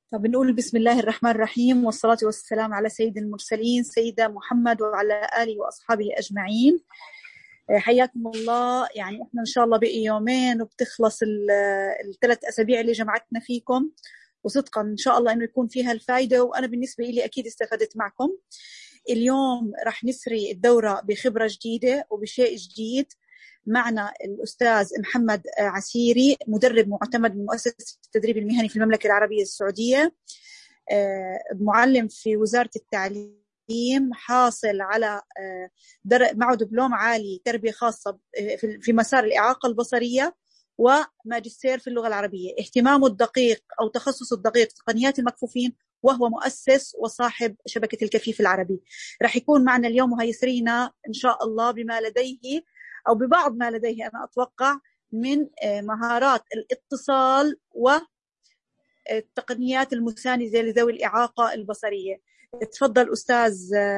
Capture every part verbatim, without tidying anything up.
طب نقول بسم الله الرحمن الرحيم، والصلاة والسلام على سيد المرسلين سيدنا محمد وعلى آله وأصحابه أجمعين. حياكم الله. يعني احنا إن شاء الله بقي يومين وبتخلص الثلاث أسابيع اللي جمعتنا فيكم، وصدقا إن شاء الله إنه يكون فيها الفائدة، وأنا بالنسبة لي أكيد استفدت معكم. اليوم رح نسري الدورة بخبرة جديدة وبشيء جديد. معنا الأستاذ محمد عسيري، مدرب معتمد من مؤسسة التدريب المهني في المملكة العربية السعودية، معلم في وزارة التعليم، حاصل على معه دبلوم عالي تربية خاصة في مسار الإعاقة البصرية، وماجستير في اللغة العربية. اهتمامه الدقيق أو تخصص الدقيق تقنيات المكفوفين، وهو مؤسس وصاحب شبكة الكفيف العربي. رح يكون معنا اليوم وهيسرينا إن شاء الله بما لديه أو ببعض ما لديه أنا أتوقع من مهارات الاتصال والتقنيات المساندة لذوي الإعاقة البصرية. تفضل أستاذ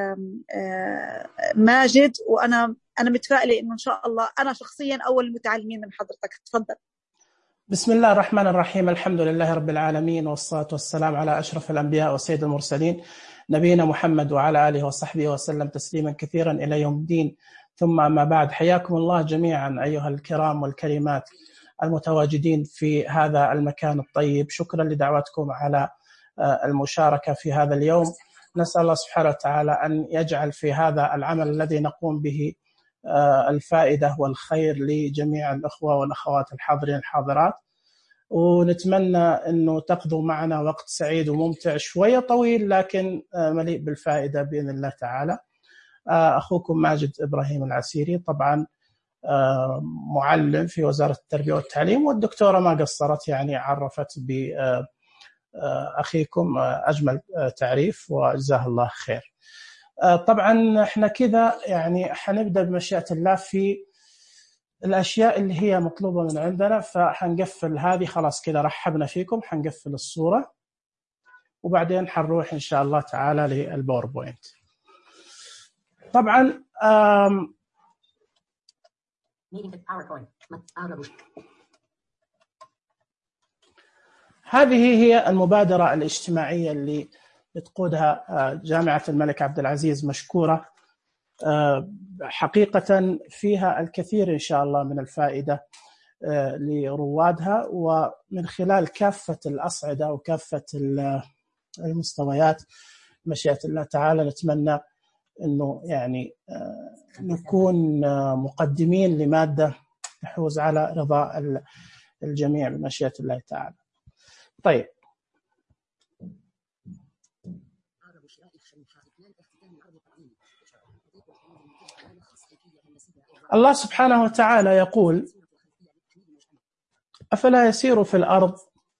ماجد، وأنا أنا متفائلة إنه إن شاء الله أنا شخصيا أول المتعلمين من حضرتك. تفضل. بسم الله الرحمن الرحيم، الحمد لله رب العالمين، والصلاة والسلام على أشرف الأنبياء وسيد المرسلين نبينا محمد وعلى آله وصحبه وسلم تسليما كثيرا إلى يوم الدين. ثم أما بعد، حياكم الله جميعا أيها الكرام والكريمات المتواجدين في هذا المكان الطيب. شكرا لدعوتكم على المشاركة في هذا اليوم. نسأل الله سبحانه وتعالى أن يجعل في هذا العمل الذي نقوم به الفائدة والخير لجميع الأخوة والأخوات الحاضرين الحاضرات، ونتمنى أنه تقضوا معنا وقت سعيد وممتع، شوية طويل لكن مليء بالفائدة بإذن الله تعالى. أخوكم ماجد إبراهيم العسيري، طبعا معلم في وزارة التربية والتعليم، والدكتورة ما قصرت يعني عرفت بأخيكم أجمل تعريف وجزاه الله خير. طبعا احنا كذا يعني حنبدأ بمشيئة الله في الأشياء اللي هي مطلوبة من عندنا، فحنقفل هذه خلاص كذا، رحبنا فيكم، حنقفل الصورة وبعدين حنروح إن شاء الله تعالى للباوربوينت. طبعا هذه هي المبادرة الاجتماعية اللي بتقودها جامعة الملك عبد العزيز، مشكورة حقيقة، فيها الكثير إن شاء الله من الفائدة لروادها، ومن خلال كافة الأصعدة وكافة المستويات مشيئة الله تعالى. نتمنى أنه يعني نكون مقدمين لمادة تحوز على رضا الجميع بمشيئة الله تعالى. طيب، الله سبحانه وتعالى يقول: أفلا يسير في الأرض،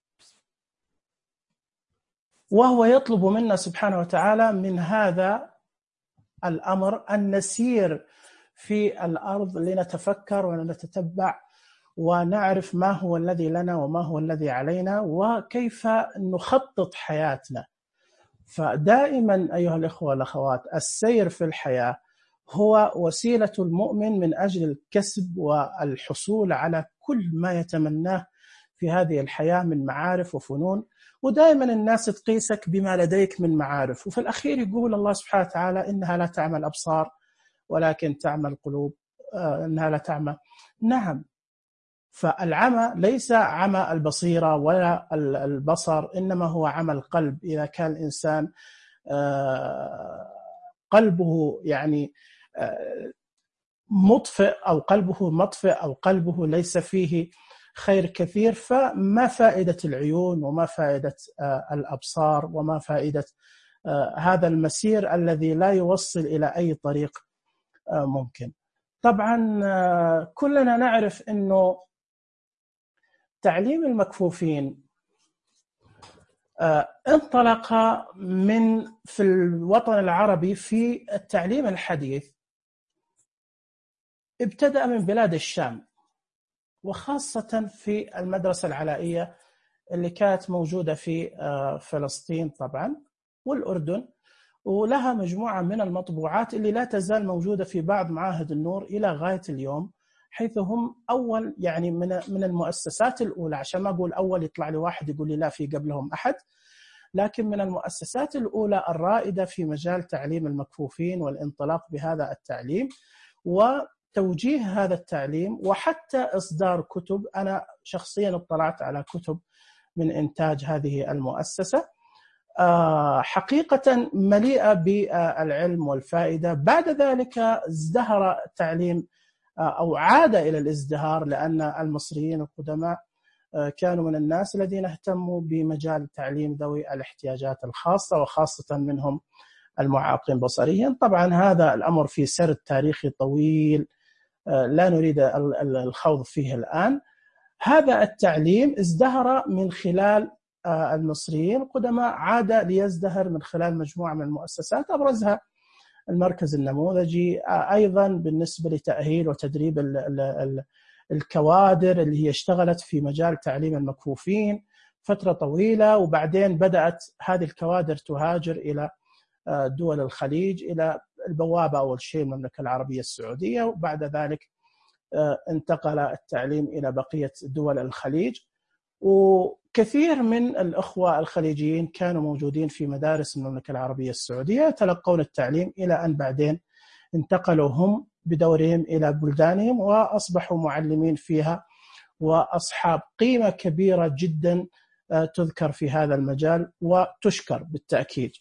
وهو يطلب منا سبحانه وتعالى من هذا الأمر أن نسير في الأرض لنتفكر ونتتبع ونعرف ما هو الذي لنا وما هو الذي علينا وكيف نخطط حياتنا. فدائما أيها الإخوة والأخوات، السير في الحياة هو وسيلة المؤمن من أجل الكسب والحصول على كل ما يتمناه في هذه الحياة من معارف وفنون. ودائما الناس تقيسك بما لديك من معارف، وفي الأخير يقول الله سبحانه وتعالى: إنها لا تعمى الأبصار ولكن تعمى القلوب. آه إنها لا تعمى. نعم، فالعمى ليس عمى البصيرة ولا البصر، إنما هو عمى القلب. إذا كان الإنسان آه قلبه يعني آه مطفئ أو قلبه مطفئ أو قلبه ليس فيه خير كثير، فما فائدة العيون وما فائدة آه الأبصار وما فائدة آه هذا المسير الذي لا يوصل إلى أي طريق آه ممكن. طبعا آه كلنا نعرف أنه تعليم المكفوفين آه انطلق من في الوطن العربي في التعليم الحديث، ابتدأ من بلاد الشام، وخاصة في المدرسة العلائية اللي كانت موجودة في فلسطين طبعا والأردن، ولها مجموعة من المطبوعات اللي لا تزال موجودة في بعض معاهد النور إلى غاية اليوم، حيث هم أول يعني من من المؤسسات الأولى. عشان ما أقول أول يطلع لي واحد يقول لي لا في قبلهم أحد. لكن من المؤسسات الأولى الرائدة في مجال تعليم المكفوفين والانطلاق بهذا التعليم وتوجيه هذا التعليم، وحتى إصدار كتب. أنا شخصيا اطلعت على كتب من إنتاج هذه المؤسسة حقيقة مليئة بالعلم والفائدة. بعد ذلك ازدهر التعليم أو عاد إلى الازدهار، لأن المصريين القدماء كانوا من الناس الذين اهتموا بمجال تعليم ذوي الاحتياجات الخاصة، وخاصة منهم المعاقين بصريا. طبعا هذا الأمر في سرد تاريخي طويل لا نريد الخوض فيه الآن. هذا التعليم ازدهر من خلال المصريين القدماء، عاد ليزدهر من خلال مجموعة من المؤسسات، أبرزها المركز النموذجي، أيضا بالنسبة لتأهيل وتدريب الكوادر اللي هي اشتغلت في مجال تعليم المكفوفين فترة طويلة، وبعدين بدأت هذه الكوادر تهاجر إلى دول الخليج، إلى البوابة أول شيء المملكة العربية السعودية، وبعد ذلك انتقل التعليم إلى بقية دول الخليج. وكثير من الأخوة الخليجيين كانوا موجودين في مدارس المملكة العربية السعودية يتلقون التعليم، إلى أن بعدين انتقلوا هم بدورهم إلى بلدانهم وأصبحوا معلمين فيها، وأصحاب قيمة كبيرة جدا تذكر في هذا المجال وتشكر بالتأكيد.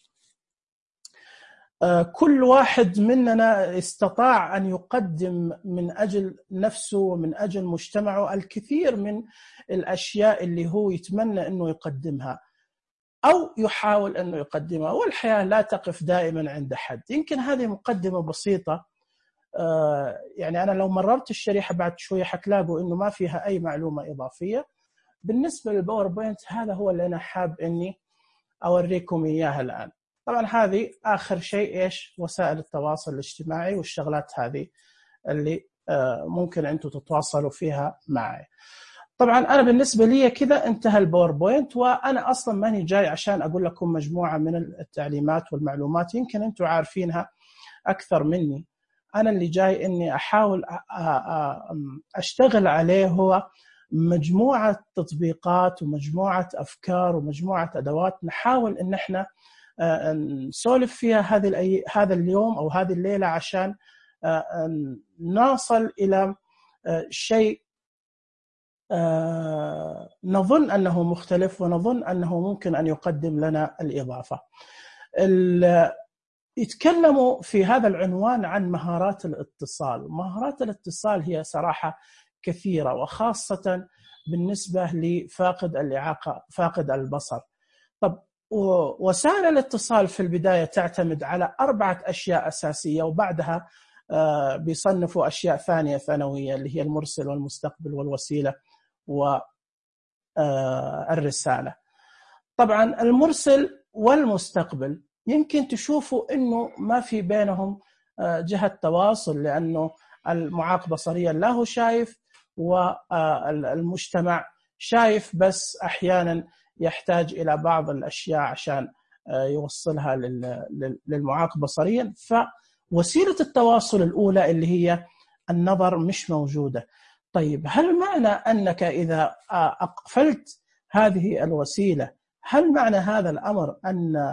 كل واحد مننا استطاع أن يقدم من أجل نفسه ومن أجل مجتمعه الكثير من الأشياء اللي هو يتمنى أنه يقدمها أو يحاول أنه يقدمها، والحياة لا تقف دائما عند حد. يمكن هذه مقدمة بسيطة، يعني أنا لو مررت الشريحة بعد شوية حتلاقوا أنه ما فيها أي معلومة إضافية. بالنسبة للباوربوينت هذا هو اللي أنا حاب أني أوريكم إياها الآن. طبعا هذه آخر شيء إيش وسائل التواصل الاجتماعي والشغلات هذه اللي ممكن أنتم تتواصلوا فيها معي. طبعا أنا بالنسبة لي كذا انتهى الباوربوينت، وأنا أصلا ماني جاي عشان أقول لكم مجموعة من التعليمات والمعلومات يمكن أنتم عارفينها أكثر مني. أنا اللي جاي إني أحاول أشتغل عليه هو مجموعة تطبيقات ومجموعة أفكار ومجموعة أدوات نحاول إن إحنا نسولف فيها هذه هذا اليوم أو هذه الليلة عشان نصل إلى شيء نظن أنه مختلف ونظن أنه ممكن أن يقدم لنا الإضافة. يتكلموا في هذا العنوان عن مهارات الاتصال. مهارات الاتصال هي صراحة كثيرة، وخاصة بالنسبة لفاقد الإعاقة فاقد البصر. طب وسائل الاتصال في البداية تعتمد على أربعة أشياء أساسية، وبعدها بيصنفوا أشياء ثانية ثانوية اللي هي المرسل والمستقبل والوسيلة والرسالة. طبعا المرسل والمستقبل يمكن تشوفوا إنه ما في بينهم جهة تواصل، لأنه المعاق بصريا لا هو شايف والمجتمع شايف، بس أحيانا يحتاج إلى بعض الأشياء عشان يوصلها للمعاق بصريا. فوسيلة التواصل الأولى اللي هي النظر مش موجودة. طيب هل معنى أنك إذا أقفلت هذه الوسيلة، هل معنى هذا الأمر أن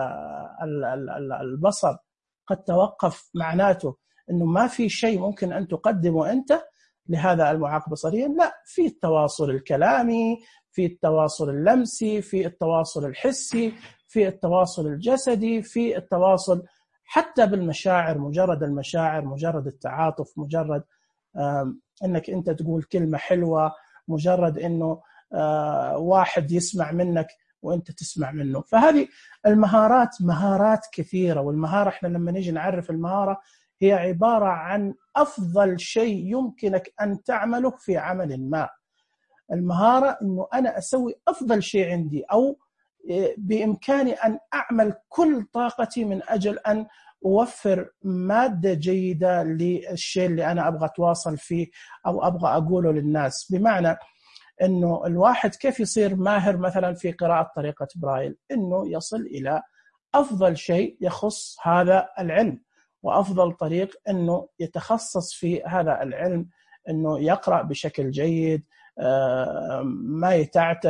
البصر قد توقف؟ معناته أنه ما في شيء ممكن أن تقدمه أنت لهذا المعاق بصريا؟ لا، في التواصل الكلامي، في التواصل اللمسي، في التواصل الحسي، في التواصل الجسدي، في التواصل حتى بالمشاعر، مجرد المشاعر، مجرد التعاطف، مجرد أنك أنت تقول كلمة حلوة، مجرد أنه واحد يسمع منك وأنت تسمع منه. فهذه المهارات مهارات كثيرة، والمهارة إحنا لما نيجي نعرف المهارة هي عبارة عن أفضل شيء يمكنك أن تعمله في عمل ما. المهارة إنه أنا أسوي أفضل شيء عندي، أو بإمكاني أن أعمل كل طاقتي من أجل أن أوفر مادة جيدة للشيء اللي أنا أبغى أتواصل فيه أو أبغى أقوله للناس. بمعنى إنه الواحد كيف يصير ماهر مثلا في قراءة طريقة برايل؟ إنه يصل إلى أفضل شيء يخص هذا العلم، وأفضل طريق إنه يتخصص في هذا العلم إنه يقرأ بشكل جيد، ما يتعتع،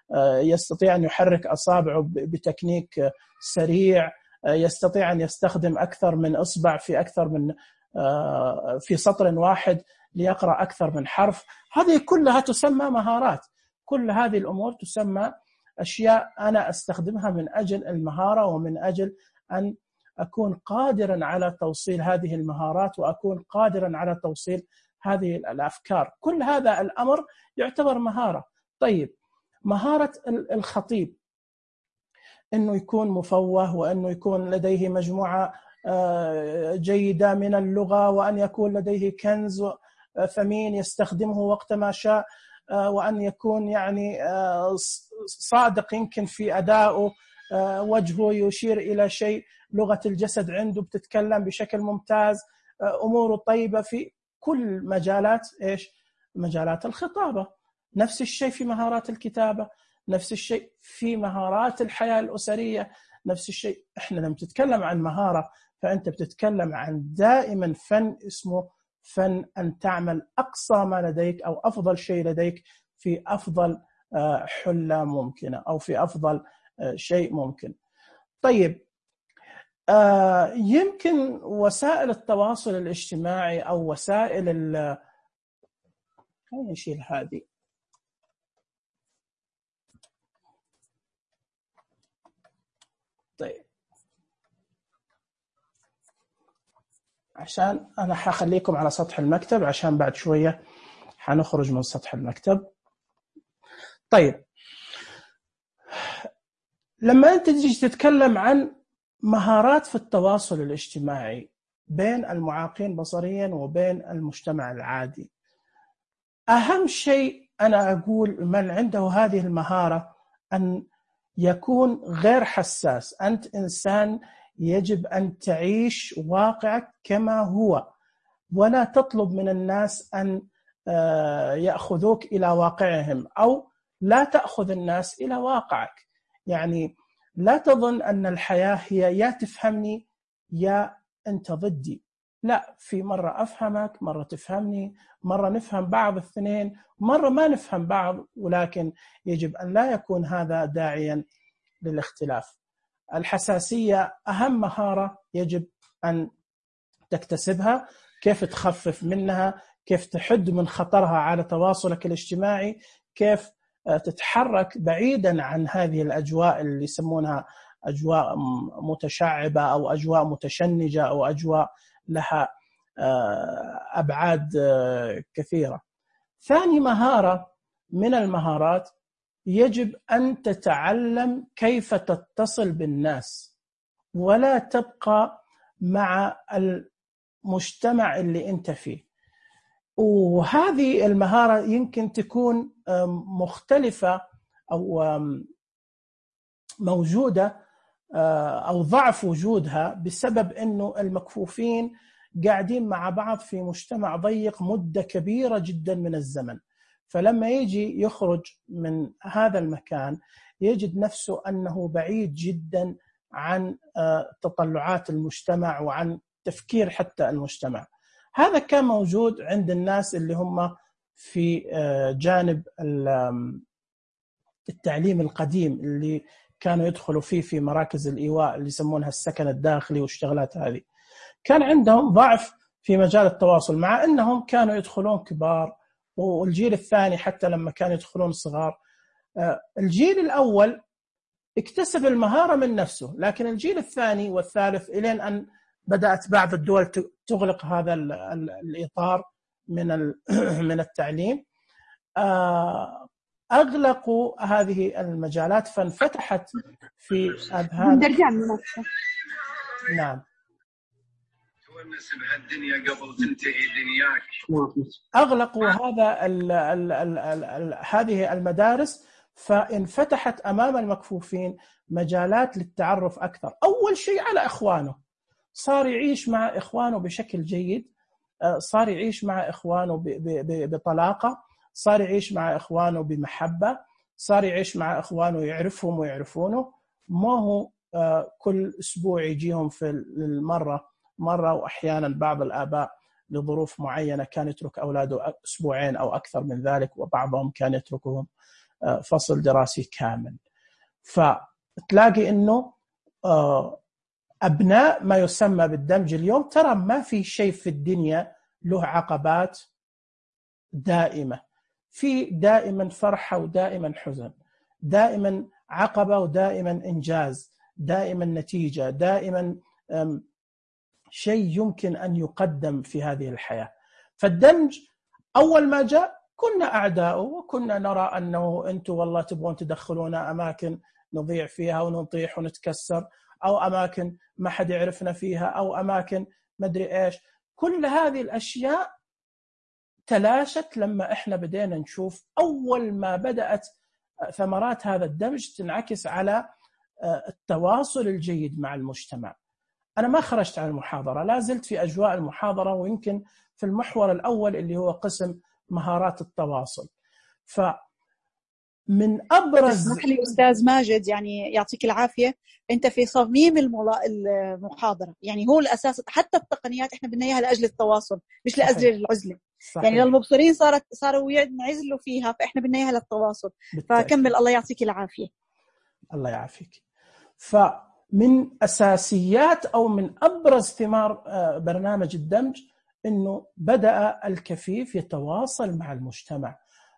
يستطيع أن يحرك أصابعه بتكنيك سريع، يستطيع أن يستخدم أكثر من إصبع في أكثر من في سطر واحد ليقرأ أكثر من حرف. هذه كلها تسمى مهارات. كل هذه الأمور تسمى أشياء أنا أستخدمها من أجل المهارة ومن أجل أن أكون قادراً على توصيل هذه المهارات وأكون قادراً على توصيل هذه الأفكار. كل هذا الأمر يعتبر مهارة. طيب، مهارة الخطيب إنه يكون مفوه، وإنه يكون لديه مجموعة جيدة من اللغة، وأن يكون لديه كنز ثمين يستخدمه وقت ما شاء، وأن يكون يعني صادق يمكن في أدائه، وجهه يشير إلى شيء، لغة الجسد عنده بتتكلم بشكل ممتاز، أموره طيبة في كل مجالات إيش؟ مجالات الخطابة. نفس الشيء في مهارات الكتابة، نفس الشيء في مهارات الحياة الأسرية، نفس الشيء. إحنا لما تتكلم عن مهارة فأنت بتتكلم عن دائما فن اسمه فن أن تعمل أقصى ما لديك أو أفضل شيء لديك في أفضل حلة ممكنة أو في أفضل شيء ممكن. طيب، يمكن وسائل التواصل الاجتماعي أو وسائل ال خلينا نشيل هذه. طيب، عشان أنا حخليكم على سطح المكتب عشان بعد شوية حنخرج من سطح المكتب. طيب، لما أنت تيجي تتكلم عن مهارات في التواصل الاجتماعي بين المعاقين بصريا وبين المجتمع العادي، أهم شيء أنا أقول من عنده هذه المهارة أن يكون غير حساس. أنت إنسان يجب أن تعيش واقعك كما هو، ولا تطلب من الناس أن يأخذوك إلى واقعهم، أو لا تأخذ الناس إلى واقعك. يعني لا تظن أن الحياة هي يا تفهمني يا أنت ضدي. لا، في مرة أفهمك، مرة تفهمني، مرة نفهم بعض الاثنين، مرة ما نفهم بعض، ولكن يجب أن لا يكون هذا داعيا للاختلاف. الحساسية أهم مهارة يجب أن تكتسبها. كيف تخفف منها، كيف تحد من خطرها على تواصلك الاجتماعي، كيف تتحرك بعيدا عن هذه الأجواء اللي يسمونها أجواء متشعبة أو أجواء متشنجة أو أجواء لها أبعاد كثيرة. ثاني مهارة من المهارات، يجب أن تتعلم كيف تتصل بالناس ولا تبقى مع المجتمع اللي أنت فيه. وهذه المهارة يمكن تكون مختلفة أو موجودة أو ضعف وجودها بسبب أنه المكفوفين قاعدين مع بعض في مجتمع ضيق مدة كبيرة جدا من الزمن. فلما يجي يخرج من هذا المكان يجد نفسه أنه بعيد جدا عن تطلعات المجتمع وعن تفكير حتى المجتمع. هذا كان موجود عند الناس اللي هم في جانب التعليم القديم اللي كانوا يدخلوا فيه في مراكز الإيواء اللي يسمونها السكن الداخلي والشغلات هذه. كان عندهم ضعف في مجال التواصل مع أنهم كانوا يدخلون كبار، والجيل الثاني حتى لما كانوا يدخلون صغار. الجيل الأول اكتسب المهارة من نفسه، لكن الجيل الثاني والثالث إلين أن بدأت بعض الدول تغلق هذا الإطار من من التعليم، أغلقوا هذه المجالات فانفتحت في أذهان. نعم، أغلقوا هذا ال ال ال ال ال هذه المدارس، فانفتحت أمام المكفوفين مجالات للتعرف أكثر. أول شيء على إخوانه، صار يعيش مع إخوانه بشكل جيد، صار يعيش مع إخوانه بطلاقة، صار يعيش مع إخوانه بمحبة، صار يعيش مع إخوانه يعرفهم ويعرفونه. ما هو كل أسبوع يجيهم في المرة مرة، وأحيانا بعض الآباء لظروف معينة كان يترك أولاده أسبوعين أو أكثر من ذلك، وبعضهم كان يتركهم فصل دراسي كامل. فتلاقي أنه أبناء ما يسمى بالدمج اليوم، ترى ما في شيء في الدنيا له عقبات دائمة، في دائما فرحة ودائما حزن، دائما عقبة ودائما إنجاز، دائما نتيجة، دائما شيء يمكن أن يقدم في هذه الحياة. فالدمج أول ما جاء كنا أعداء، وكنا نرى أنه أنتم والله تبغون تدخلونا أماكن نضيع فيها ونطيح ونتكسر، أو أماكن ما حد يعرفنا فيها، أو أماكن مدري إيش. كل هذه الأشياء تلاشت لما إحنا بدينا نشوف أول ما بدأت ثمرات هذا الدمج تنعكس على التواصل الجيد مع المجتمع. أنا ما خرجت عن المحاضرة، لا زلت في أجواء المحاضرة، ويمكن في المحور الأول اللي هو قسم مهارات التواصل. فمن أبرز اسمح لي أستاذ ماجد، يعني يعطيك العافية، أنت في صميم المحاضرة، يعني هو الأساس. حتى التقنيات إحنا بدنا إياها لأجل التواصل مش لأجل العزلة. صحيح. يعني للمبصرين صارت صاروا ينعزلوا فيها، فإحنا بدنا إياها للتواصل. بالتأكيد. فكمل، الله يعطيك العافية. الله يعافيك. فمن أساسيات أو من أبرز ثمار برنامج الدمج إنه بدأ الكفيف يتواصل مع المجتمع.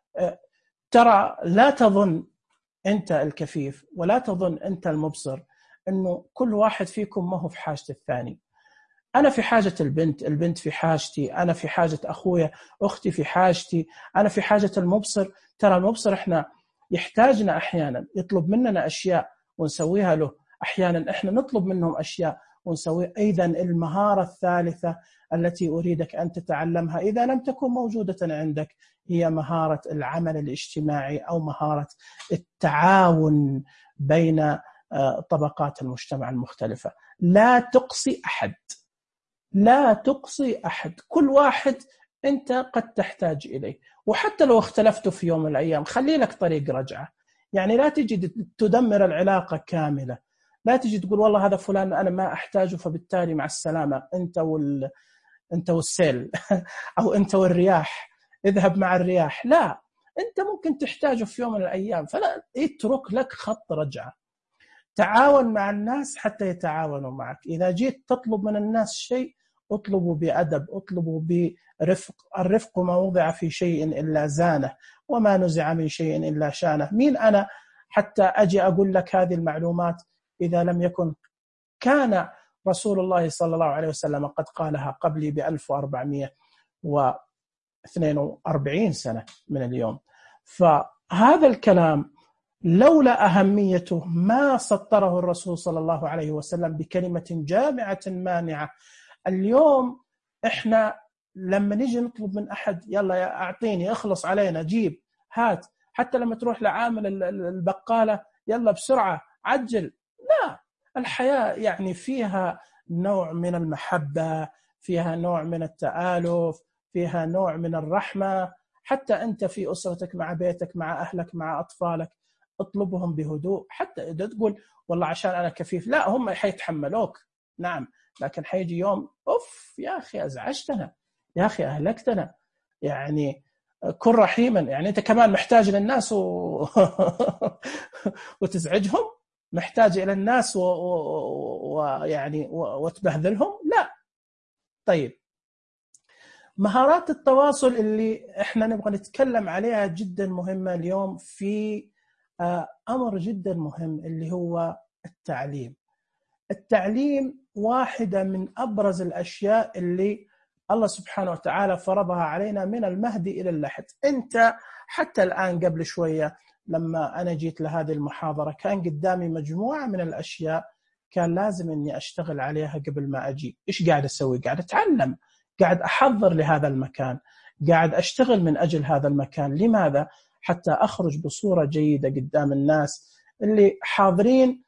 ترى لا تظن أنت الكفيف ولا تظن أنت المبصر إنه كل واحد فيكم ما هو في حاجة الثاني. أنا في حاجة البنت، البنت في حاجتي، أنا في حاجة أخويا، أختي في حاجتي، أنا في حاجة المبصر. ترى المبصر إحنا يحتاجنا أحيانا، يطلب مننا أشياء ونسويها له، أحيانا إحنا نطلب منهم أشياء ونسويها. أيضا المهارة الثالثة التي أريدك أن تتعلمها إذا لم تكن موجودة عندك هي مهارة العمل الاجتماعي، أو مهارة التعاون بين طبقات المجتمع المختلفة. لا تقصي أحد، لا تقصي أحد، كل واحد أنت قد تحتاج إليه. وحتى لو اختلفتوا في يوم من الأيام خلي لك طريق رجعة. يعني لا تجي تدمر العلاقة كاملة، لا تجي تقول والله هذا فلان أنا ما أحتاجه فبالتالي مع السلامة، أنت وال أنت والسيل أو أنت والرياح، اذهب مع الرياح. لا، أنت ممكن تحتاجه في يوم من الأيام، فلا اترك لك خط رجعة. تعاون مع الناس حتى يتعاونوا معك. إذا جيت تطلب من الناس شيء اطلبوا بأدب، اطلبوا برفق. الرفق ما وضع في شيء إلا زانه، وما نزع من شيء إلا شانه. مين أنا حتى أجي أقول لك هذه المعلومات إذا لم يكن كان رسول الله صلى الله عليه وسلم قد قالها قبلي بألف وأربعمائة واثنين وأربعين سنة من اليوم. فهذا الكلام لولا أهميته ما سطره الرسول صلى الله عليه وسلم بكلمة جامعة مانعة. اليوم إحنا لما نيجي نطلب من أحد يلا أعطيني، اخلص علينا، جيب، هات، حتى لما تروح لعامل البقالة يلا بسرعة عجل. لا، الحياة يعني فيها نوع من المحبة، فيها نوع من التآلف، فيها نوع من الرحمة. حتى أنت في أسرتك مع بيتك مع أهلك مع أطفالك اطلبهم بهدوء. حتى إذا تقول والله عشان أنا كفيف، لا، هم حيتحملوك نعم، لكن حيجي يوم أوف يا أخي أزعجتنا، يا أخي أهلكتنا. يعني كن رحيما. يعني أنت كمان محتاج للناس و... وتزعجهم، محتاج إلى الناس ويعني و... و... وتبهذلهم؟ لا. طيب، مهارات التواصل اللي احنا نبغى نتكلم عليها جدا مهمة اليوم في أمر جدا مهم اللي هو التعليم. التعليم واحدة من أبرز الأشياء اللي الله سبحانه وتعالى فرضها علينا من المهد إلى اللحد. أنت حتى الآن قبل شوية لما أنا جيت لهذه المحاضرة كان قدامي مجموعة من الأشياء كان لازم أني أشتغل عليها قبل ما أجي. إيش قاعد أسوي؟ قاعد أتعلم، قاعد أحضر لهذا المكان، قاعد أشتغل من أجل هذا المكان. لماذا؟ حتى أخرج بصورة جيدة قدام الناس اللي حاضرين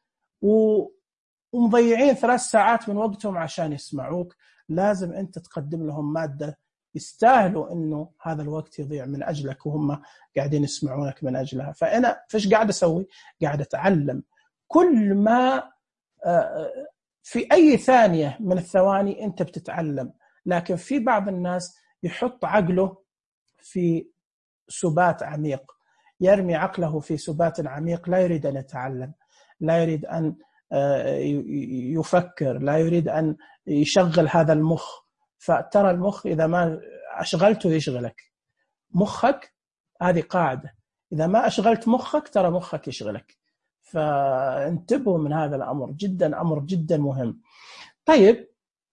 ومضيعين ثلاث ساعات من وقتهم عشان يسمعوك. لازم أنت تقدم لهم مادة يستاهلوا إنه هذا الوقت يضيع من أجلك وهم قاعدين يسمعونك من أجلها. فأنا فيش قاعد أسوي؟ قاعد أتعلم. كل ما في أي ثانية من الثواني أنت بتتعلم. لكن في بعض الناس يحط عقله في سبات عميق، يرمي عقله في سبات عميق، لا يريد أن يتعلم، لا يريد أن يفكر، لا يريد أن يشغل هذا المخ. فترى المخ إذا ما أشغلته يشغلك. مخك هذه قاعدة، إذا ما أشغلت مخك ترى مخك يشغلك. فانتبهوا من هذا الأمر، جدا أمر جدا مهم. طيب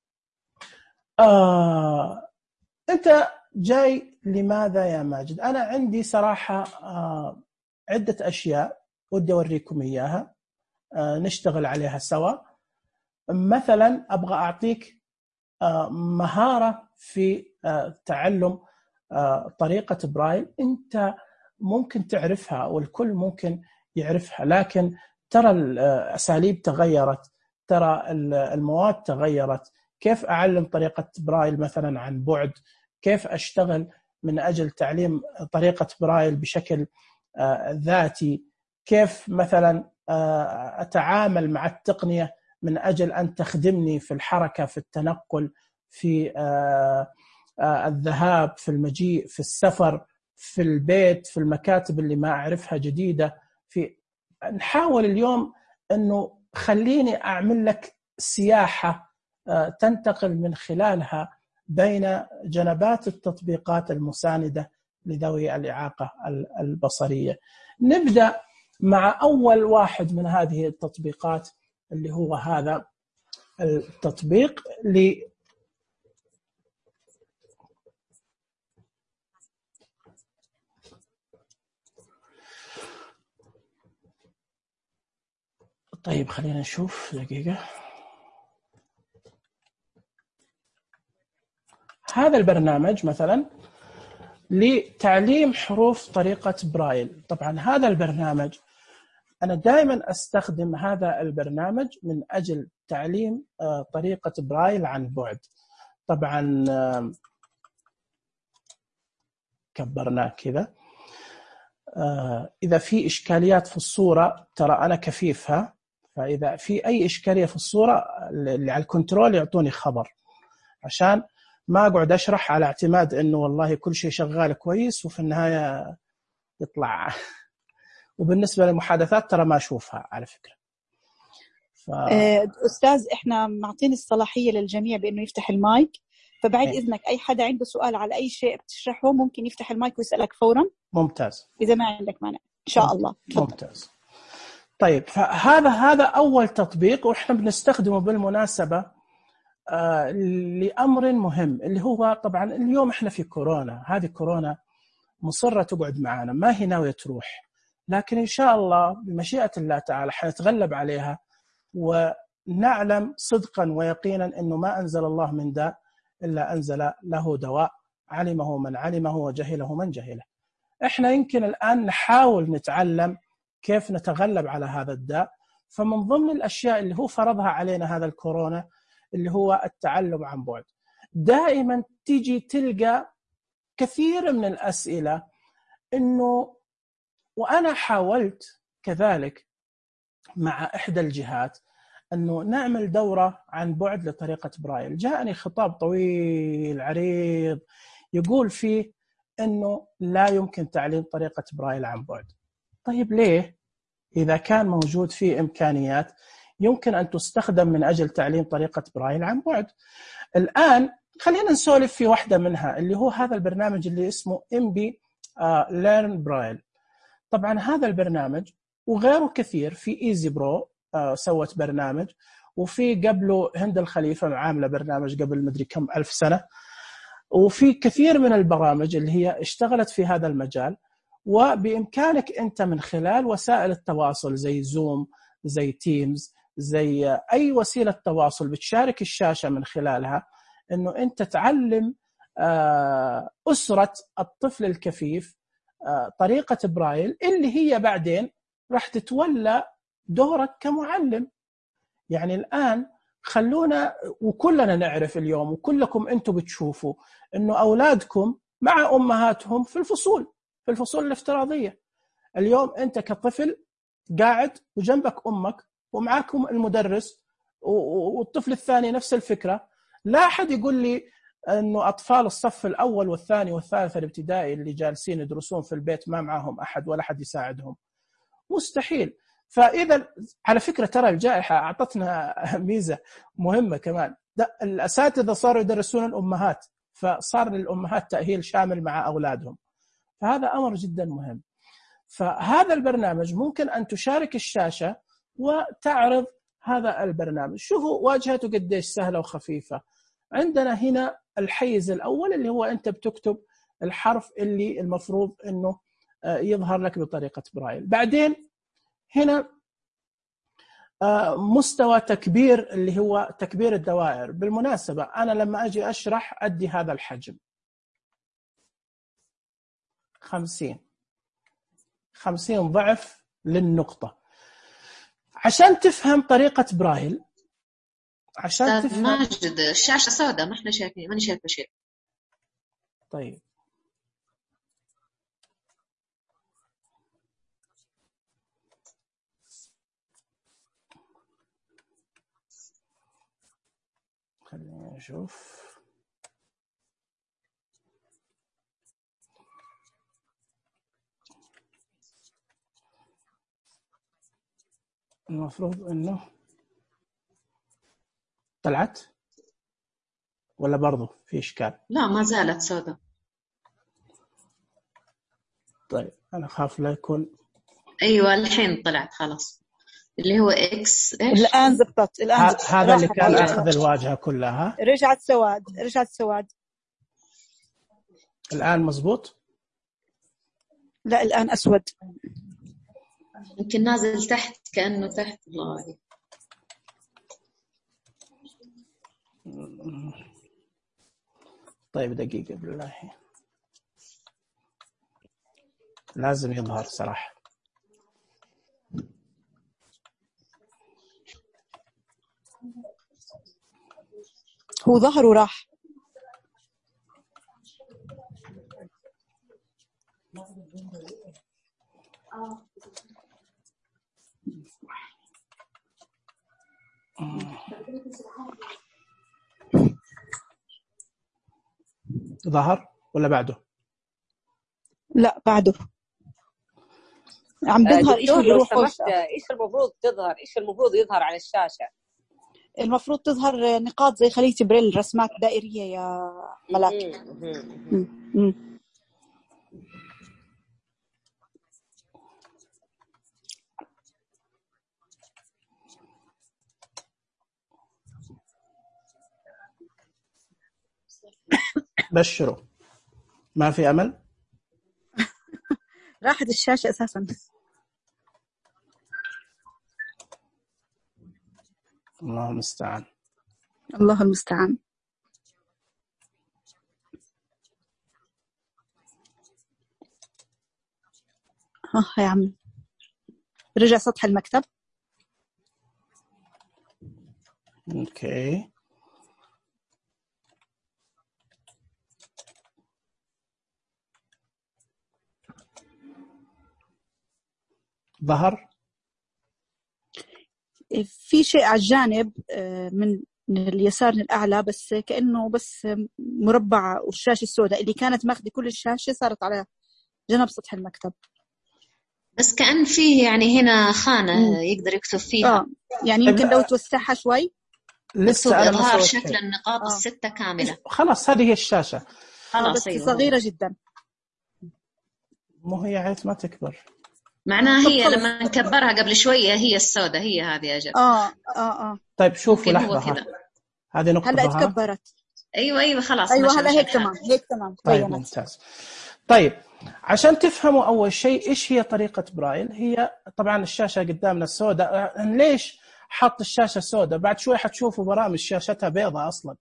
آه، أنت جاي لماذا يا ماجد؟ أنا عندي صراحة آه، عدة أشياء ودي أوريكم إياها، آه، نشتغل عليها سوا. مثلا أبغى أعطيك آه، مهارة في آه، تعلم آه، طريقة برايل. أنت ممكن تعرفها والكل ممكن يعرفها، لكن ترى الأساليب تغيرت، ترى المواد تغيرت. كيف أعلم طريقة برايل مثلا عن بعد؟ كيف أشتغل من أجل تعليم طريقة برايل بشكل ذاتي؟ كيف مثلا أتعامل مع التقنية من أجل أن تخدمني في الحركة، في التنقل، في الذهاب، في المجيء، في السفر، في البيت، في المكاتب اللي ما أعرفها جديدة. في نحاول اليوم أنه خليني أعمل لك سياحة تنتقل من خلالها بين جنبات التطبيقات المساندة لذوي الإعاقة البصرية. نبدأ مع أول واحد من هذه التطبيقات اللي هو هذا التطبيق ل طيب خلينا نشوف دقيقة. هذا البرنامج مثلا لتعليم حروف طريقة برايل. طبعا هذا البرنامج أنا دائما أستخدم هذا البرنامج من أجل تعليم طريقة برايل عن بعد. طبعا كبرناه كذا. إذا في إشكاليات في الصورة ترى أنا كفيفها، فإذا في أي إشكالية في الصورة اللي على الكنترول يعطوني خبر، عشان ما أقعد أشرح على اعتماد أنه والله كل شيء شغال كويس وفي النهاية يطلع. وبالنسبة للمحادثات ترى ما أشوفها على فكرة. ف... أستاذ إحنا معطين الصلاحية للجميع بأنه يفتح المايك، فبعد إيه؟ إذنك أي حدا عنده سؤال على أي شيء بتشرحه ممكن يفتح المايك ويسألك فورا. ممتاز. إذا ما عندك مانع إن شاء الله. ممتاز. طيب فهذا هذا أول تطبيق، وإحنا بنستخدمه بالمناسبة آه لأمر مهم، اللي هو طبعا اليوم إحنا في كورونا. هذه كورونا مصرة تقعد معنا، ما هي ناوية تروح، لكن إن شاء الله بمشيئة الله تعالى حنتغلب عليها. ونعلم صدقا ويقينا أنه ما أنزل الله من داء إلا أنزل له دواء، علمه من علمه وجهله من جهله. إحنا يمكن الآن نحاول نتعلم كيف نتغلب على هذا الداء. فمن ضمن الأشياء اللي هو فرضها علينا هذا الكورونا اللي هو التعلم عن بعد. دائما تيجي تلقى كثير من الأسئلة إنه، وأنا حاولت كذلك مع إحدى الجهات أنه نعمل دورة عن بعد لطريقة برايل. جاءني خطاب طويل عريض يقول فيه أنه لا يمكن تعليم طريقة برايل عن بعد. طيب ليه؟ إذا كان موجود فيه إمكانيات يمكن أن تستخدم من أجل تعليم طريقة برايل عن بعد. الآن خلينا نسولف في واحدة منها اللي هو هذا البرنامج اللي اسمه إم بي Learn Braille. طبعا هذا البرنامج وغيره كثير، في إيزي برو آه سوت برنامج، وفي قبله هند الخليفة عاملة برنامج قبل مدري كم ألف سنة، وفي كثير من البرامج اللي هي اشتغلت في هذا المجال. وبإمكانك أنت من خلال وسائل التواصل زي زوم، زي تيمز، زي أي وسيلة تواصل بتشارك الشاشة من خلالها، أنه أنت تعلم آه أسرة الطفل الكفيف آه طريقة برايل، اللي هي بعدين راح تتولى دورك كمعلم. يعني الآن خلونا، وكلنا نعرف اليوم وكلكم أنتم بتشوفوا أنه أولادكم مع أمهاتهم في الفصول في الفصول الافتراضية. اليوم أنت كطفل قاعد وجنبك أمك ومعاكم المدرس، والطفل الثاني نفس الفكرة. لا أحد يقول لي أنه أطفال الصف الأول والثاني والثالث الابتدائي اللي جالسين يدرسون في البيت ما معهم أحد ولا أحد يساعدهم، مستحيل. فإذا على فكرة ترى الجائحة أعطتنا ميزة مهمة كمان، الأساتذة صاروا يدرسون الأمهات، فصار للأمهات تأهيل شامل مع أولادهم، فهذا أمر جدا مهم. فهذا البرنامج ممكن أن تشارك الشاشة وتعرض هذا البرنامج. شوفوا واجهته قديش سهلة وخفيفة. عندنا هنا الحيز الأول اللي هو أنت بتكتب الحرف اللي المفروض أنه يظهر لك بطريقة برايل. بعدين هنا مستوى تكبير اللي هو تكبير الدوائر. بالمناسبة أنا لما أجي أشرح أدي هذا الحجم خمسين خمسين ضعف للنقطة. عشان تفهم طريقة برايل، عشان تفهم ماجد الشاشة سوداء ما احنا شايفين، ماني شايفة شيء. طيب خلينا نشوف. المفروض انه طلعت ولا برضو في اشكال؟ لا ما زالت سوداء. طيب انا خاف لا يكون. ايوه الحين طلعت خلاص، اللي هو اكس ايش الان زبطت. الان زبطت. هذا اللي كان اخذ الواجهه كلها، رجعت سواد، رجعت سواد. الان مزبوط. لا الان اسود، يمكن نازل تحت كأنه تحت. الله طيب دقيقة بالله، لازم يظهر صراحة. هو ظهر وراح. ظهر ولا بعده؟ لا بعده عم بيظهر. ايش بيروح؟ ايش المفروض تظهر؟ ايش المفروض يظهر على الشاشة؟ المفروض تظهر نقاط زي خلية بريل، رسمات دائرية يا ملاك. بشروا ما في أمل. راحت الشاشة أساسا. الله المستعان. الله المستعان. اه يا عم رجع سطح المكتب. اوكي ظهر. في شيء على الجانب من اليسار الأعلى، بس كأنه بس مربع، والشاشة السوداء اللي كانت ماخذة كل الشاشة صارت على جنب سطح المكتب. بس كأن فيه يعني هنا خانة مم. يقدر يكتب فيها. آه. يعني يمكن لو توسعها شوي. لسه إظهار شكل النقاط آه. الستة كاملة. خلاص هذه هي الشاشة. خلاص بس صغيرة جدا. مو هي عيت ما تكبر. معناها هي لما نكبرها قبل شوية هي السوداء هي هذه يا جد. آه آه آه. طيب شوفوا لحظة، هذه نقطة هلا اتكبرت. أيوة أيوة خلاص. أيوة هلا هيك تمام، هيك تمام. طيب ممتاز. طيب عشان تفهموا أول شيء إيش هي طريقة برايل، هي طبعا الشاشة قدامنا السوداء. ليش حط الشاشة سوداء؟ بعد شوي حتشوفوا برامج شاشتها بيضاء أصلا.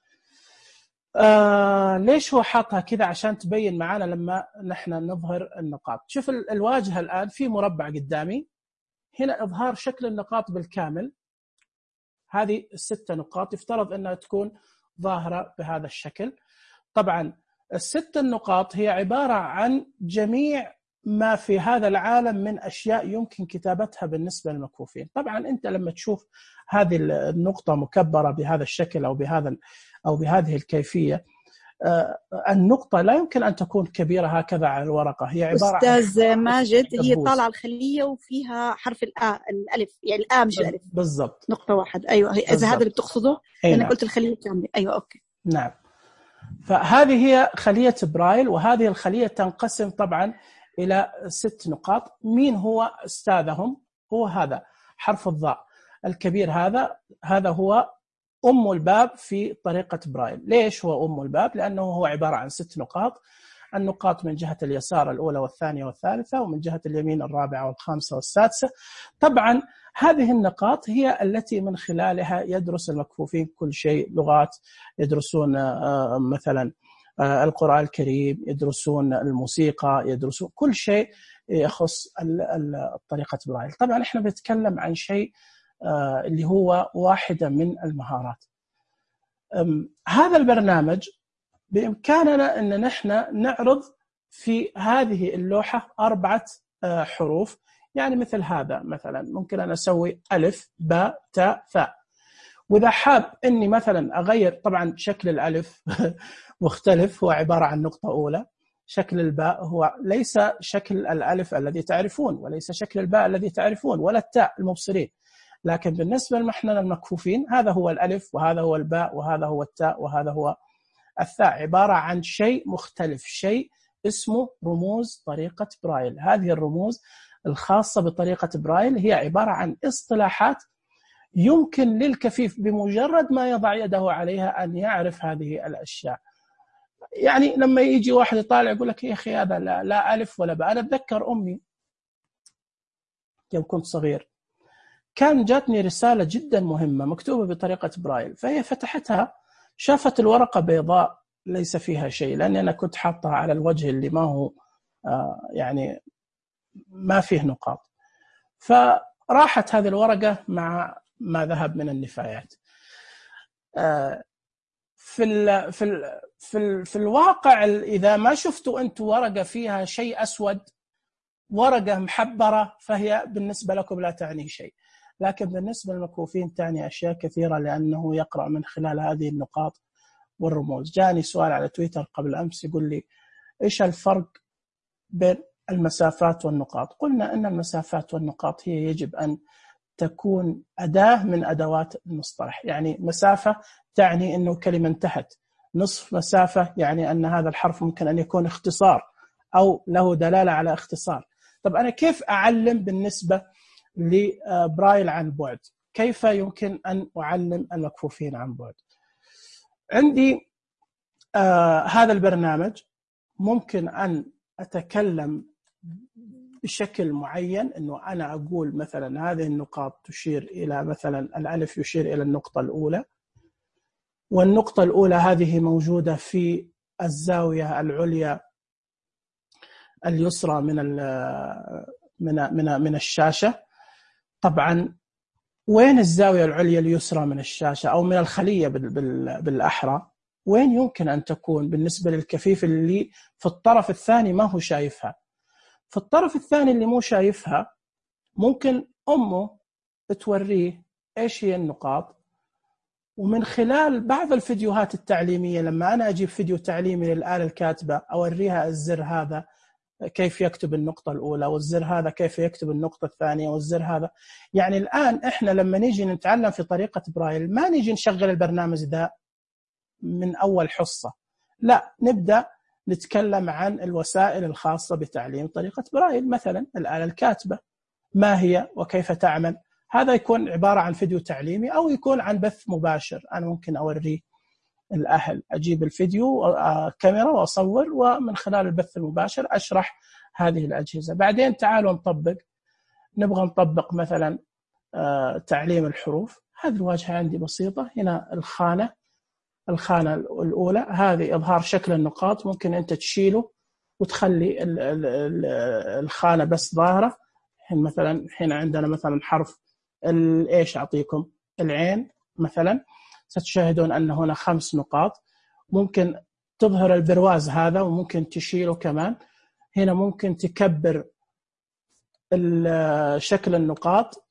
آه ليش هو حاطها كذا؟ عشان تبين معنا لما نحن نظهر النقاط. شوف الواجهة الآن في مربع قدامي، هنا إظهار شكل النقاط بالكامل. هذه الستة نقاط يفترض أنها تكون ظاهرة بهذا الشكل. طبعا الست النقاط هي عبارة عن جميع ما في هذا العالم من أشياء يمكن كتابتها بالنسبة للمكفوفين. طبعا أنت لما تشوف هذه النقطة مكبرة بهذا الشكل أو بهذا أو بهذه الكيفية النقطة لا يمكن أن تكون كبيرة هكذا على الورقة، هي عبارة أستاذ عن ماجد هي دبوس. طالعة الخلية وفيها حرف الآ الألف، يعني الآ مش الألف بالضبط، نقطة واحد. أيوة إذا بالزبط. هذا اللي بتقصده أنا نعم. قلت الخلية كاملة. أيوة أوكي نعم. فهذه هي خلية برايل، وهذه الخلية تنقسم طبعا إلى ست نقاط. مين هو أستاذهم؟ هو هذا حرف الضاء الكبير، هذا هذا هو أم الباب في طريقة برايل. ليش هو أم الباب؟ لأنه هو عبارة عن ست نقاط، النقاط من جهة اليسار الأولى والثانية والثالثة، ومن جهة اليمين الرابعة والخامسة والسادسة. طبعا هذه النقاط هي التي من خلالها يدرس المكفوفين كل شيء، لغات، يدرسون مثلا القرآن الكريم، يدرسون الموسيقى، يدرسون كل شيء يخص طريقة برايل. طبعا احنا بنتكلم عن شيء اللي هو واحدة من المهارات. هذا البرنامج بإمكاننا أن نحن نعرض في هذه اللوحة أربعة حروف، يعني مثل هذا مثلا ممكن أنا أسوي ألف باء تاء ثاء. وإذا حاب أني مثلا أغير، طبعا شكل الألف مختلف، هو عبارة عن نقطة أولى. شكل الباء هو ليس شكل الألف الذي تعرفون، وليس شكل الباء الذي تعرفون، ولا التاء المبصرين، لكن بالنسبة لنا المكفوفين هذا هو الألف، وهذا هو الباء، وهذا هو التاء، وهذا هو الثاء. عبارة عن شيء مختلف، شيء اسمه رموز طريقة برايل. هذه الرموز الخاصة بطريقة برايل هي عبارة عن اصطلاحات يمكن للكفيف بمجرد ما يضع يده عليها أن يعرف هذه الأشياء. يعني لما يجي واحد يطالع يقول لك يا أخي هذا لا, لا ألف ولا باء. أنا أتذكر أمي يوم كنت صغير كان جاتني رسالة جدا مهمة مكتوبة بطريقة برايل، فهي فتحتها شافت الورقة بيضاء ليس فيها شيء، لأني أنا كنت حاطها على الوجه اللي ما هو آه يعني ما فيه نقاط. فراحت هذه الورقة مع ما ذهب من النفايات. آه في ال في ال في ال في الواقع إذا ما شفتوا أنتوا ورقة فيها شيء أسود، ورقة محبرة، فهي بالنسبة لكم لا تعني شيء، لكن بالنسبة للمكفوفين تعني أشياء كثيرة، لأنه يقرأ من خلال هذه النقاط والرموز. جاني سؤال على تويتر قبل أمس يقول لي إيش الفرق بين المسافات والنقاط؟ قلنا أن المسافات والنقاط هي يجب أن تكون أداة من أدوات المصطلح. يعني مسافة تعني أنه كلمة انتهت، نصف مسافة يعني أن هذا الحرف ممكن أن يكون اختصار أو له دلالة على اختصار. طب أنا كيف أعلم بالنسبة لبرايل عن بعد؟ كيف يمكن أن أعلم المكفوفين عن بعد؟ عندي آه هذا البرنامج ممكن أن أتكلم بشكل معين، أنه أنا أقول مثلا هذه النقاط تشير إلى مثلا الألف يشير إلى النقطة الأولى، والنقطة الأولى هذه موجودة في الزاوية العليا اليسرى من من من من الشاشة. طبعا وين الزاوية العليا اليسرى من الشاشة أو من الخلية بالأحرى؟ وين يمكن أن تكون بالنسبة للكفيف اللي في الطرف الثاني ما هو شايفها؟ في الطرف الثاني اللي مو شايفها ممكن أمه توريه إيش هي النقاط، ومن خلال بعض الفيديوهات التعليمية لما أنا أجيب فيديو تعليمي للآلة الكاتبة أوريها الزر هذا كيف يكتب النقطة الأولى، والزر هذا كيف يكتب النقطة الثانية، والزر هذا. يعني الآن إحنا لما نيجي نتعلم في طريقة برايل ما نيجي نشغل البرنامج ذا من أول حصة، لا، نبدأ نتكلم عن الوسائل الخاصة بتعليم طريقة برايل. مثلا الآلة الكاتبة ما هي وكيف تعمل، هذا يكون عبارة عن فيديو تعليمي أو يكون عن بث مباشر. أنا ممكن أوريه الأهل، أجيب الفيديو كاميرا وأصور، ومن خلال البث المباشر أشرح هذه الأجهزة. بعدين تعالوا نطبق، نبغى نطبق مثلا تعليم الحروف. هذه الواجهة عندي بسيطة. هنا الخانة الخانة الأولى هذه إظهار شكل النقاط، ممكن أنت تشيله وتخلي الخانة بس ظاهرة. مثلا هنا عندنا مثلا حرف إيش أعطيكم العين مثلا، ستشاهدون أن هنا خمس نقاط، ممكن تظهر البرواز هذا وممكن تشيله كمان. هنا ممكن تكبر شكل النقاط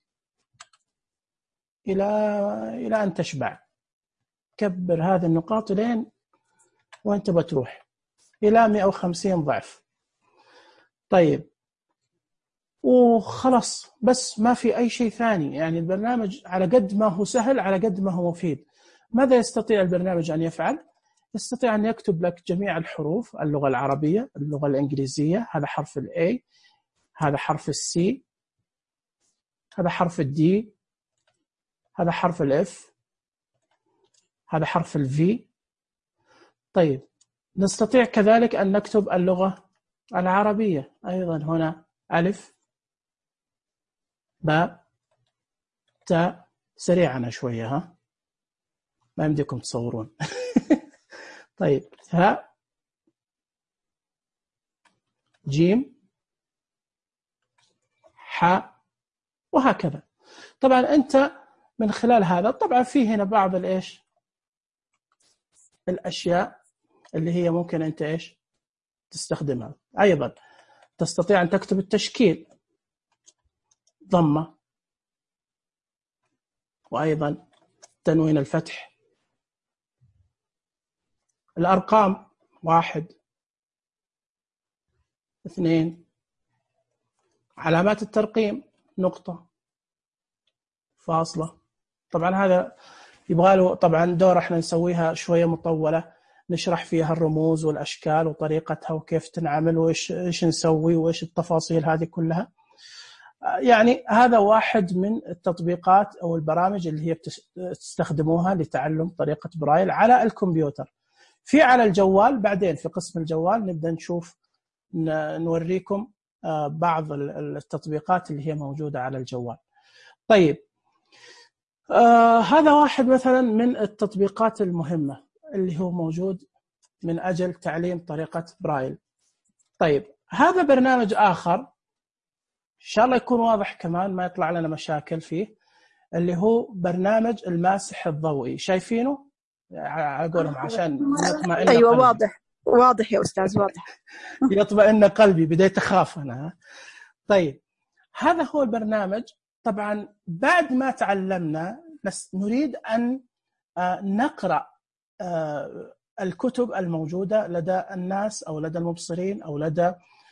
إلى إلى أن تشبع. كبر هذه النقاط لين وانت بتروح إلى مئة وخمسين ضعف. طيب وخلاص، بس ما في أي شيء ثاني. يعني البرنامج على قد ما هو سهل على قد ما هو مفيد. ماذا يستطيع البرنامج أن يفعل؟ يستطيع أن يكتب لك جميع الحروف، اللغة العربية، اللغة الإنجليزية، هذا حرف ال A، هذا حرف ال C، هذا حرف ال D، هذا حرف ال F، هذا حرف ال V. طيب نستطيع كذلك أن نكتب اللغة العربية أيضا. هنا ألف، باء، تاء. سريعا شوية، ها ما يمديكم تصورون. طيب ثاء، جيم، حاء، وهكذا. طبعا أنت من خلال هذا، طبعا في هنا بعض الإيش الأشياء اللي هي ممكن أنت إيش تستخدمها. أيضا تستطيع أن تكتب التشكيل، ضمة، وأيضا تنوين الفتح، الأرقام، واحد، اثنين، علامات الترقيم، نقطة، فاصلة. طبعا هذا يبغى له طبعا دور احنا نسويها شوية مطولة، نشرح فيها الرموز والأشكال وطريقتها وكيف تنعمل وإيش إيش نسوي وإيش التفاصيل هذه كلها. يعني هذا واحد من التطبيقات أو البرامج اللي هي بتستخدموها لتعلم طريقة برايل على الكمبيوتر. في على الجوال بعدين في قسم الجوال نبدأ نشوف نوريكم بعض التطبيقات اللي هي موجودة على الجوال. طيب آه هذا واحد مثلا من التطبيقات المهمة اللي هو موجود من أجل تعليم طريقة برايل. طيب هذا برنامج آخر إن شاء الله يكون واضح كمان ما يطلع لنا مشاكل فيه، اللي هو برنامج الماسح الضوئي. شايفينه؟ أقولهم عشان يطمئن. أيوة قلبي. واضح واضح يا أستاذ، واضح. يطمئن قلبي، بديت أخاف أنا. طيب هذا هو البرنامج. طبعا بعد ما تعلمنا نريد أن نقرأ الكتب الموجودة لدى الناس أو لدى المبصرين أو لدى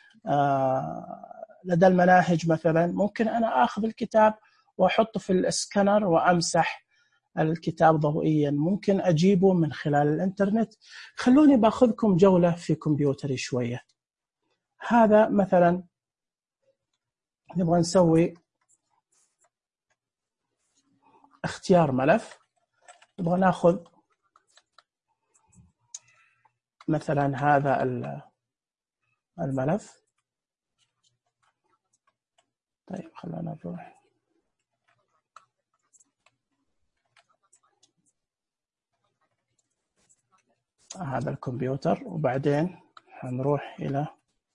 لدى المناهج. مثلا ممكن أنا أخذ الكتاب وأحطه في الاسكانر وأمسح الكتاب ضوئيا، ممكن أجيبه من خلال الإنترنت. خلوني بأخذكم جولة في كمبيوتري شوية. هذا مثلا نبغى نسوي اختيار ملف، نبغى ناخذ مثلا هذا الملف. طيب خلينا نروح هذا الكمبيوتر، وبعدين هنروح إلى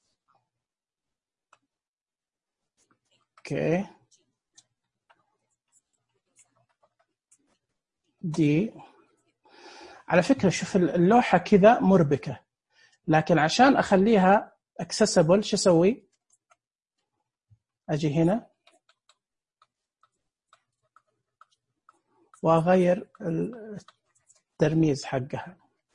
اوكي دي. على فكرة شوف اللوحة كذا مربكة، لكن عشان أخليها accessible شو أسوي؟ أجي هنا وأغير الترميز حقها.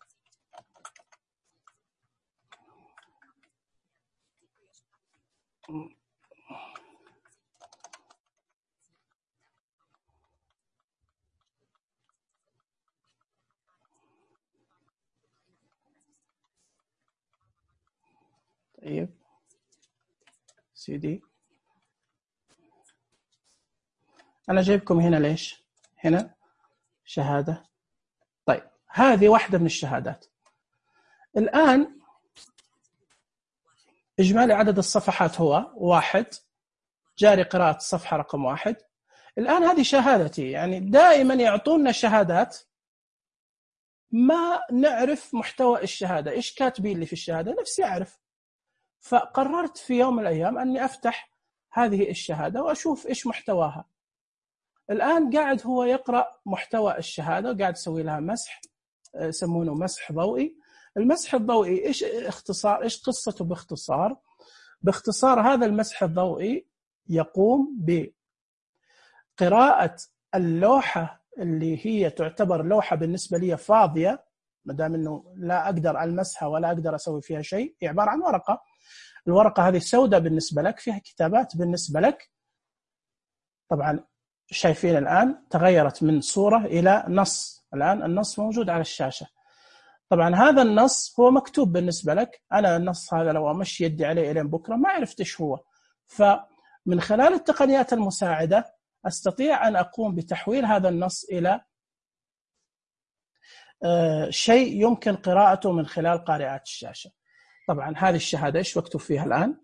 طيب سيدي أنا جايبكم هنا ليش؟ هنا شهادة. طيب هذه واحدة من الشهادات. الآن إجمالي عدد الصفحات هو واحد، جاري قراءة الصفحة رقم واحد. الآن هذه شهادتي. يعني دائما يعطونا شهادات ما نعرف محتوى الشهادة، إيش كاتبين لي في الشهادة، نفسي أعرف. فقررت في يوم من الأيام أني أفتح هذه الشهادة وأشوف إيش محتواها. الآن قاعد هو يقرأ محتوى الشهادة، قاعد يسوي لها مسح، يسمونه مسح ضوئي. المسح الضوئي إيش اختصار، إيش قصته باختصار؟ باختصار هذا المسح الضوئي يقوم بقراءة اللوحة اللي هي تعتبر لوحة بالنسبة لي فاضية ما دام انه لا اقدر المسها ولا اقدر اسوي فيها شيء، هي عباره عن ورقه. الورقه هذه سوداء بالنسبه لك، فيها كتابات بالنسبه لك. طبعا شايفين الان تغيرت من صوره الى نص، الان النص موجود على الشاشه. طبعا هذا النص هو مكتوب بالنسبه لك، انا النص هذا لو امشي يدي عليه الين بكره ما عرفت ايش هو. فمن خلال التقنيات المساعده استطيع ان اقوم بتحويل هذا النص الى شيء يمكن قراءته من خلال قارئات الشاشة. طبعا هذه الشهادة ايش مكتوب فيها الآن؟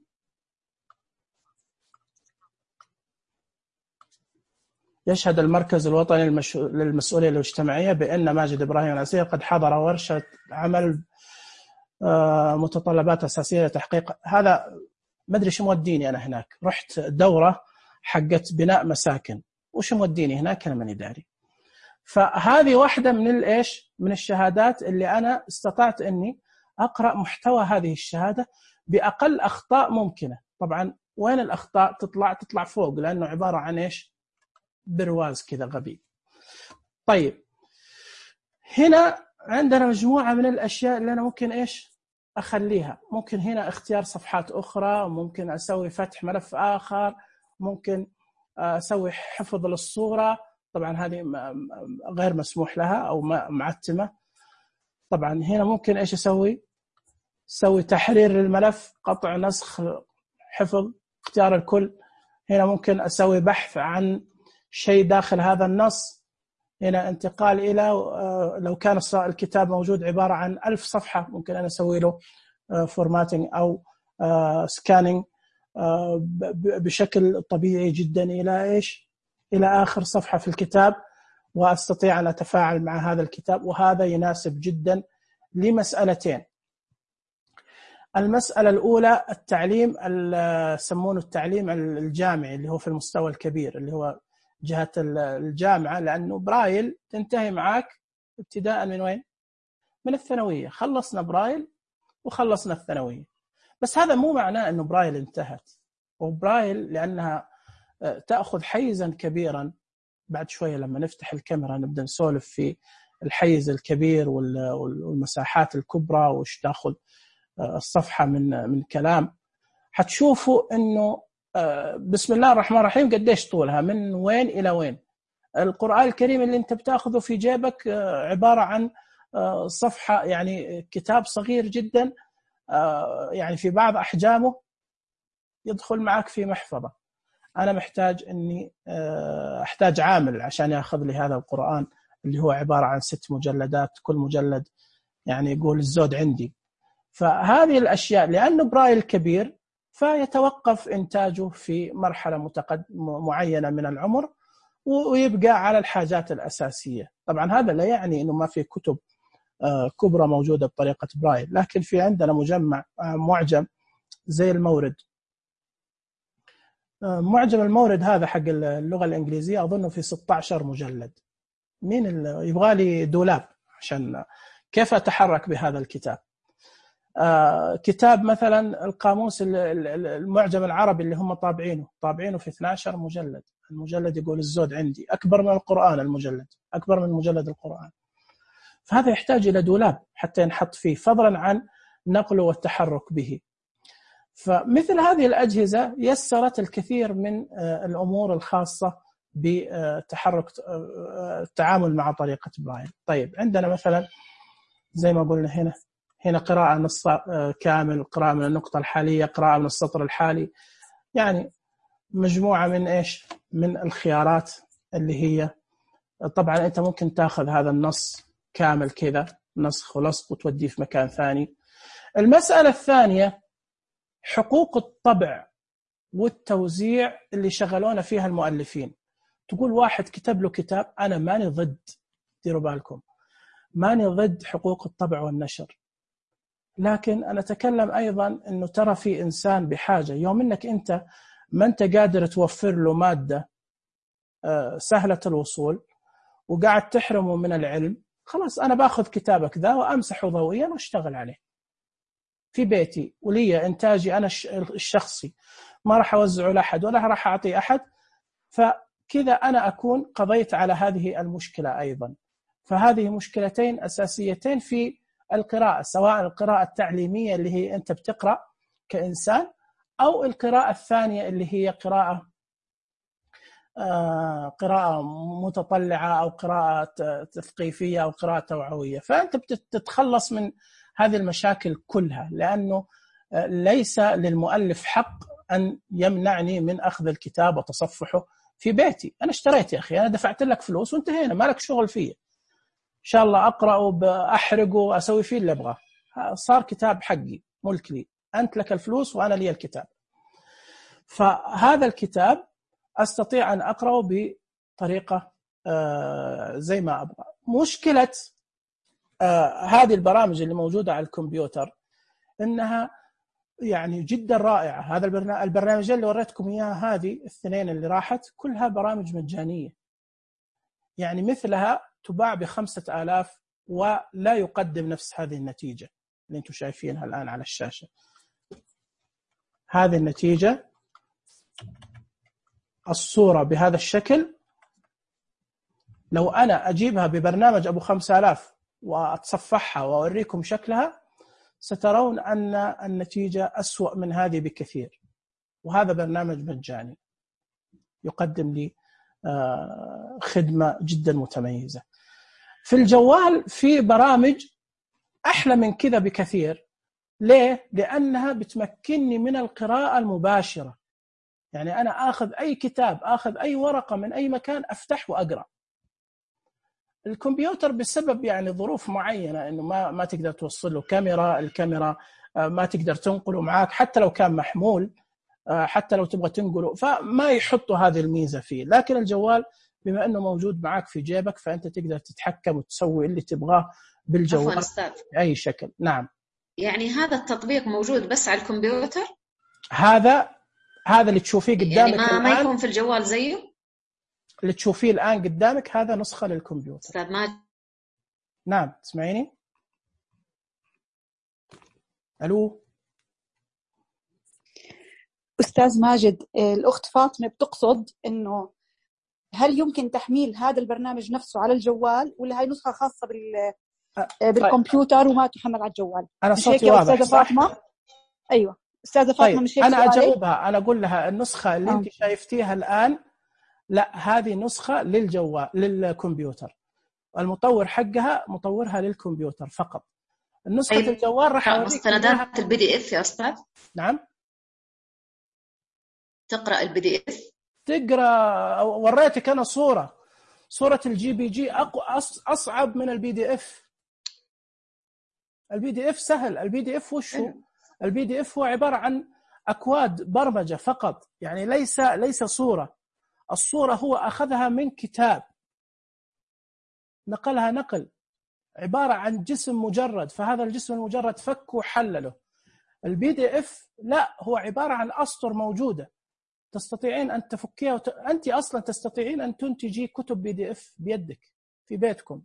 يشهد المركز الوطني للمسؤولية الاجتماعية بأن ماجد إبراهيم العسير قد حضر ورشة عمل متطلبات أساسية لتحقيق هذا. ما أدري شو موديني أنا هناك، رحت دورة حقت بناء مساكن، وش موديني هناك أنا ماني داري. فهذه واحدة من الإيش من الشهادات اللي أنا استطعت أني أقرأ محتوى هذه الشهادة بأقل أخطاء ممكنة. طبعا وين الأخطاء تطلع تطلع فوق، لأنه عبارة عن إيش برواز كذا غبي. طيب هنا عندنا مجموعة من الأشياء اللي أنا ممكن إيش أخليها. ممكن هنا اختيار صفحات أخرى، ممكن أسوي فتح ملف آخر، ممكن أسوي حفظ للصورة. طبعا هذه غير مسموح لها أو معتمة. طبعا هنا ممكن إيش أسوي؟ أسوي تحرير للملف، قطع، نسخ، حفظ، اختيار الكل. هنا ممكن أسوي بحث عن شيء داخل هذا النص. هنا انتقال إلى لو كان الكتاب موجود عبارة عن ألف صفحة ممكن أنا أسوي له فورماتينج أو سكانينج بشكل طبيعي جدا إلى إيش إلى آخر صفحة في الكتاب، وأستطيع أن أتفاعل مع هذا الكتاب. وهذا يناسب جدا لمسألتين. المسألة الأولى التعليم، يسمونه التعليم الجامعي اللي هو في المستوى الكبير اللي هو جهة الجامعة، لأنه برايل تنتهي معك ابتداء من وين؟ من الثانوية. خلصنا برايل وخلصنا الثانوية، بس هذا مو معناه أنه برايل انتهت. وبرايل لأنها تأخذ حيزا كبيرا، بعد شوية لما نفتح الكاميرا نبدأ نسولف في الحيز الكبير والمساحات الكبرى وش تأخذ الصفحة من من كلام. حتشوفوا أنه بسم الله الرحمن الرحيم قديش طولها من وين إلى وين. القرآن الكريم اللي أنت بتأخذه في جيبك عبارة عن صفحة، يعني كتاب صغير جدا، يعني في بعض أحجامه يدخل معك في محفظة. أنا محتاج أني أحتاج عامل عشان يأخذ لي هذا القرآن اللي هو عبارة عن ست مجلدات، كل مجلد يعني يقول الزود عندي. فهذه الأشياء لأنه برايل كبير فيتوقف إنتاجه في مرحلة متقد... معينة من العمر، ويبقى على الحاجات الأساسية. طبعا هذا لا يعني أنه ما في كتب كبرى موجودة بطريقة برايل، لكن في عندنا مجمع معجم زي المورد. معجم المورد هذا حق اللغة الإنجليزية أظنه في ستة عشر مجلد. مين اللي يبغى لي دولاب عشان كيف أتحرك بهذا الكتاب؟ آه كتاب مثلا القاموس المعجم العربي اللي هم طابعينه طابعينه في اثني عشر مجلد. المجلد يقول الزود عندي أكبر من القرآن، المجلد أكبر من مجلد القرآن. فهذا يحتاج إلى دولاب حتى ينحط فيه، فضلا عن نقله والتحرك به. فمثل هذه الأجهزة يسرت الكثير من الأمور الخاصة بتحرك التعامل مع طريقة برايل. طيب عندنا مثلا زي ما قلنا هنا هنا قراءة نص كامل، قراءة من النقطة الحالية، قراءة من السطر الحالي، يعني مجموعة من إيش من الخيارات اللي هي طبعا أنت ممكن تأخذ هذا النص كامل كذا نسخ ولصق وتوديه في مكان ثاني. المسألة الثانية حقوق الطبع والتوزيع اللي شغلونا فيها المؤلفين. تقول واحد كتب له كتاب، أنا ماني ضد، ديروا بالكم ماني ضد حقوق الطبع والنشر، لكن أنا أتكلم أيضا أنه ترى في إنسان بحاجة. يوم أنك أنت ما أنت قادر توفر له مادة سهلة الوصول وقاعد تحرمه من العلم، خلاص أنا باخذ كتابك ذا وأمسحه ضوئيا واشتغل عليه في بيتي ولي إنتاجي أنا الشخصي، ما راح أوزعه لأحد ولا راح أعطي أحد. فكذا أنا أكون قضيت على هذه المشكلة أيضا. فهذه مشكلتين أساسيتين في القراءة، سواء القراءة التعليمية اللي هي أنت بتقرأ كإنسان، أو القراءة الثانية اللي هي قراءة آه قراءة متطلعة أو قراءة تثقيفية أو قراءة توعوية. فأنت بتتخلص من هذه المشاكل كلها، لأنه ليس للمؤلف حق أن يمنعني من أخذ الكتاب وتصفحه في بيتي. أنا اشتريت يا أخي، أنا دفعت لك فلوس وانتهينا، ما لك شغل فيه. إن شاء الله أقرأه بأحرقه وأسوي فيه اللي أبغاه، صار كتاب حقي ملك لي، أنت لك الفلوس وأنا لي الكتاب. فهذا الكتاب أستطيع أن أقرأه بطريقة زي ما أبغى. مشكلة هذه البرامج اللي موجودة على الكمبيوتر إنها يعني جدا رائعة. هذا البرنامج اللي وريتكم إياها هذه الاثنين اللي راحت كلها برامج مجانية، يعني مثلها تباع بخمسة آلاف ولا يقدم نفس هذه النتيجة اللي انتم شايفينها الآن على الشاشة. هذه النتيجة، الصورة بهذا الشكل، لو أنا أجيبها ببرنامج أبو خمسة آلاف وأتصفحها وأوريكم شكلها سترون أن النتيجة أسوأ من هذه بكثير. وهذا برنامج مجاني يقدم لي خدمة جدا متميزة. في الجوال في برامج أحلى من كذا بكثير. ليه؟ لأنها بتمكنني من القراءة المباشرة. يعني أنا أخذ أي كتاب، أخذ أي ورقة من أي مكان، أفتح وأقرأ. الكمبيوتر بسبب يعني ظروف معينة إنه ما ما تقدر توصل له كاميرا، الكاميرا ما تقدر تنقله معاك حتى لو كان محمول، حتى لو تبغى تنقله، فما يحطوا هذه الميزة فيه. لكن الجوال بما أنه موجود معك في جيبك فأنت تقدر تتحكم وتسوي اللي تبغاه بالجوال بأي شكل. نعم. يعني هذا التطبيق موجود بس على الكمبيوتر؟ هذا هذا اللي تشوفيه قدامك يعني ما الآن، ما يكون في الجوال زيه؟ اللي تشوفيه الآن قدامك هذا نسخة للكمبيوتر. أستاذ ماجد. نعم تسمعيني؟ ألو أستاذ ماجد، الأخت فاطمة بتقصد إنه هل يمكن تحميل هذا البرنامج نفسه على الجوال، ولا هاي نسخة خاصة بال بالكمبيوتر وما تحمل على الجوال؟ أنا صوتي واضح أستاذة فاطمة؟ أيوة أستاذة فاطمة. طيب. مش هيك أنا سؤالي؟ أجاوبها، أنا أقول لها النسخة اللي آه. أنت شايفتيها الآن لا، هذه نسخة للجوال للكمبيوتر، المطور حقها مطورها للكمبيوتر فقط. النسخة طيب. الجوال راح أوريك مستندات البي دي إف يا أستاذ؟ نعم. تقرأ البي دي إف؟ تقرأ. وريتك أنا صورة صورة الجي بي جي أقوى أصعب من البي دي إف. البي دي إف سهل. البي دي إف وش هو؟ البي دي إف هو عبارة عن أكواد برمجة فقط، يعني ليس ليس صورة. الصورة هو أخذها من كتاب نقلها نقل، عبارة عن جسم مجرد، فهذا الجسم المجرد فك وحلله. البي دي إف لا، هو عبارة عن أسطر موجودة تستطيعين أن تفكيها وت... أنت أصلا تستطيعين أن تنتجي كتب بي دي إف بيدك في بيتكم.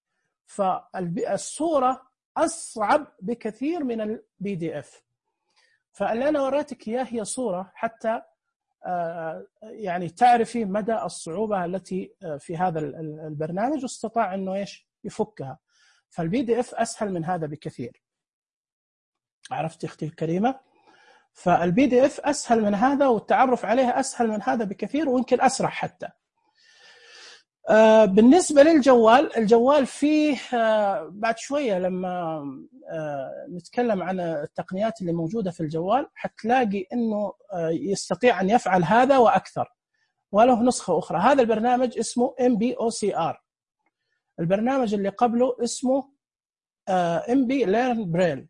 فالصورة أصعب بكثير من البي دي إف. فاللي أنا وريتك إياه هي صورة حتى يعني تعرفي مدى الصعوبة التي في هذا البرنامج، واستطاع أنه إيش يفكها. فالبي دي إف أسهل من هذا بكثير. عرفتي أختي الكريمة؟ فالبي دي إف أسهل من هذا، والتعرف عليها أسهل من هذا بكثير، ويمكن أسرع حتى. آه بالنسبة للجوال، الجوال فيه آه بعد شوية لما آه نتكلم عن التقنيات اللي موجودة في الجوال حتلاقي أنه آه يستطيع أن يفعل هذا وأكثر، وله نسخة أخرى. هذا البرنامج اسمه إم بي أو سي آر. البرنامج اللي قبله اسمه آه إم بي Learn Braille.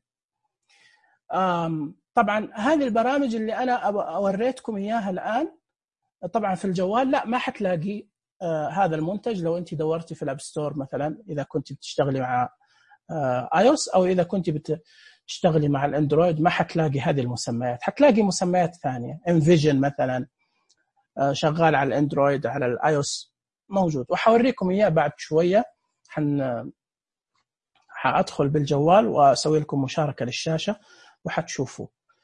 طبعا هذه البرامج اللي أنا أوريتكم إياها الآن طبعا في الجوال لا، ما حتلاقي آه هذا المنتج. لو أنت دورتي في الأب ستور مثلا، إذا كنت بتشتغلي مع آه آيوس، أو إذا كنت بتشتغلي مع الأندرويد، ما حتلاقي هذه المسميات. حتلاقي مسميات ثانية، انفيجن مثلا آه شغال على الأندرويد، على الآيوس موجود، وحوريكم إياه بعد شوية. حن حأدخل بالجوال وأسوي لكم مشاركة للشاشة وحتشوفوا.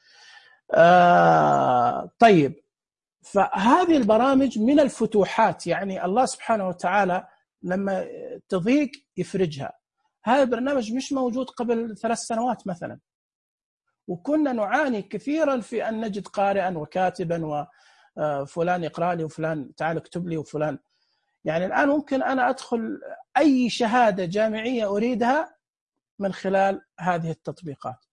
آه طيب، فهذه البرامج من الفتوحات. يعني الله سبحانه وتعالى لما تضيق يفرجها. هذا البرنامج مش موجود قبل ثلاث سنوات مثلا، وكنا نعاني كثيرا في أن نجد قارئا وكاتبا وفلان يقرأ لي وفلان تعال اكتب لي وفلان. يعني الآن ممكن أنا أدخل أي شهادة جامعية أريدها من خلال هذه التطبيقات.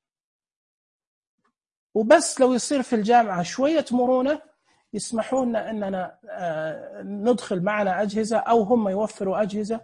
وبس لو يصير في الجامعة شوية مرونة يسمحون لنا أننا ندخل معنا أجهزة أو هم يوفروا أجهزة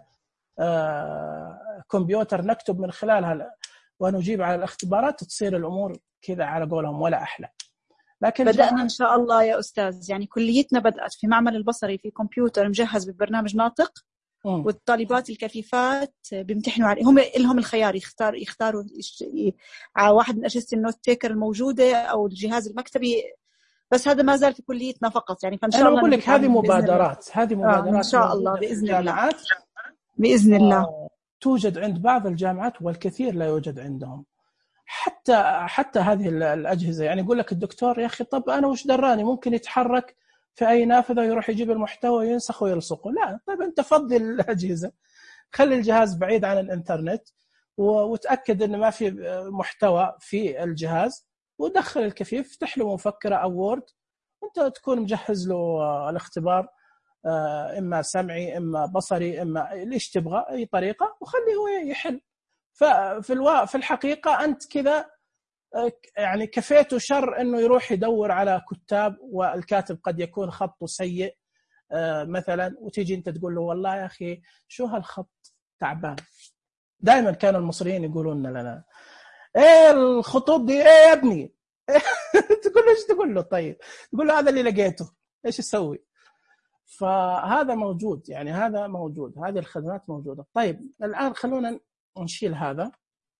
كمبيوتر نكتب من خلالها ونجيب على الاختبارات، تصير الأمور كذا على قولهم ولا أحلى. لكن بدأنا إن شاء الله يا أستاذ، يعني كليتنا بدأت في معمل البصري في كمبيوتر مجهز ببرنامج ناطق، م. والطالبات الكفيفات بيمتحنوا عليه، هم لهم الخيار يختار يختاروا على واحد من أجهزة النوت تيكر الموجودة أو الجهاز المكتبي، بس هذا ما زال في كليتنا فقط. يعني فإن شاء أنا الله بقول لك هذه مبادرات، هذه مبادرات آه إن شاء الله بإذن الله بإذن الله توجد عند بعض الجامعات والكثير لا يوجد عندهم. حتى حتى هذه الأجهزة، يعني يقول لك الدكتور يا أخي طب أنا وش دراني، ممكن يتحرك في أي نافذة ويروح يجيب المحتوى وينسخ ويلصقه. لا، طيب أنت فضل الأجهزة، خلي الجهاز بعيد عن الإنترنت وتأكد إن ما في محتوى في الجهاز، ودخل الكفيف افتح له مفكرة أو وورد، أنت تكون مجهز له الاختبار إما سمعي إما بصري إما ليش تبغى أي طريقة، وخليه هو يحل. ففي الوا... في الحقيقة أنت كذا يعني كفيته شر إنه يروح يدور على كتاب، والكاتب قد يكون خطه سيء مثلا، وتيجي أنت تقول له والله يا أخي شو هالخط تعبان. دائما كانوا المصريين يقولون لنا إيه الخطوط دي إيه يا ابني تقول له إيش تقول له؟ طيب تقول له هذا اللي لقيته إيش يسوي؟ فهذا موجود، يعني هذا موجود، هذه الخدمات موجودة. طيب الآن خلونا نشيل هذا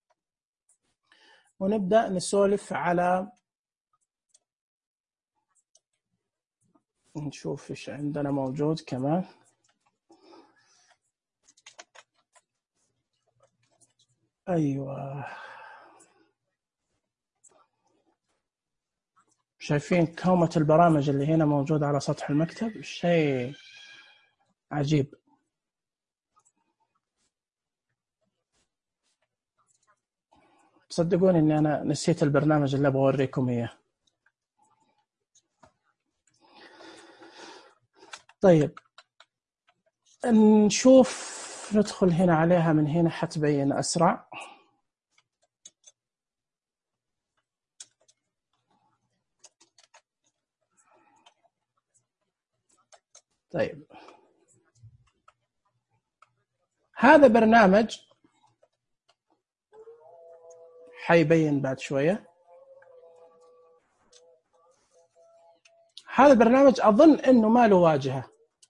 ونبدأ نسولف على، نشوف إيش عندنا موجود كمان. أيوة، شايفين كومة البرامج اللي هنا موجودة على سطح المكتب؟ شيء عجيب. تصدقوني إني أنا نسيت البرنامج اللي أبغى أوريكم إياه. طيب نشوف، ندخل هنا عليها من هنا حتبين أسرع. طيب هذا برنامج حيبين بعد شوية. هذا البرنامج أظن أنه ما له واجهة،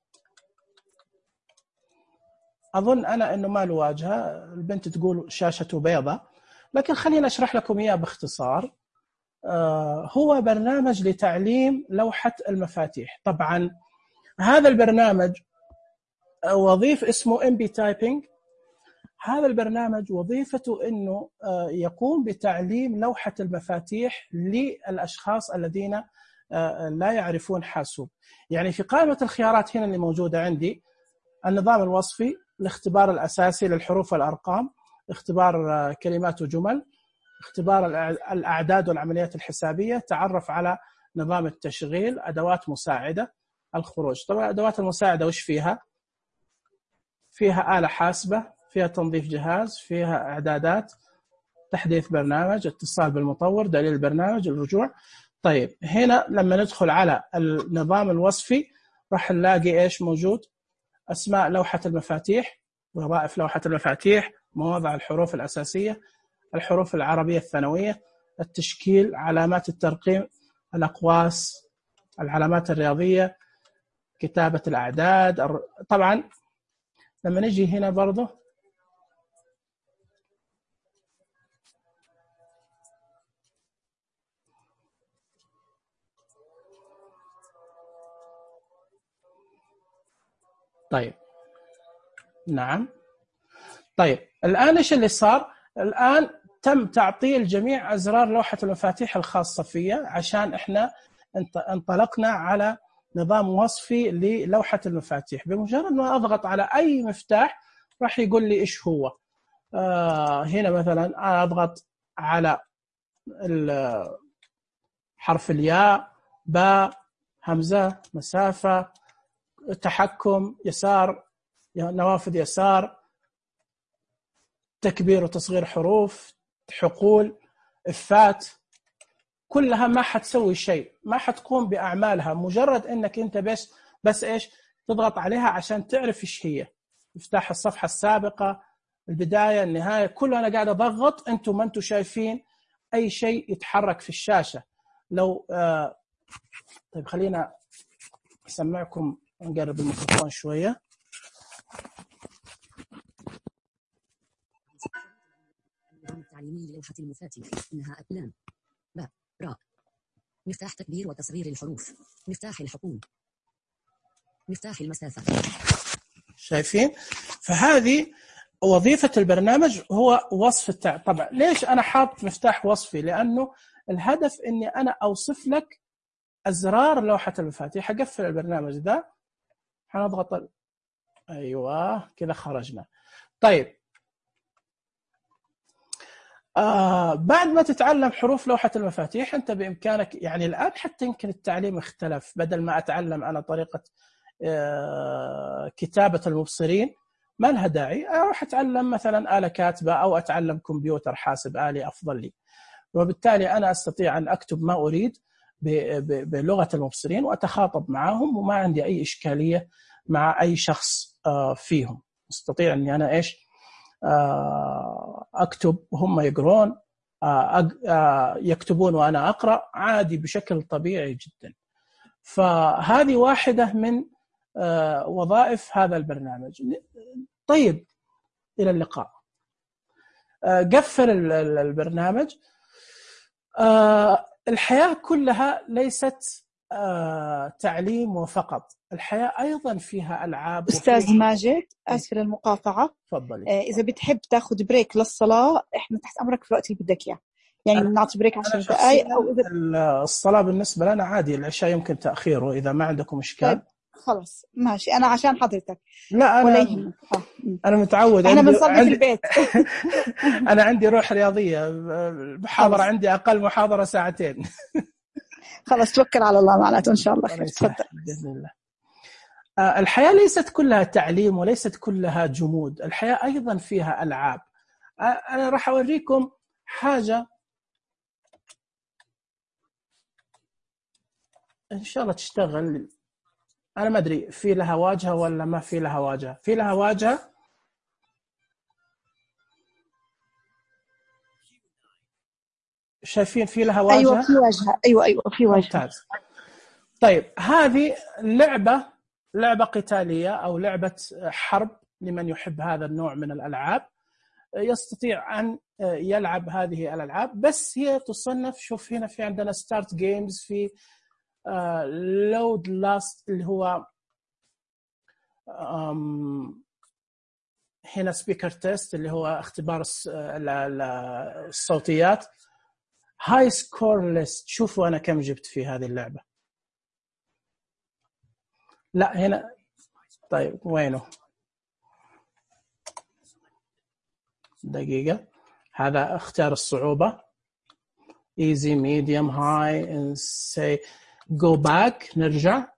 أظن أنا أنه ما له واجهة. البنت تقول شاشته بيضة، لكن خلينا أشرح لكم إياه باختصار. آه هو برنامج لتعليم لوحة المفاتيح. طبعا هذا البرنامج وظيف اسمه إم بي تايبينج. هذا البرنامج وظيفته أنه يقوم بتعليم لوحة المفاتيح للأشخاص الذين لا يعرفون حاسوب. يعني في قائمة الخيارات هنا اللي موجودة عندي النظام الوصفي، الاختبار الأساسي للحروف والأرقام، اختبار كلمات وجمل، اختبار الأعداد والعمليات الحسابية، تعرف على نظام التشغيل، أدوات مساعدة، الخروج. طبعا أدوات المساعدة وش فيها؟ فيها آلة حاسبة، فيها تنظيف جهاز، فيها إعدادات، تحديث برنامج، اتصال بالمطور، دليل البرنامج، الرجوع. طيب هنا لما ندخل على النظام الوصفي راح نلاقي إيش موجود؟ أسماء لوحة المفاتيح، وظائف لوحة المفاتيح، مواضع الحروف الأساسية، الحروف العربية الثانوية، التشكيل، علامات الترقيم، الأقواس، العلامات الرياضية، كتابة الأعداد. طبعا لما نجي هنا برضه طيب نعم. طيب الآن إيش اللي صار؟ الآن تم تعطيل جميع أزرار لوحة المفاتيح الخاصة فيها، عشان إحنا انطلقنا على نظام وصفي للوحة المفاتيح. بمجرد ما أضغط على أي مفتاح راح يقول لي إيش هو. آه هنا مثلا أنا أضغط على حرف الياء، باء، همزة، مسافة، تحكم، يسار، نوافذ يسار، تكبير وتصغير حروف، حقول، إفات، كلها ما حتسوي شيء، ما حتقوم بأعمالها، مجرد إنك أنت بس بس إيش تضغط عليها عشان تعرف إيش هي. افتح الصفحة السابقة، البداية، النهاية، كله أنا قاعد أضغط، أنتم ما أنتم شايفين أي شيء يتحرك في الشاشة. لو آه طيب خلينا أسمعكم، نقرب الميكروفون شوية. النظام التعليمي للوحة المفاتيح إنها أقلام، باء، راء، مفتاح تكبير وتصغير الحروف، مفتاح الحقول، مفتاح المسافة. شايفين؟ فهذه وظيفة البرنامج، هو وصف التع... طبعا ليش أنا حاط مفتاح وصفي؟ لأنه الهدف إني أنا أوصف لك أزرار لوحة المفاتيح. أقفل البرنامج ده، حنضغط ال... أيوة كذا خرجنا. طيب آه بعد ما تتعلم حروف لوحة المفاتيح أنت بإمكانك، يعني الآن حتى يمكن التعليم اختلف، بدل ما أتعلم أنا طريقة آه كتابة المبصرين ما لها داعي، أروح أتعلم مثلا آلة كاتبة أو أتعلم كمبيوتر حاسب آلي أفضل لي، وبالتالي أنا أستطيع أن أكتب ما أريد بلغة المبصرين وأتخاطب معهم، وما عندي أي إشكالية مع أي شخص آه فيهم. أستطيع أني أنا إيش أكتب وهم يقرون، يكتبون وأنا أقرأ عادي بشكل طبيعي جدا. فهذه واحدة من وظائف هذا البرنامج. طيب إلى اللقاء. قفل البرنامج. الحياة كلها ليست تعليم وفقط، الحياة أيضا فيها ألعاب. أستاذ ماجد آسف للمقاطعة، تفضلي. إذا بتحب تاخذ بريك للصلاة إحنا تحت أمرك في الوقت اللي بدك إياه، يعني نعطي بريك عشر دقائق أو إذا الصلاة بالنسبة لنا عادي، العشاء يمكن تأخيره إذا ما عندكم إشكال. طيب خلاص ماشي، أنا عشان حضرتك. لا أنا ولا آه. أنا متعود، إحنا عندي بنصلي عندي في البيت. أنا عندي روح رياضية، المحاضرة عندي أقل محاضرة ساعتين. خلاص توكل على الله معناته إن شاء الله خير. تفضل. بإذن الله. الحياة ليست كلها تعليم وليست كلها جمود، الحياة أيضا فيها ألعاب. أنا راح أوريكم حاجة إن شاء الله تشتغل. أنا ما أدري في لها واجهة ولا ما في لها واجهة. في لها واجهة. شايفين في لها واجهة؟ أيوة في واجهة. أيوة أيوة في واجهة. ممتاز. طيب هذه لعبة لعبة قتالية أو لعبة حرب لمن يحب هذا النوع من الألعاب، يستطيع أن يلعب هذه الألعاب، بس هي تصنف. شوف هنا في عندنا ستارت جيمز، في لود لاست اللي هو هنا سبيكر تيست اللي هو اختبار الصوتيات، هاي سكور ليست. شوفوا أنا كم جبت في هذه اللعبة. لا هنا طيب وينه؟ دقيقة. هذا اختار الصعوبة easy medium high and say go back. نرجع.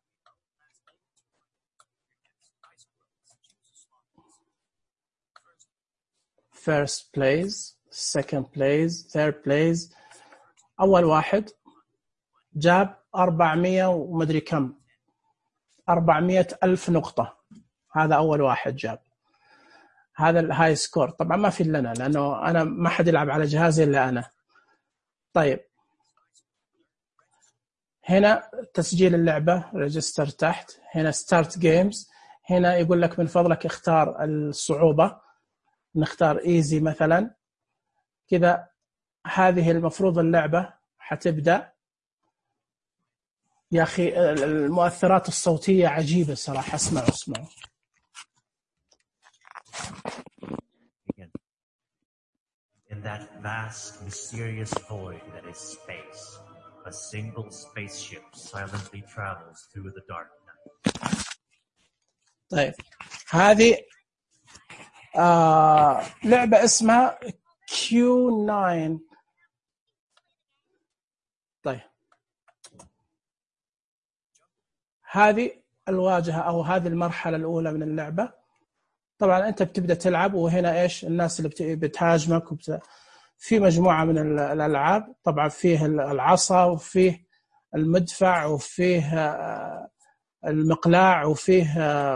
first place second place third place. أول واحد جاب أربعمية ومدري كم، أربعمية ألف نقطة. هذا أول واحد جاب. هذا الهاي سكور. طبعا ما في لنا لأنه أنا ما حد يلعب على جهازي إلا أنا. طيب هنا تسجيل اللعبة، ريجستر تحت. هنا ستارت جيمز. هنا يقول لك من فضلك اختار الصعوبة، نختار ايزي مثلا كذا. هذه المفروض اللعبة حتبدأ. يا أخي المؤثرات الصوتية عجيبة صراحة. اسمعوا اسمعوا. In that vast, mysterious void that is space, a single spaceship silently travels through the dark night. طيب هذه آه لعبة اسمها كيو ناين. طيب هذه الواجهة أو هذه المرحلة الأولى من اللعبة. طبعا أنت بتبدأ تلعب، وهنا إيش الناس اللي بتهاجمك وبت... في مجموعة من الألعاب. طبعا فيه العصا وفيه المدفع وفيه المقلاع وفيه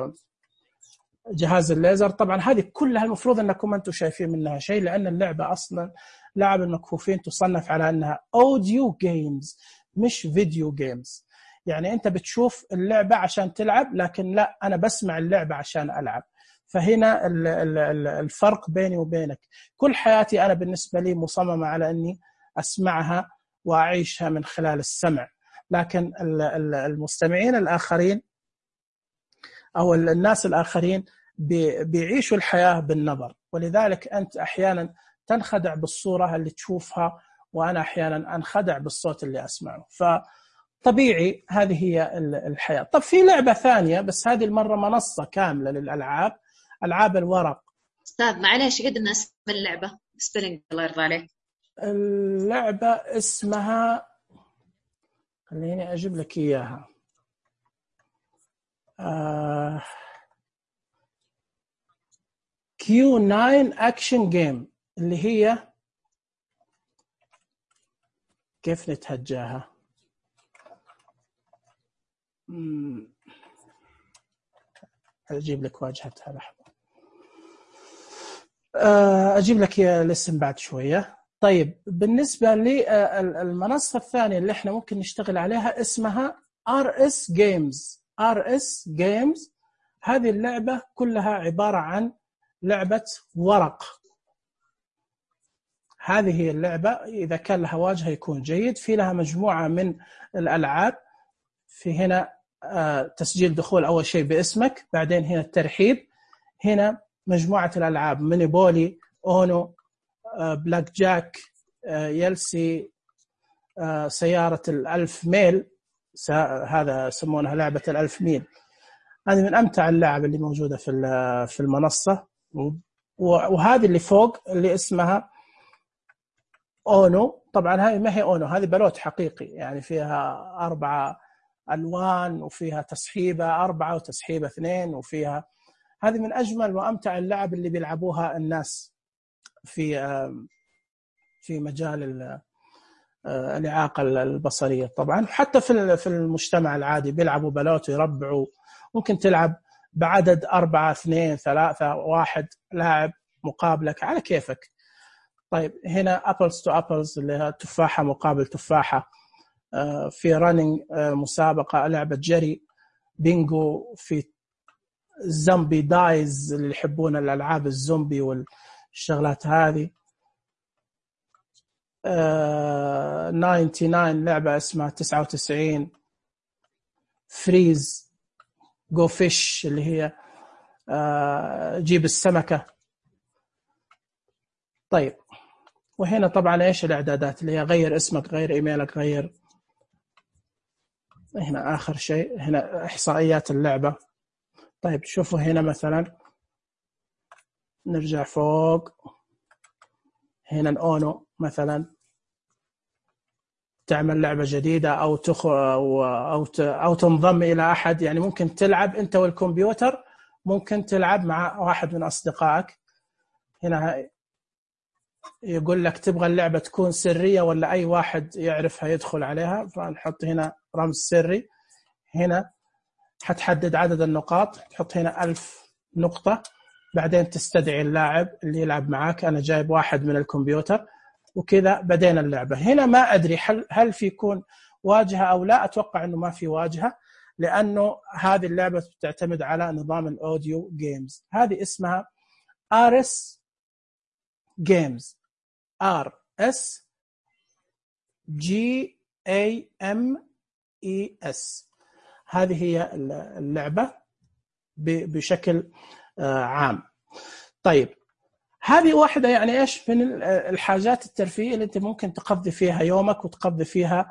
جهاز الليزر. طبعا هذه كلها المفروض أنكم أنتم شايفين منها شيء، لأن اللعبة أصلا لعب المكفوفين تصنف على أنها أوديو جيمز مش فيديو جيمز. يعني أنت بتشوف اللعبة عشان تلعب، لكن لا، أنا بسمع اللعبة عشان ألعب. فهنا الفرق بيني وبينك. كل حياتي أنا بالنسبة لي مصممة على أني أسمعها وأعيشها من خلال السمع، لكن المستمعين الآخرين أو الناس الآخرين بيعيشوا الحياة بالنظر، ولذلك أنت أحيانا تنخدع بالصورة اللي تشوفها، وأنا أحيانا أنخدع بالصوت اللي أسمعه. فطبيعي هذه هي الحياة. طب في لعبة ثانية، بس هذه المرة منصة كاملة للألعاب، ألعاب الورق. أستاذ معليش عدنا اسم اللعبة سبيلنج الله يرضى عليك. اللعبة اسمها، خليني أجيب لك إياها، آه... كيو ناين أكشن جيم، اللي هي كيف نتهجاها. مم. أجيب لك واجهتها، لحظة أجيب لك الاسم بعد شوية. طيب بالنسبة للمنصة الثانية اللي احنا ممكن نشتغل عليها اسمها آر إس Games. آر إس Games هذه اللعبة كلها عبارة عن لعبة ورق. هذه هي اللعبة، إذا كان لها واجهة يكون جيد. في لها مجموعة من الألعاب. في هنا تسجيل دخول أول شيء باسمك، بعدين هنا الترحيب، هنا مجموعة الألعاب مونوبولي، أونو، بلاك جاك، يلسي، سيارة الألف ميل، هذا يسمونها لعبة الألف ميل. هذه من أمتع اللعب اللي موجودة في في المنصة. وهذه اللي فوق اللي اسمها أونو. طبعا هذه ما هي أونو، هذه بلوت حقيقي، يعني فيها أربعة ألوان وفيها تسحيبة أربعة وتسحيبة اثنين، وفيها هذه من أجمل وأمتع اللعب اللي بيلعبوها الناس في في مجال الإعاقة البصرية. طبعا حتى في في المجتمع العادي بيلعبوا بلوت ويربعوا. ممكن تلعب بعدد أربعة اثنين ثلاثة واحد لاعب مقابلك على كيفك. طيب هنا أبلز تو أبلز اللي هي تفاحة مقابل تفاحة. في رانينج مسابقة، لعبة جري، بينجو، في زومبي دايز اللي يحبون الألعاب الزومبي والشغلات هذه. تسعة وتسعين لعبة اسمها تسعة وتسعين. فريز، جو فيش اللي هي جيب السمكة. طيب وهنا طبعا ايش الاعدادات اللي هي غير اسمك، غير ايميلك، غير. هنا اخر شيء هنا احصائيات اللعبة. طيب شوفوا هنا مثلا، نرجع فوق هنا الأونو مثلا، تعمل لعبة جديدة أو تخ أو أو, أو تنضم إلى أحد. يعني ممكن تلعب أنت والكمبيوتر، ممكن تلعب مع واحد من أصدقائك. هنا يقول لك تبغى اللعبة تكون سرية ولا أي واحد يعرفها يدخل عليها، فنحط هنا رمز سري. هنا حتحدد عدد النقاط، تحط هنا ألف نقطة، بعدين تستدعي اللاعب اللي يلعب معك. أنا جايب واحد من الكمبيوتر، وكذا بدينا اللعبة. هنا ما أدري هل, هل في يكون واجهة أو لا. أتوقع أنه ما في واجهة، لأنه هذه اللعبة تعتمد على نظام الأوديو جيمز. هذه اسمها آر إس Games. آر إس جي إيه إم إي إس. هذه هي اللعبة بشكل عام. طيب هذه واحدة يعني إيش من الحاجات الترفيهية اللي أنت ممكن تقضي فيها يومك وتقضي فيها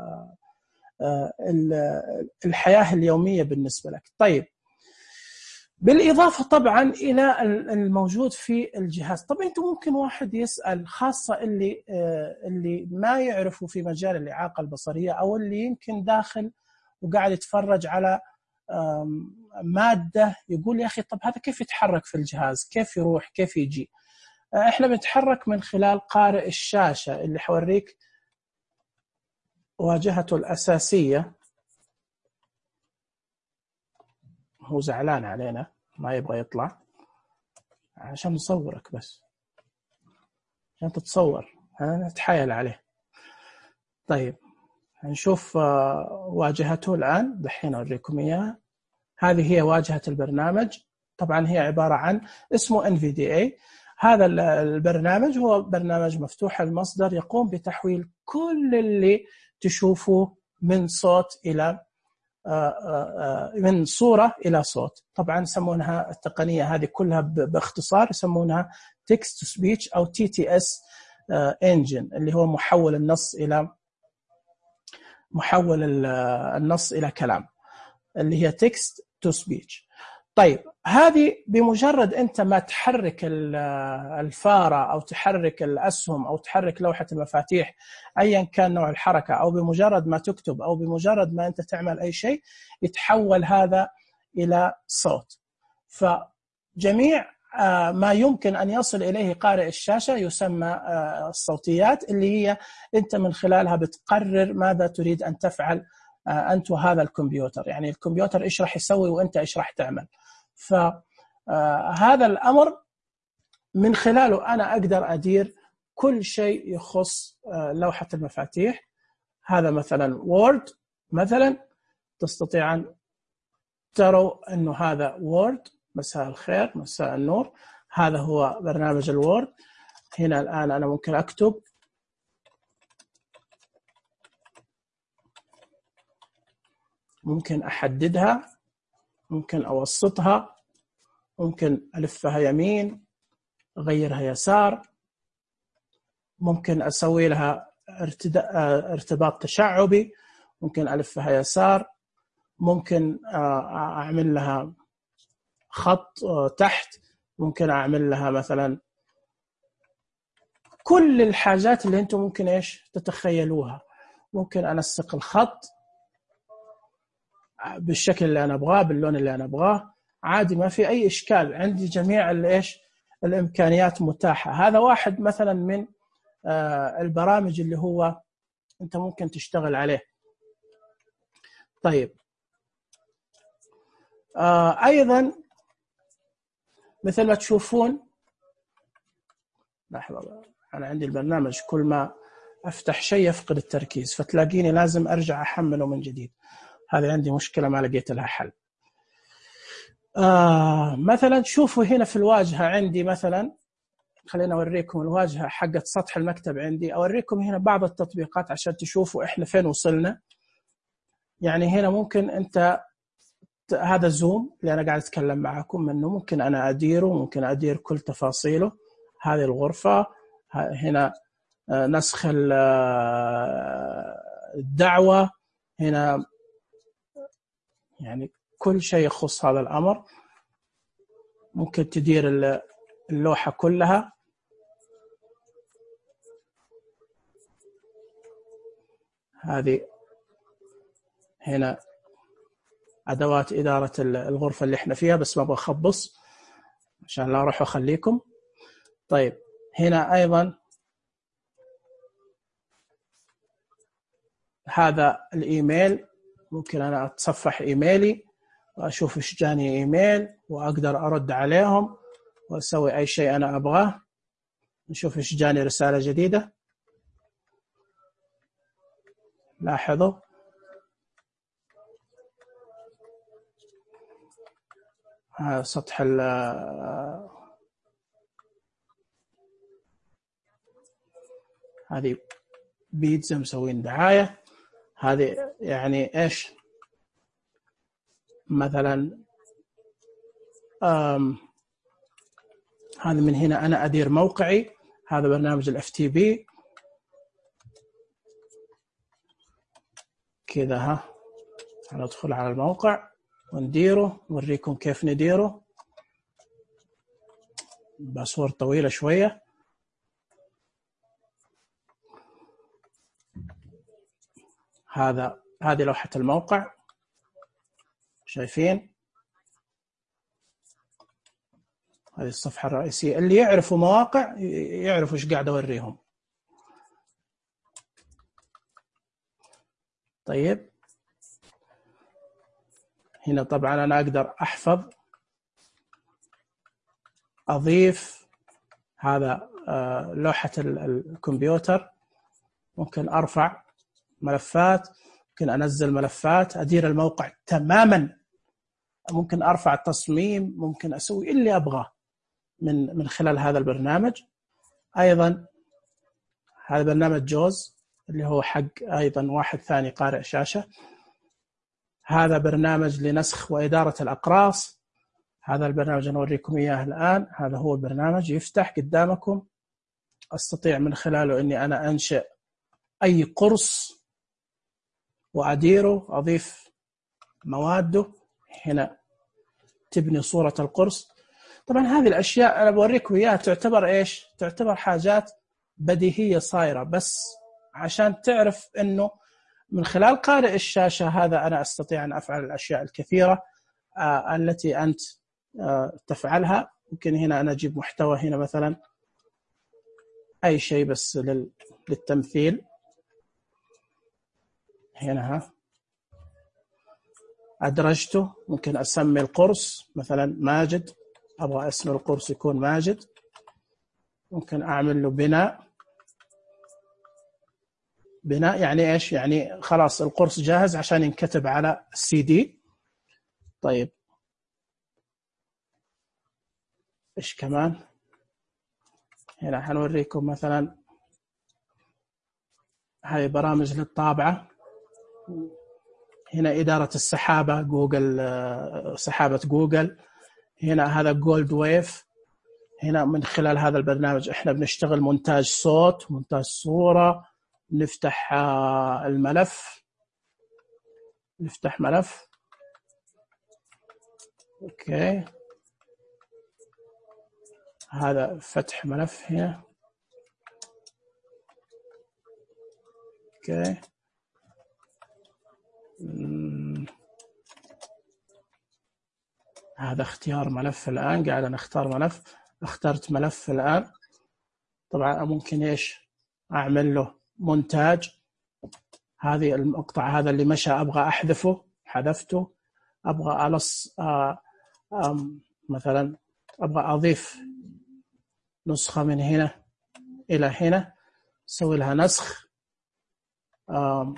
الحياة اليومية بالنسبة لك. طيب بالإضافة طبعا إلى الموجود في الجهاز. طبعا أنتم ممكن واحد يسأل، خاصة اللي اللي ما يعرفوا في مجال الإعاقة البصرية أو اللي يمكن داخل وقاعد يتفرج على مادة، يقول يا أخي طب هذا كيف يتحرك في الجهاز، كيف يروح، كيف يجي؟ إحنا بنتحرك من خلال قارئ الشاشة اللي حوريك واجهته الأساسية. هو زعلان علينا ما يبغى يطلع عشان نصورك، بس عشان تتصور أنا نتحايل عليه. طيب هنشوف واجهته الآن، دحين أوريكم إياها. هذه هي واجهة البرنامج. طبعا هي عبارة عن اسمه إن في دي إيه. هذا البرنامج هو برنامج مفتوح المصدر، يقوم بتحويل كل اللي تشوفوه من صوت إلى من صورة إلى صوت. طبعا يسمونها التقنية هذه كلها باختصار يسمونها text to speech أو تي تي إس engine، اللي هو محول النص إلى محول النص إلى كلام، اللي هي text to speech. طيب هذه بمجرد أنت ما تحرك الفارة أو تحرك الأسهم أو تحرك لوحة المفاتيح أيا كان نوع الحركة، أو بمجرد ما تكتب أو بمجرد ما أنت تعمل أي شيء يتحول هذا إلى صوت. فجميع ما يمكن أن يصل إليه قارئ الشاشة يسمى الصوتيات، اللي هي أنت من خلالها بتقرر ماذا تريد أن تفعل أنت وهذا الكمبيوتر. يعني الكمبيوتر إيش راح يسوي وأنت إيش راح تعمل. فهذا الأمر من خلاله أنا أقدر أدير كل شيء يخص لوحة المفاتيح. هذا مثلا وورد، مثلا تستطيع أن تروا أنه هذا وورد. مساء الخير، مساء النور. هذا هو برنامج الوورد. هنا الآن أنا ممكن أكتب، ممكن أحددها، ممكن أوسطها، ممكن ألفها يمين، أغيرها يسار، ممكن أسوي لها ارتباط تشعبي، ممكن ألفها يسار، ممكن أعمل لها خط تحت، ممكن أعمل لها مثلا كل الحاجات اللي أنتم ممكن إيش تتخيلوها. ممكن أنسق الخط بالشكل اللي أنا أبغاه، باللون اللي أنا أبغاه، عادي ما في أي إشكال. عندي جميع الإيش الإمكانيات متاحة. هذا واحد مثلا من البرامج اللي هو أنت ممكن تشتغل عليه. طيب أيضا مثل ما تشوفون، لحظة أنا عندي البرنامج كل ما أفتح شيء يفقد التركيز، فتلاقيني لازم أرجع أحمله من جديد. هذه عندي مشكلة ما لقيت لها حل. آه مثلا شوفوا هنا في الواجهة عندي مثلا، خلينا أوريكم الواجهة حقت سطح المكتب عندي. أوريكم هنا بعض التطبيقات عشان تشوفوا إحنا فين وصلنا. يعني هنا ممكن أنت هذا زوم اللي أنا قاعد أتكلم معكم منه، ممكن أنا أديره، ممكن أدير كل تفاصيله. هذه الغرفة. هنا نسخ الدعوة. هنا يعني كل شيء يخص هذا الأمر. ممكن تدير اللوحة كلها. هذه هنا أدوات إدارة الغرفة اللي احنا فيها، بس ما أبغى أخبص عشان لا أروح أخليكم. طيب هنا أيضا هذا الإيميل، ممكن أنا أتصفح إيميلي وأشوف إيش جاني إيميل وأقدر أرد عليهم وأسوي أي شيء أنا أبغاه. نشوف إيش جاني رسالة جديدة. لاحظوا هذا سطح ال هذه بيتزا مسوين دعاية. هذه يعني إيش مثلا هذا من هنا أنا أدير موقعي. هذا برنامج ال إف تي بي كذا. ها هندخل على الموقع ونديره، نوريكم كيف نديره. باسورد طويلة شوية. هذا هذه لوحة الموقع، شايفين؟ هذه الصفحة الرئيسية. اللي يعرفوا مواقع يعرفوا ايش قاعد اوريهم. طيب هنا طبعا انا اقدر احفظ، اضيف. هذا لوحة الكمبيوتر، ممكن ارفع ملفات، ممكن انزل ملفات، ادير الموقع تماما، ممكن ارفع التصميم، ممكن اسوي اللي ابغاه من من خلال هذا البرنامج. ايضا هذا برنامج جوز اللي هو حق ايضا واحد ثاني قارئ شاشة. هذا برنامج لنسخ وإدارة الأقراص. هذا البرنامج أنا أوريكم إياه الآن. هذا هو البرنامج، يفتح قدامكم، أستطيع من خلاله أني أنا أنشئ أي قرص وأديره، أضيف مواده. هنا تبني صورة القرص. طبعا هذه الأشياء أنا بوريكم إياها تعتبر إيش؟ تعتبر حاجات بديهية صايرة، بس عشان تعرف أنه من خلال قارئ الشاشة هذا أنا أستطيع أن أفعل الأشياء الكثيرة آه التي أنت آه تفعلها. ممكن هنا أنا أجيب محتوى، هنا مثلا أي شيء بس للتمثيل. هنا ها أدرجته، ممكن أسمي القرص مثلا ماجد، أبغى اسم القرص يكون ماجد. ممكن أعمل له بناء. بناء يعني إيش؟ يعني خلاص القرص جاهز عشان ينكتب على السي دي. طيب إيش كمان؟ هنا حنوريكم مثلا هاي برامج للطابعة. هنا إدارة السحابة، جوجل، سحابة جوجل. هنا هذا جولد ويف. هنا من خلال هذا البرنامج إحنا بنشتغل مونتاج صوت، مونتاج صورة. نفتح الملف، نفتح ملف. اوكي، هذا فتح ملف هنا. اوكي، هذا اختيار ملف. الآن قاعد نختار ملف. اخترت ملف الآن. طبعا ممكن ايش اعمل له مونتاج. هذه المقطع هذا اللي مشى أبغى أحذفه، حذفته. أبغى ألص آه مثلا أبغى أضيف نسخة من هنا إلى هنا، أسوي لها نسخ. آه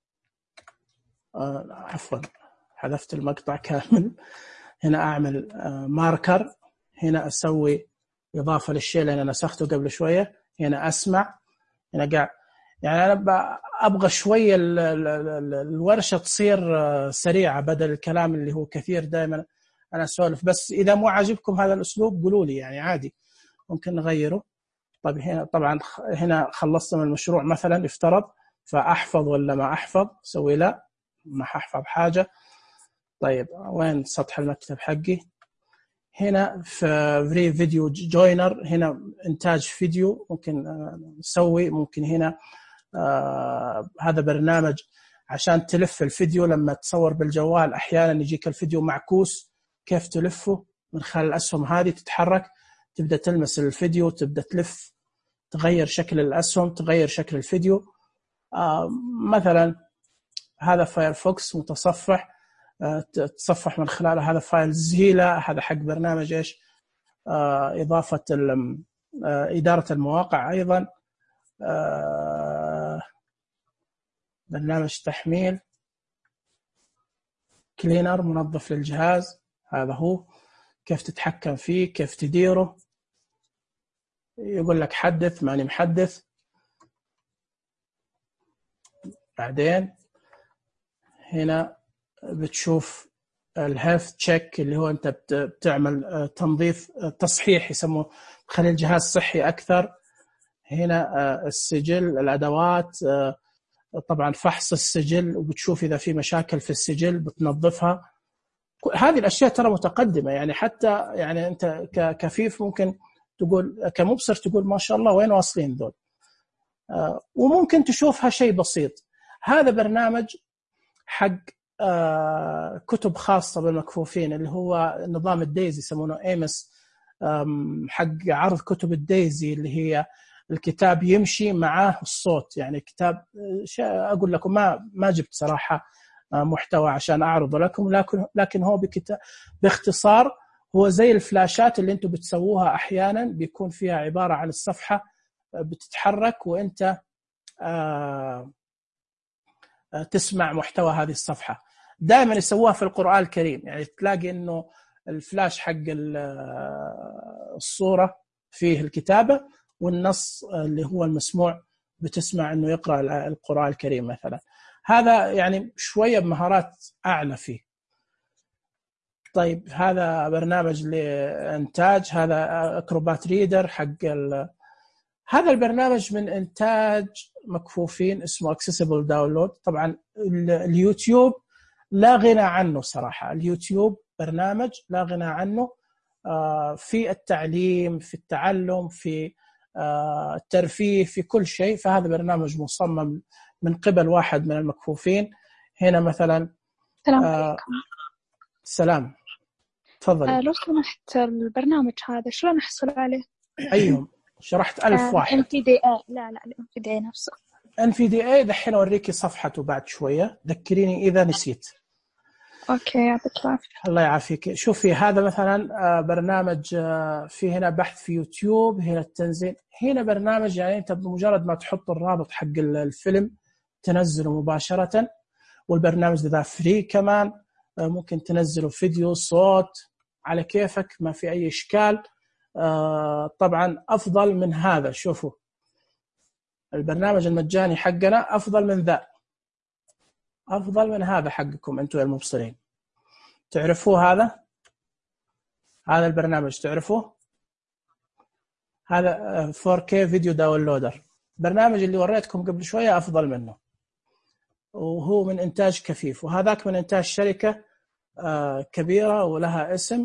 آه عفوا حذفت المقطع كامل. هنا أعمل آه ماركر. هنا أسوي إضافة للشيء اللي أنا نسخته قبل شوية. هنا أسمع. هنا قاعد يعني أنا أبغى شوية الورشة تصير سريعة بدل الكلام اللي هو كثير. دائما أنا أسولف، بس إذا مو عاجبكم هذا الأسلوب قولوا لي، يعني عادي ممكن نغيره. طيب هنا طبعا هنا خلصت من المشروع مثلا افترض، فأحفظ ولا ما أحفظ؟ سوي لا، ما ححفظ حاجة. طيب وين سطح المكتب حقي؟ هنا في فري فيديو جوينر. هنا إنتاج فيديو ممكن نسوي. ممكن هنا آه هذا برنامج عشان تلف الفيديو. لما تصور بالجوال أحيانا يجيك الفيديو معكوس، كيف تلفه؟ من خلال الأسهم هذه تتحرك، تبدأ تلمس الفيديو، تبدأ تلف، تغير شكل الأسهم، تغير شكل الفيديو. آه مثلا هذا فايرفوكس متصفح، آه تصفح من خلاله. هذا فايل زيلا، هذا حق برنامج إيش آه إضافة آه إدارة المواقع. أيضا آه برنامج تحميل كلينر، منظف للجهاز. هذا هو كيف تتحكم فيه، كيف تديره. يقول لك حدث، ماني محدث. بعدين هنا بتشوف الهيلث تشيك اللي هو أنت بتعمل تنظيف، تصحيح يسموه، خلي الجهاز صحي أكثر. هنا السجل، الأدوات، طبعا فحص السجل، وبتشوف إذا في مشاكل في السجل بتنظفها. هذه الأشياء ترى متقدمة، يعني حتى يعني أنت كفيف ممكن تقول كمبصر تقول ما شاء الله وين واصلين ذول. آه وممكن تشوفها شيء بسيط. هذا برنامج حق آه كتب خاصة بالمكفوفين اللي هو نظام الديزي يسمونه ايمس، حق عرض كتب الديزي اللي هي الكتاب يمشي معاه الصوت. يعني كتاب أقول لكم ما ما جبت صراحة محتوى عشان أعرضه لكم، لكن لكن هو بكتاب باختصار هو زي الفلاشات اللي أنتم بتسووها أحيانا، بيكون فيها عبارة عن الصفحة بتتحرك وأنت تسمع محتوى هذه الصفحة. دائما يسووها في القرآن الكريم، يعني تلاقي إنه الفلاش حق الصورة فيه الكتابة والنص اللي هو المسموع بتسمع إنه يقرأ القرآن الكريم مثلا. هذا يعني شوية بمهارات أعلى فيه. طيب هذا برنامج لإنتاج، هذا أكروبات ريدر حق ال... هذا البرنامج من إنتاج مكفوفين اسمه Accessible Download. طبعا اليوتيوب لا غنى عنه صراحة، اليوتيوب برنامج لا غنى عنه في التعليم، في التعلم، في الترفيه، في كل شيء. فهذا برنامج مصمم من قبل واحد من المكفوفين. هنا مثلا السلام آه عليكم. سلام، تفضلي. آه لو سمحت البرنامج هذا شلون أحصل عليه؟ أيهم شرحت ألف آه واحد. إن في دي إيه. لا لا إن في دي إيه نفسه. إن في دي إيه دحين أوريكي صفحته بعد شوية، ذكريني إذا نسيت. أوكي يعطيك العافية. الله يعافيك. شوفي هذا مثلا برنامج في هنا بحث في يوتيوب، هنا التنزيل، هنا برنامج يعني أنت بمجرد ما تحط الرابط حق الفيلم تنزله مباشرة. والبرنامج ذا فري كمان، ممكن تنزله فيديو صوت على كيفك، ما في أي إشكال. طبعا أفضل من هذا. شوفوا البرنامج المجاني حقنا أفضل من ذا، أفضل من هذا حقكم أنتم المبصرين. تعرفوه هذا هذا البرنامج تعرفوه؟ هذا فور كي فيديو داونلودر. برنامج اللي وريتكم قبل شوية أفضل منه، وهو من إنتاج كفيف، وهذاك من إنتاج شركة كبيرة ولها اسم.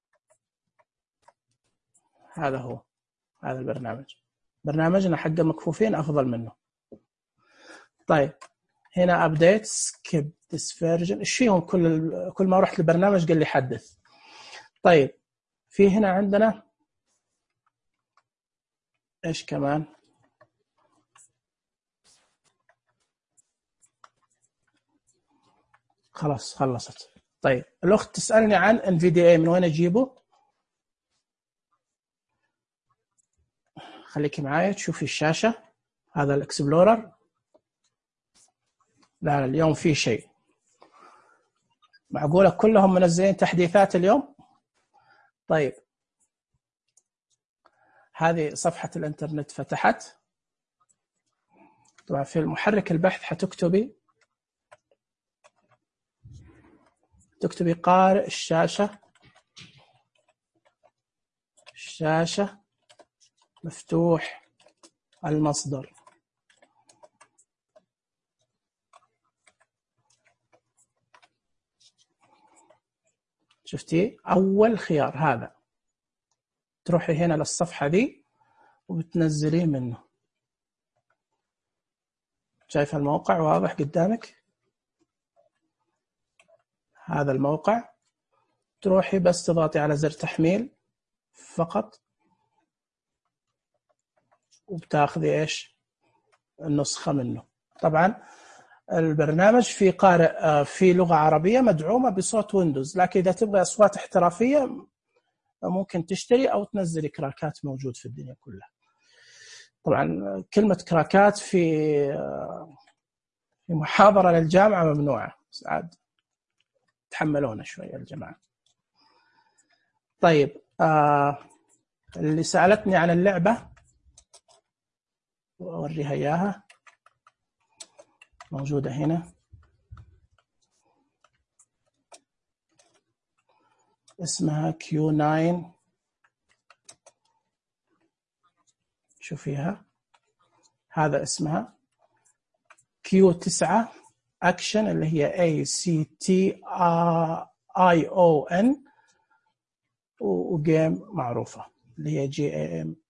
هذا هو هذا البرنامج، برنامجنا حق المكفوفين أفضل منه. طيب هنا أبديت سكيب this version. إيش فيهم؟ كل كل ما رحت للبرنامج قال لي حدث. طيب في هنا عندنا إيش كمان؟ خلاص خلصت. طيب الأخت تسألني عن إن في دي إيه من وين أجيبه؟ خليكي معايا تشوفي الشاشة. هذا الإكسبلورر. لا اليوم في شيء معقولة كلهم منزلين تحديثات اليوم؟ طيب هذه صفحة الإنترنت فتحت. طبعا في المحرك البحث حتكتبي تكتبي قارئ الشاشة، الشاشة مفتوح المصدر. شفتي أول خيار هذا، تروحي هنا للصفحة دي وبتنزليه منه. شايف الموقع واضح قدامك؟ هذا الموقع. تروحي بس تضغطي على زر تحميل فقط وبتاخذي إيش النسخة منه. طبعا البرنامج في قارئ في لغة عربية مدعومة بصوت ويندوز، لكن إذا تبغى أصوات احترافية ممكن تشتري أو تنزل كراكات موجود في الدنيا كلها. طبعا كلمة كراكات في في محاضرة للجامعة ممنوعة، سعاد تحملونا شوية الجماعة. طيب آه اللي سألتني عن اللعبة وأوريها إياها، موجودة هنا. اسمها كيو ناين. شوفيها، هذا اسمها كيو تسعة أكشن، اللي هي A C T I O N، وجيم معروفة اللي هي جي اي ام.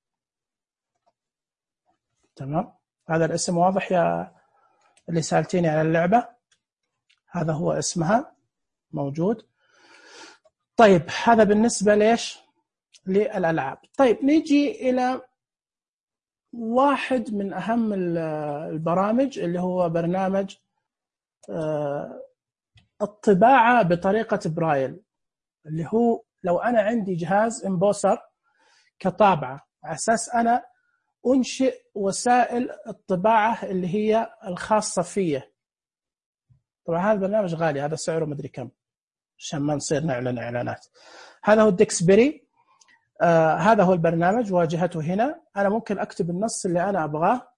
تمام، هذا الاسم واضح يا اللي سألتيني على اللعبة؟ هذا هو اسمها موجود. طيب هذا بالنسبة ليش؟ للألعاب. طيب نيجي إلى واحد من أهم البرامج اللي هو برنامج الطباعة بطريقة برايل، اللي هو لو أنا عندي جهاز إمبوسر كطابعة على أساس أنا أنشئ وسائل الطباعة اللي هي الخاصة فيه. طبعا هذا البرنامج غالي، هذا سعره مدري كم عشان ما نصير نعلن إعلانات. هذا هو ديكسبري. آه هذا هو البرنامج، واجهته هنا. أنا ممكن أكتب النص اللي أنا أبغاه.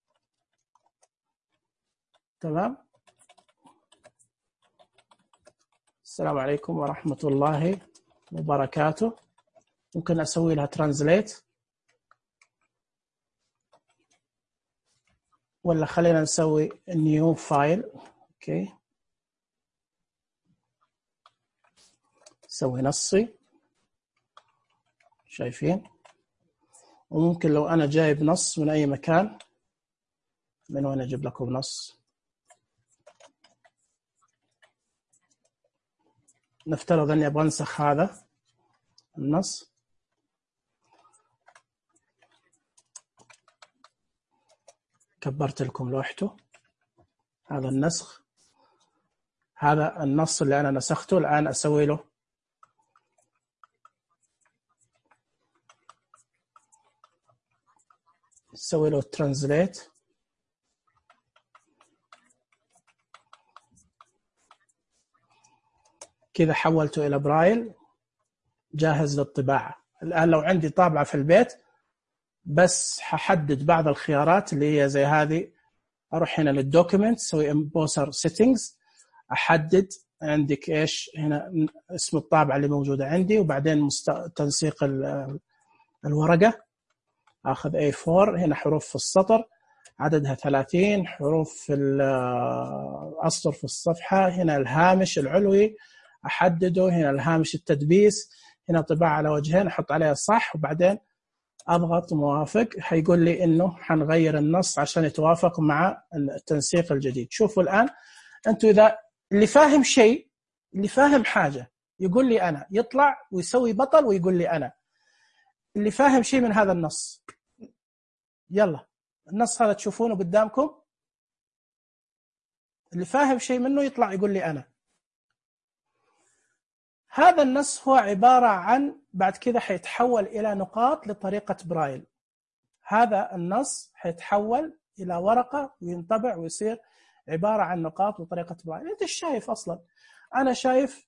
تمام. السلام عليكم ورحمة الله وبركاته. ممكن أسوي لها ترانزليت، ولا خلينا نسوي نيو فايل. اوكي، نسوي نصي، شايفين؟ وممكن لو أنا جايب نص من أي مكان، من وين أجيب لكم نص؟ نفترض أني أبغى أنسخ هذا النص. كبرت لكم لوحته. هذا النسخ، هذا النص اللي أنا نسخته. الآن أسوي له أسوي له ترانزليت. كذا حولته إلى برايل جاهز للطباعة. الآن لو عندي طابعة في البيت بس ححدد بعض الخيارات اللي هي زي هذه. أروح هنا للدوكيمنت، سوي امبوسر سيتنجز، أحدد عندك إيش هنا اسم الطابعة اللي موجودة عندي، وبعدين مست... تنسيق الورقة. أخذ إيه فور. هنا حروف في السطر عددها ثلاثين، حروف في الأسطر في الصفحة. هنا الهامش العلوي أحدده، هنا الهامش التدبيس، هنا طباعة على وجهين أحط عليها صح، وبعدين أضغط موافق. حيقول لي إنه حنغير النص عشان يتوافق مع التنسيق الجديد. شوفوا الآن أنتوا، إذا اللي فاهم شيء، اللي فاهم حاجة يقول لي أنا، يطلع ويسوي بطل ويقول لي أنا. اللي فاهم شيء من هذا النص، يلا النص هذا تشوفونه قدامكم، اللي فاهم شيء منه يطلع يقول لي أنا. هذا النص هو عبارة عن، بعد كذا حيتحول إلى نقاط لطريقة برايل. هذا النص حيتحول إلى ورقة وينطبع ويصير عبارة عن نقاط وطريقة برايل. أنت إيش شايف أصلا؟ أنا شايف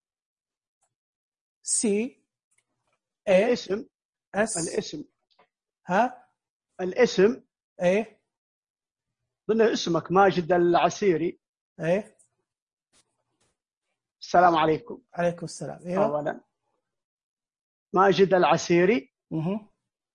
سي اي الاسم اس الاسم ها الاسم ايه ضمن اسمك ماجد العسيري. ايه السلام عليكم. عليكم السلام. ايوه اولا ماجد العسيري. اها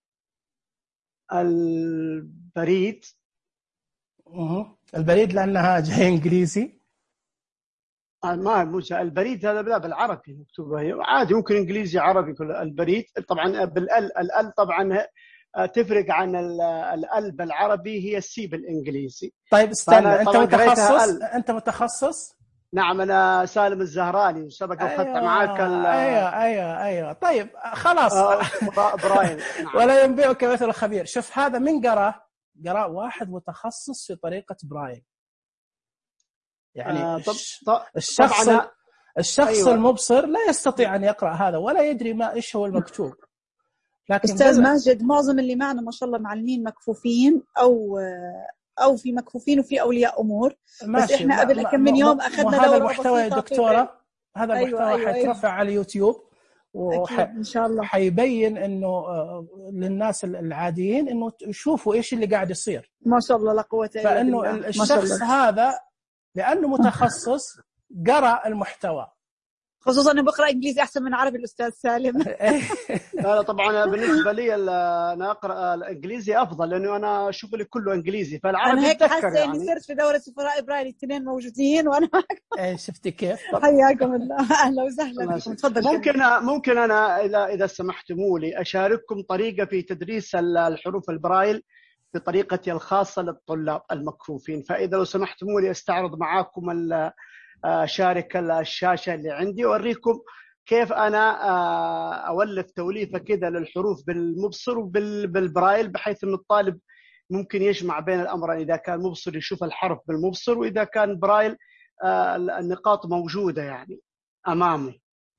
البريد. اها البريد لانها جاي انجليزي. ما مو البريد هذا لا بالعربي مكتوبه عادي، ممكن انجليزي عربي كل البريد. طبعا بالال الال طبعا تفرق عن الال بالعربي، هي السي بالانجليزي. طيب استنى، انت متخصص؟ انت متخصص؟ نعم انا سالم الزهراني، وسبق اخذت أيوة معاك ال ايوه ايوه ايوه طيب خلاص. آه براين. نعم. ولا ينبئك مثل الخبير. شوف هذا من قرأ قرأ واحد متخصص في طريقة براين. يعني آه طب طب الشخص طبعا الشخص أيوة. المبصر لا يستطيع أن يقرأ هذا ولا يدري ما إيش هو المكتوب. لكن أستاذ بل... ماجد، معظم اللي معنا ما شاء الله معلمين مكفوفين أو أو في مكفوفين وفي أولياء أمور. بس إحنا قبل كم من يوم أخذنا هذا المحتوى يا دكتورة، هذا أيوة المحتوى أيوة حيترفع أيوة. على اليوتيوب وح... إن شاء الله حيبين إنه للناس العاديين إنه يشوفوا إيش اللي قاعد يصير. ما شاء الله لا قوة إلا بالله. فإنه الشخص هذا لأنه متخصص قرأ المحتوى، خصوصا أنه بقرأ إنجليزي أحسن من عربي الأستاذ سالم. لا لا طبعا بالنسبه لي انا اقرا الانجليزي افضل لانه انا شغلي كله انجليزي، فالعربي انا هيك اتذكر حاسه يعني. اني صرت في دوره سفراء برايل الاثنين موجودين وانا ايه شفتي كيف؟ حياكم الله، اهلا وسهلا بكم. تفضل. ممكن ممكن انا اذا اذا سمحتموا لي اشارككم طريقه في تدريس الحروف البرايل بطريقتي الخاصه للطلاب المكفوفين، فاذا لو سمحتموا لي استعرض معاكم اشارك الشاشه اللي عندي واوريكم كيف انا اولف توليفه كذا للحروف بالمبصر وبالبرايل، بحيث ان الطالب ممكن يجمع بين الامرين، اذا كان مبصر يشوف الحرف بالمبصر، واذا كان برايل النقاط موجوده يعني امامه.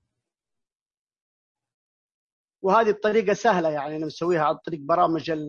وهذه الطريقه سهله يعني انا مسويها عن طريق برامج ال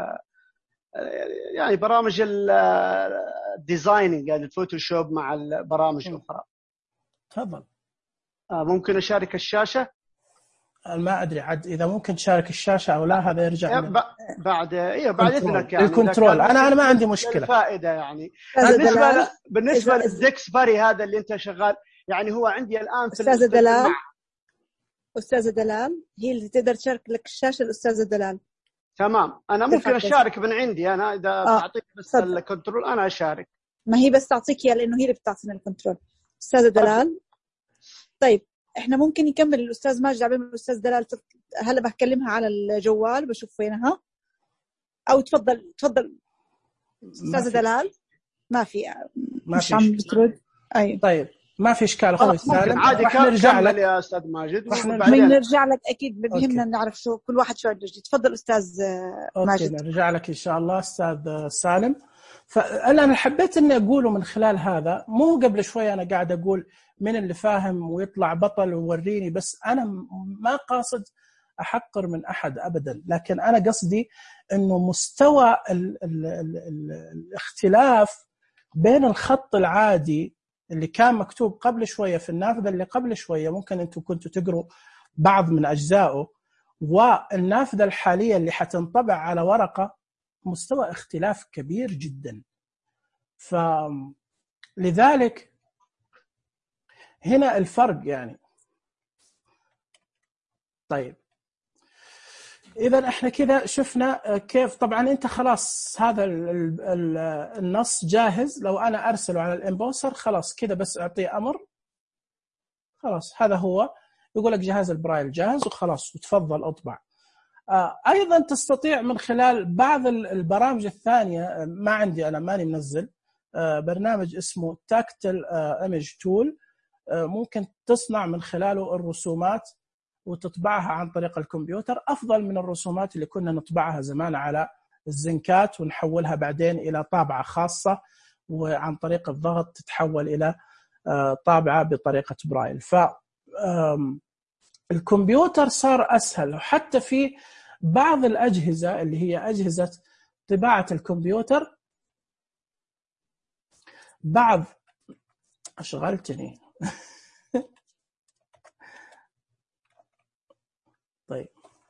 يعني برامج الديزايننج يعني الفوتوشوب مع البرامج الاخرى. تفضل. ممكن اشارك الشاشه؟ ما ادري عاد اذا ممكن تشارك الشاشه او لا، هذا يرجع ب... بعد ايوه بعد اذنك يعني الكنترول. انا انا ما عندي مشكله. الفائده يعني بالنسبه ل... بالنسبه للدكس باري هذا اللي انت شغال يعني، هو عندي الان في استاذه دلال. استاذه دلال هي اللي تقدر تشارك لك الشاشه، الاستاذه دلال. تمام. انا ممكن اشارك من عندي انا اذا آه. تعطيك بس الكنترول انا اشارك. ما هي بس تعطيك اياه لانه هي اللي بتعطينا الكنترول. استاذه دلال. طيب احنا ممكن يكمل الاستاذ ماجد عبين الاستاذ دلال. هلا بكلمها على الجوال بشوف وينها، او تفضل تفضل استاذه دلال. ما في ما في عم بترد. ايوه طيب ما في اشكال اخوي سالم. عادي نرجع لك يا استاذ ماجد وبعدين نرجع لك اكيد. بهمنا نعرف شو كل واحد شو عنده جديد. تفضل استاذ ماجد. نرجع لك ان شاء الله استاذ سالم. فانا حبيت اني اقوله من خلال هذا، مو قبل شوي انا قاعد اقول من اللي فاهم ويطلع بطل ووريني، بس انا ما قاصد احقر من احد ابدا، لكن انا قصدي انه مستوى ال ال ال ال الاختلاف بين الخط العادي اللي كان مكتوب قبل شويه في النافذه اللي قبل شويه، ممكن انتم كنتوا تقروا بعض من اجزائه، والنافذه الحاليه اللي حتنطبع على ورقه، مستوى اختلاف كبير جدا. فلذلك هنا الفرق يعني. طيب إذا احنا كذا شفنا كيف. طبعا انت خلاص هذا النص جاهز، لو انا ارسله على الامبوسر خلاص كذا بس اعطيه امر، خلاص هذا هو يقول لك جهاز البرايل جاهز وخلاص وتفضل اطبع. ايضا تستطيع من خلال بعض البرامج الثانيه، ما عندي انا ماني منزل برنامج اسمه تاكتل ايمج تول، ممكن تصنع من خلاله الرسومات وتطبعها عن طريق الكمبيوتر، أفضل من الرسومات اللي كنا نطبعها زمان على الزنكات ونحولها بعدين إلى طابعة خاصة، وعن طريق الضغط تتحول إلى طابعة بطريقة برايل. فالكمبيوتر صار أسهل، وحتى في بعض الأجهزة اللي هي أجهزة طباعة الكمبيوتر، بعض أشغلتني طيب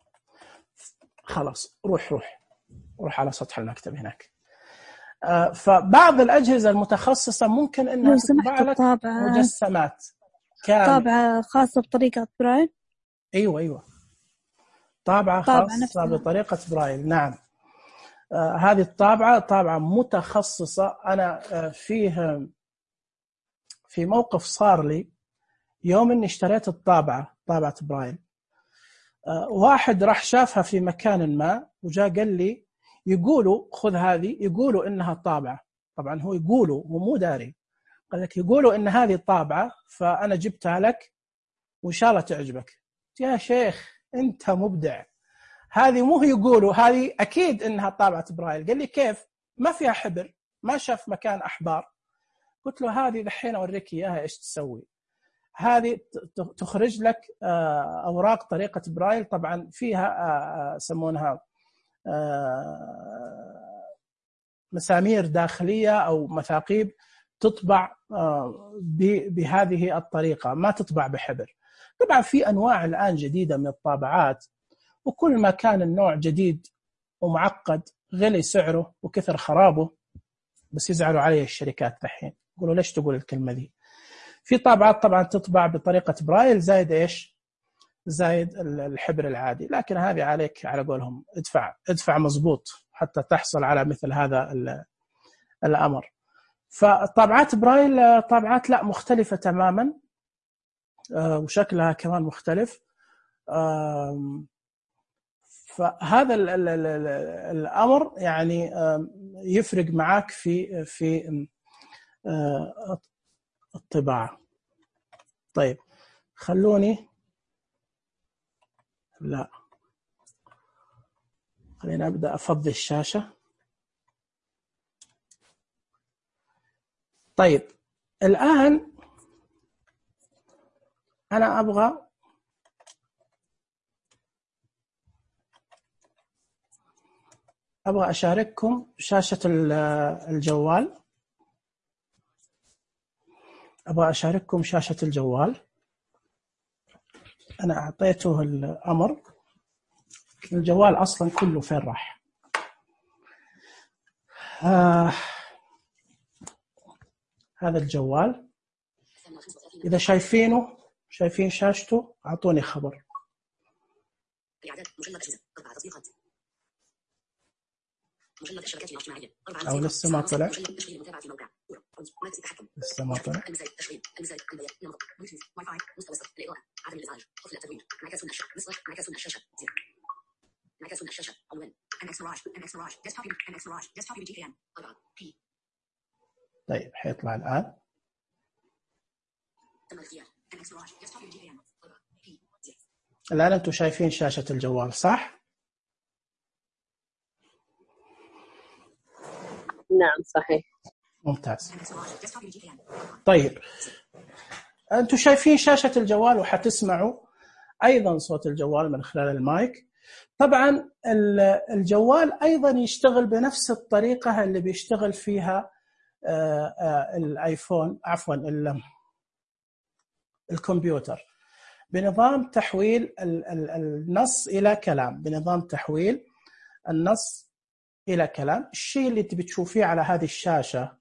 خلاص روح روح روح على سطح المكتب هناك. آه فبعض الأجهزة المتخصصة ممكن إنها تطبع لك مجسمات كاملة، طابعة خاصة بطريقة برايل. أيوة أيوة طابعة خاصة بطريقة برايل. نعم آه هذه الطابعة طابعة متخصصة. أنا آه فيه في موقف صار لي يوم إني اشتريت الطابعة طابعة برايل، واحد راح شافها في مكان ما وجاء قال لي يقولوا خذ هذه، يقولوا إنها طابعة. طبعا هو يقولوا ومو داري، قال لك يقولوا إن هذه طابعة فأنا جبتها لك وإن شاء الله تعجبك. يا شيخ أنت مبدع، هذه مو يقولوا، هذه أكيد إنها طابعة برايل. قال لي كيف؟ ما فيها حبر، ما شاف مكان أحبار. قلت له هذه دحين أوريك إياها إيش تسوي. هذه تخرج لك أوراق طريقة برايل، طبعا فيها يسمونها مسامير داخلية أو مثاقيب تطبع بهذه الطريقة، ما تطبع بحبر. طبعا في أنواع الآن جديدة من الطابعات، وكل ما كان النوع جديد ومعقد غلي سعره وكثر خرابه، بس يزعلوا عليه الشركات دحين، يقولوا ليش تقول الكلمة دي. في طابعات طبعا تطبع بطريقة برايل زائد إيش؟ زايد الحبر العادي، لكن هذه عليك على قولهم ادفع ادفع مضبوط حتى تحصل على مثل هذا الأمر. فطابعات برايل طابعات لا مختلفة تماما، وشكلها كمان مختلف. فهذا الأمر يعني يفرق معك في في الطباعة. طيب خلوني لا خلينا أبدأ أفضي الشاشة. طيب الآن أنا أبغى أبغى أشارككم شاشة الجوال. أبغى أشارككم شاشة الجوال. أنا أعطيته الأمر. الجوال أصلاً كله فين راح؟ آه هذا الجوال إذا شايفينه شايفين شاشته أعطوني خبر. أو لسه ما طلع لسه ما طلع طيب حيطلع الآن. الآن أنتم شايفين شاشة الجوال صح؟ نعم صحيح. ممتاز. طيب أنتم شايفين شاشة الجوال وحتسمعوا أيضا صوت الجوال من خلال المايك. طبعا الجوال أيضا يشتغل بنفس الطريقة اللي بيشتغل فيها الآيفون عفوا الكمبيوتر، بنظام تحويل النص إلى كلام، بنظام تحويل النص إلى كلام. الشيء اللي تبي تشوفيه على هذه الشاشة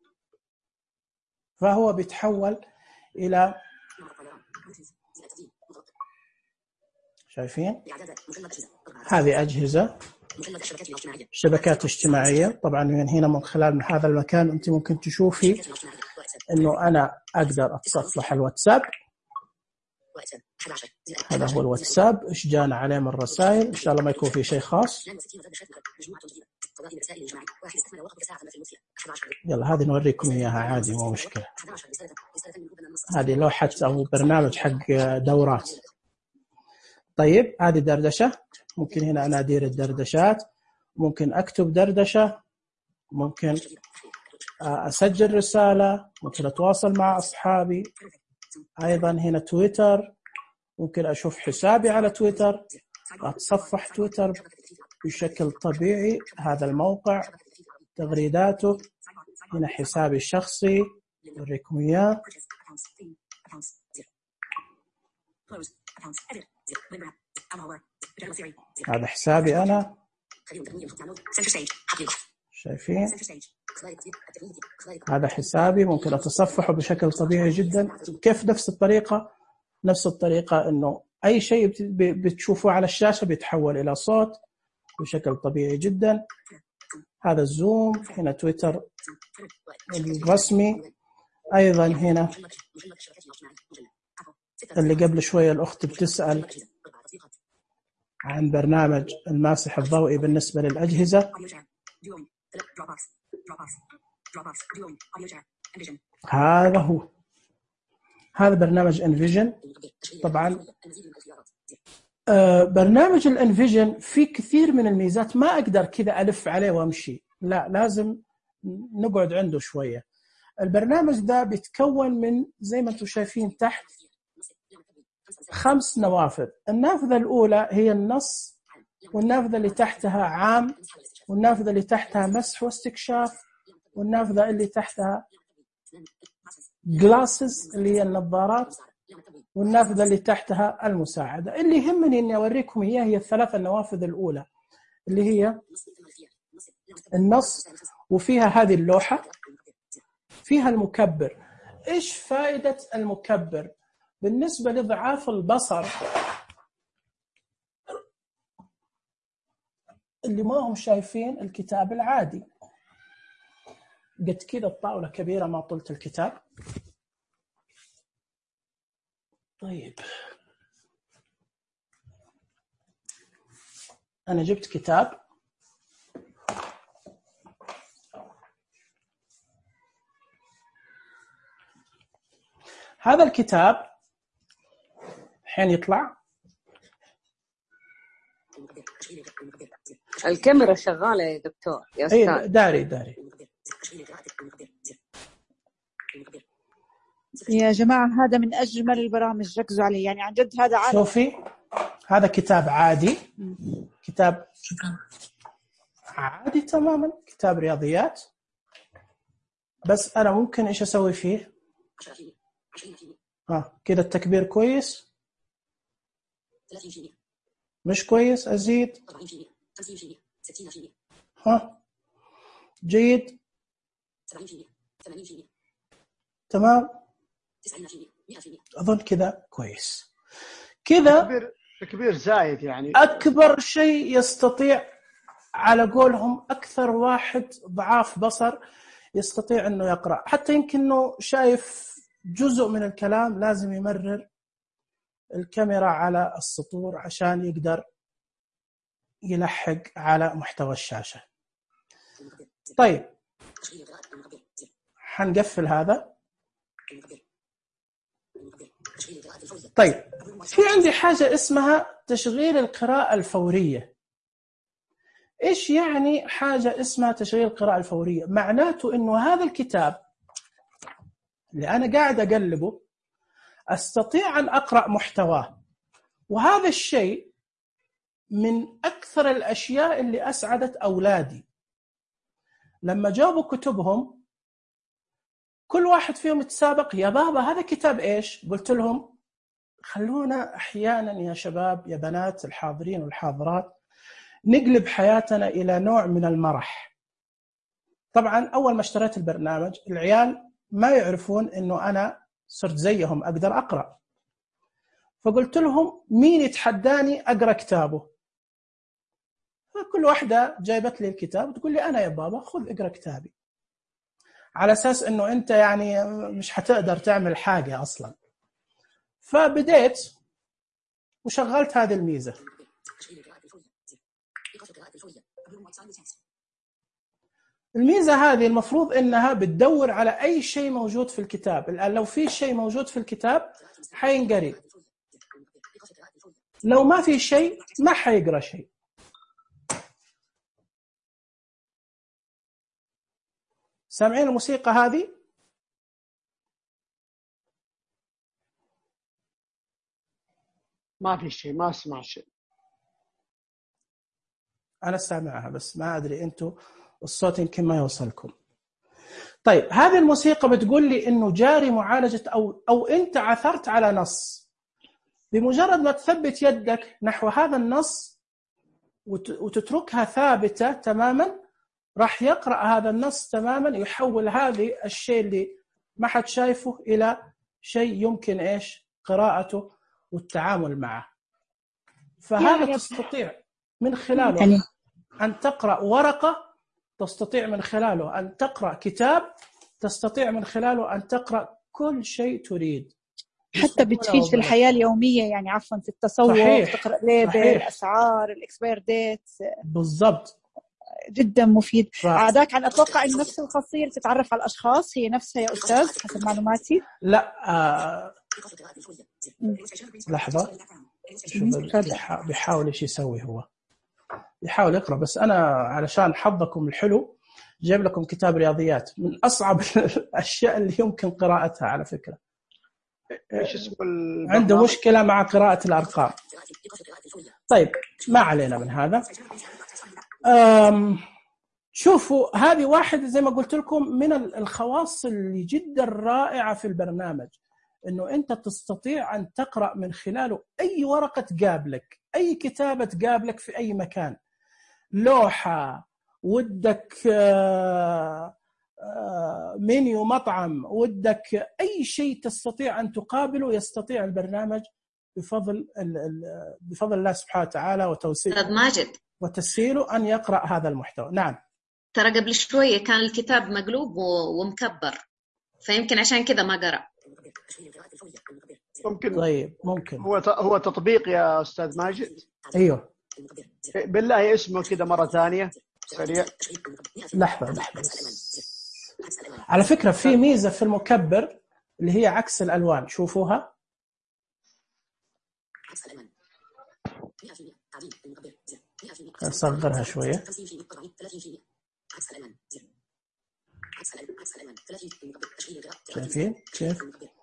فهو بيتحول إلى شايفين هذه أجهزة شبكات اجتماعية. طبعا من هنا من خلال من هذا المكان أنت ممكن تشوفي إنه أنا أقدر أتصفح الواتساب. هذا هو الواتساب. إيش جانا عليه من رسائل؟ إن شاء الله ما يكون في شيء خاص. يلا هذه نوريكم إياها عادي مو مشكلة. هذه لوحة أو برنامج حق دورات. طيب هذه دردشة، ممكن هنا أنا أدير الدردشات، ممكن أكتب دردشة، ممكن أسجل رسالة، ممكن أتواصل مع أصحابي. أيضا هنا تويتر، ممكن أشوف حسابي على تويتر، أتصفح تويتر بشكل طبيعي. هذا الموقع تغريداته، هنا حسابي الشخصي أوريكم إياه. هذا حسابي أنا، شايفين هذا حسابي، ممكن أتصفحه بشكل طبيعي جدا. كيف نفس الطريقة نفس الطريقة إنه أي شيء بتشوفه على الشاشة بيتحول إلى صوت بشكل طبيعي جدا. هذا الزوم، هنا تويتر الرسمي. أيضا هنا اللي قبل شوية الأخت بتسأل عن برنامج الماسح الضوئي بالنسبة للأجهزة. هذا هو هذا برنامج انفيجن. طبعا آه برنامج الانفيجن فيه كثير من الميزات، ما أقدر كذا ألف عليه وأمشي، لا لازم نقعد عنده شوية. البرنامج ده بيتكون من زي ما انتم شايفين تحت خمس نوافذ. النافذة الأولى هي النص، والنافذة اللي تحتها عام، والنافذة اللي تحتها مسح واستكشاف، والنافذة اللي تحتها glasses اللي هي النظارات، والنافذة اللي تحتها المساعدة. اللي يهمني إني أوريكم إياه هي الثلاثة النوافذ الأولى اللي هي النص، وفيها هذه اللوحة، فيها المكبر. إيش فائدة المكبر؟ بالنسبة لضعاف البصر اللي ما هم شايفين الكتاب العادي. قد كذا الطاولة كبيرة ما طلت الكتاب. طيب أنا جبت كتاب هذا الكتاب حين يطلع الكاميرا شغالة يا دكتور يا أي أستاذ. داري داري يا جماعة هذا من أجمل البرامج، ركزوا عليه يعني عن جد. هذا عالم. شوفي هذا كتاب عادي، كتاب عادي تماما، كتاب رياضيات، بس أنا ممكن إيش أسوي فيه؟ ها كذا التكبير كويس، مش كويس أزيد، ها جيد، تمام، أظن كذا كويس. كذا تكبير تكبير زايد يعني أكبر شيء يستطيع، على قولهم أكثر واحد ضعاف بصر يستطيع أنه يقرأ، حتى يمكن أنه شايف جزء من الكلام لازم يمرر الكاميرا على السطور عشان يقدر يلحق على محتوى الشاشة. طيب حنقفل هذا. طيب في عندي حاجة اسمها تشغيل القراءة الفورية. إيش يعني حاجة اسمها تشغيل القراءة الفورية؟ معناته إنه هذا الكتاب اللي أنا قاعد أقلبه أستطيع أن أقرأ محتواه، وهذا الشيء من أكثر الأشياء اللي أسعدت أولادي لما جابوا كتبهم. كل واحد فيهم يتسابق، يا بابا هذا كتاب إيش؟ قلت لهم خلونا أحيانا يا شباب يا بنات الحاضرين والحاضرات نقلب حياتنا إلى نوع من المرح. طبعا أول ما اشتريت البرنامج العيال ما يعرفون إنه أنا صرت زيهم أقدر أقرأ، فقلت لهم مين يتحداني أقرأ كتابه؟ كل واحدة جايبت لي الكتاب تقول لي أنا يا بابا خذ اقرأ كتابي، على أساس إنه أنت يعني مش هتقدر تعمل حاجة أصلا. فبديت وشغلت هذه الميزة. الميزة هذه المفروض إنها بتدور على أي شيء موجود في الكتاب. الآن لو في شيء موجود في الكتاب حينقري، لو ما في شيء ما حيقرأ شيء. سامعين الموسيقى هذه؟ ما في شيء، ما اسمع شيء. أنا سامعها بس ما أدري أنتوا الصوت يمكن ما يوصلكم. طيب هذه الموسيقى بتقول لي إنه جاري معالجة أو أو أنت عثرت على نص. بمجرد ما تثبت يدك نحو هذا النص وتتركها ثابتة تماما راح يقرأ هذا النص تماما، يحول هذه الشيء اللي ما حد شايفه إلى شيء يمكن إيش قراءته والتعامل معه. فهذا تستطيع من خلاله أن تقرأ ورقة، تستطيع من خلاله أن تقرأ كتاب، تستطيع من خلاله أن تقرأ كل شيء تريد، حتى بتفيد في الحياة اليومية يعني عفوا في التسوق. صحيح. تقرأ ليبل الأسعار الإكسبير ديت بالضبط، جدا مفيد. ف... عاداك عن أتوقع أن نفس الخاصية تتعرف على الأشخاص هي نفسها يا أستاذ حسب معلوماتي. لا آه... لحظة بيحاول إيش يسوي، هو يحاول يقرأ بس أنا علشان حظكم الحلو جايب لكم كتاب رياضيات من أصعب الأشياء اللي يمكن قراءتها على فكرة. إيش اسمه؟ عنده مشكلة مع قراءة الأرقام. طيب ما علينا من هذا. أم شوفوا هذه واحدة زي ما قلت لكم من الخواص اللي جدا رائعة في البرنامج، إنه أنت تستطيع أن تقرأ من خلاله أي ورقة تقابلك، أي كتابة تقابلك في أي مكان، لوحة ودك منيو مطعم ودك أي شيء تستطيع أن تقابله يستطيع البرنامج بفضل بفضل الله سبحانه وتعالى وتوسيع. أستاذ ماجد وتسهيله أن يقرأ هذا المحتوى. نعم. ترى قبل شوية كان الكتاب مقلوب ومكبر، فيمكن عشان كذا ما قرأ. ممكن. طيب ممكن. هو هو تطبيق يا أستاذ ماجد. أيوه. بالله اسمه كده مرة ثانية سريع. لحظة لحظة. على فكرة في ميزة في المكبر اللي هي عكس الألوان، شوفوها. أصغرها شوية. شايفين كيف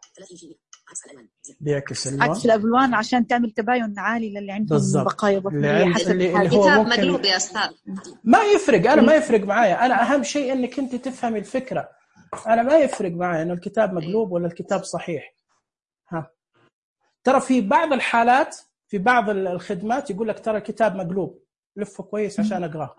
بيعكس اللون؟ عكس الألوان عشان تعمل تباين عالي للي عندهم بقايا بطنية حسب اللي, اللي هو كتاب ممكن مقلوب يا أستاذ. ما يفرق. أنا ما يفرق معايا، أنا أهم شيء إنك أنت تفهمي الفكرة. أنا ما يفرق معايا إنه الكتاب مقلوب ولا الكتاب صحيح. ها ترى في بعض الحالات في بعض الخدمات يقول لك ترى الكتاب مقلوب، لفه كويس عشان أقراه.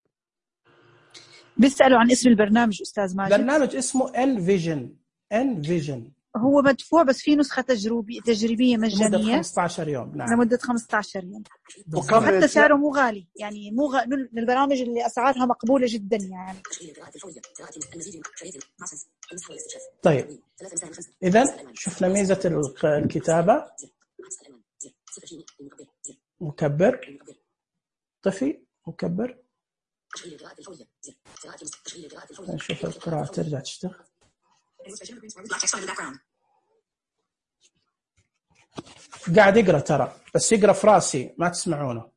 بيسألوا عن اسم البرنامج أستاذ ماجد. برنامج اسمه Envision. Envision هو مدفوع بس في نسخة تجربية تجريبية مجانية لمدة خمسة عشر يوم. نعم لمدة خمسة عشر يوم. وكم حتى سعره مو غالي، يعني مو غ... من البرامج اللي أسعارها مقبولة جدا يعني. طيب إذن شفنا ميزة الكتابة. مكبر طفي مكبر. نشوف القراءة ترجع تشتغل. قاعد يقرأ ترى بس يقرأ في راسي ما تسمعونه.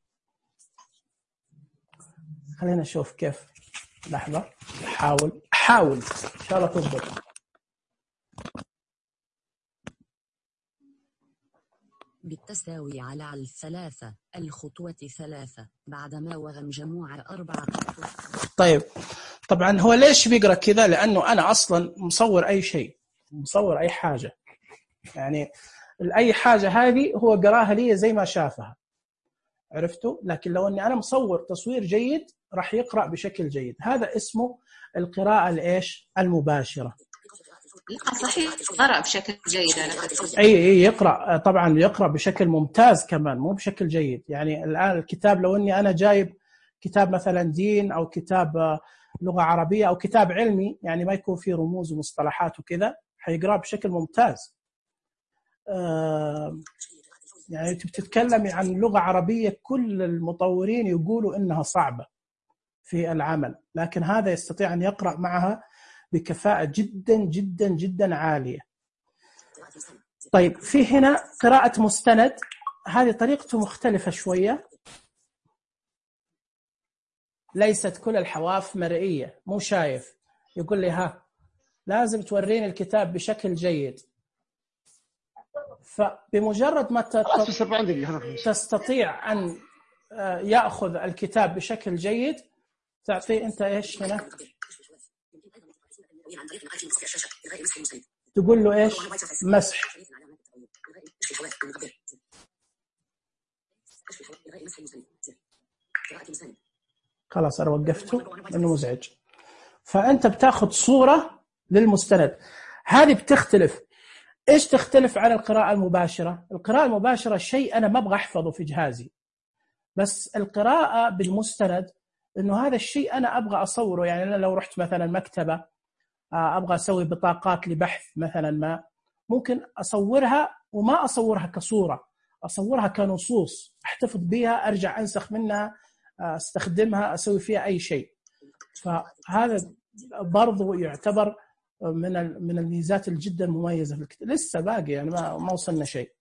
خلينا نشوف كيف. لحظة حاول حاول إن شاء الله تضبط. بالتساوي على الثلاثة الخطوة ثلاثة بعدما وغم جموع أربعة. طيب طبعا هو ليش بيقرأ كذا؟ لأنه أنا أصلا مصور أي شيء، مصور أي حاجة، يعني أي حاجة هذه هو قراها لي زي ما شافها، عرفتوا؟ لكن لو أني أنا مصور تصوير جيد راح يقرأ بشكل جيد. هذا اسمه القراءة الإيش المباشرة. لا صحيح قرأ بشكل جيد. أي أي يقرأ طبعا، يقرأ بشكل ممتاز كمان، مو بشكل جيد. يعني الآن الكتاب لو أني أنا جايب كتاب مثلا دين أو كتاب لغة عربية أو كتاب علمي يعني ما يكون فيه رموز ومصطلحات وكذا، حيقرأ بشكل ممتاز. آه يعني بتتكلمي عن لغة عربية كل المطورين يقولوا إنها صعبة في العمل، لكن هذا يستطيع أن يقرأ معها بكفاءة جدا جدا جدا عالية. طيب في هنا قراءة مستند، هذه طريقته مختلفة شوية. ليست كل الحواف مرئية، مو شايف. يقول لي ها لازم توريني الكتاب بشكل جيد. فبمجرد ما تستطيع أن يأخذ الكتاب بشكل جيد تعطيه أنت إيش هنا؟ تقول له إيش؟ مسح. خلاص أنا وقفته لأنه مزعج. فأنت بتاخذ صورة للمستند. هذه بتختلف. إيش تختلف عن القراءة المباشرة؟ القراءة المباشرة شيء أنا ما أبغى أحفظه في جهازي، بس القراءة بالمستند إنه هذا الشيء أنا أبغى أصوره. يعني أنا لو رحت مثلا مكتبة أبغى أسوي بطاقات لبحث مثلا، ما ممكن أصورها وما أصورها كصورة، أصورها كنصوص أحتفظ بها، أرجع أنسخ منها، أستخدمها، أسوي فيها أي شيء. فهذا برضو يعتبر من من الميزات الجدا مميزة في الكتاب. لسه باقي يعني ما ما وصلنا شيء.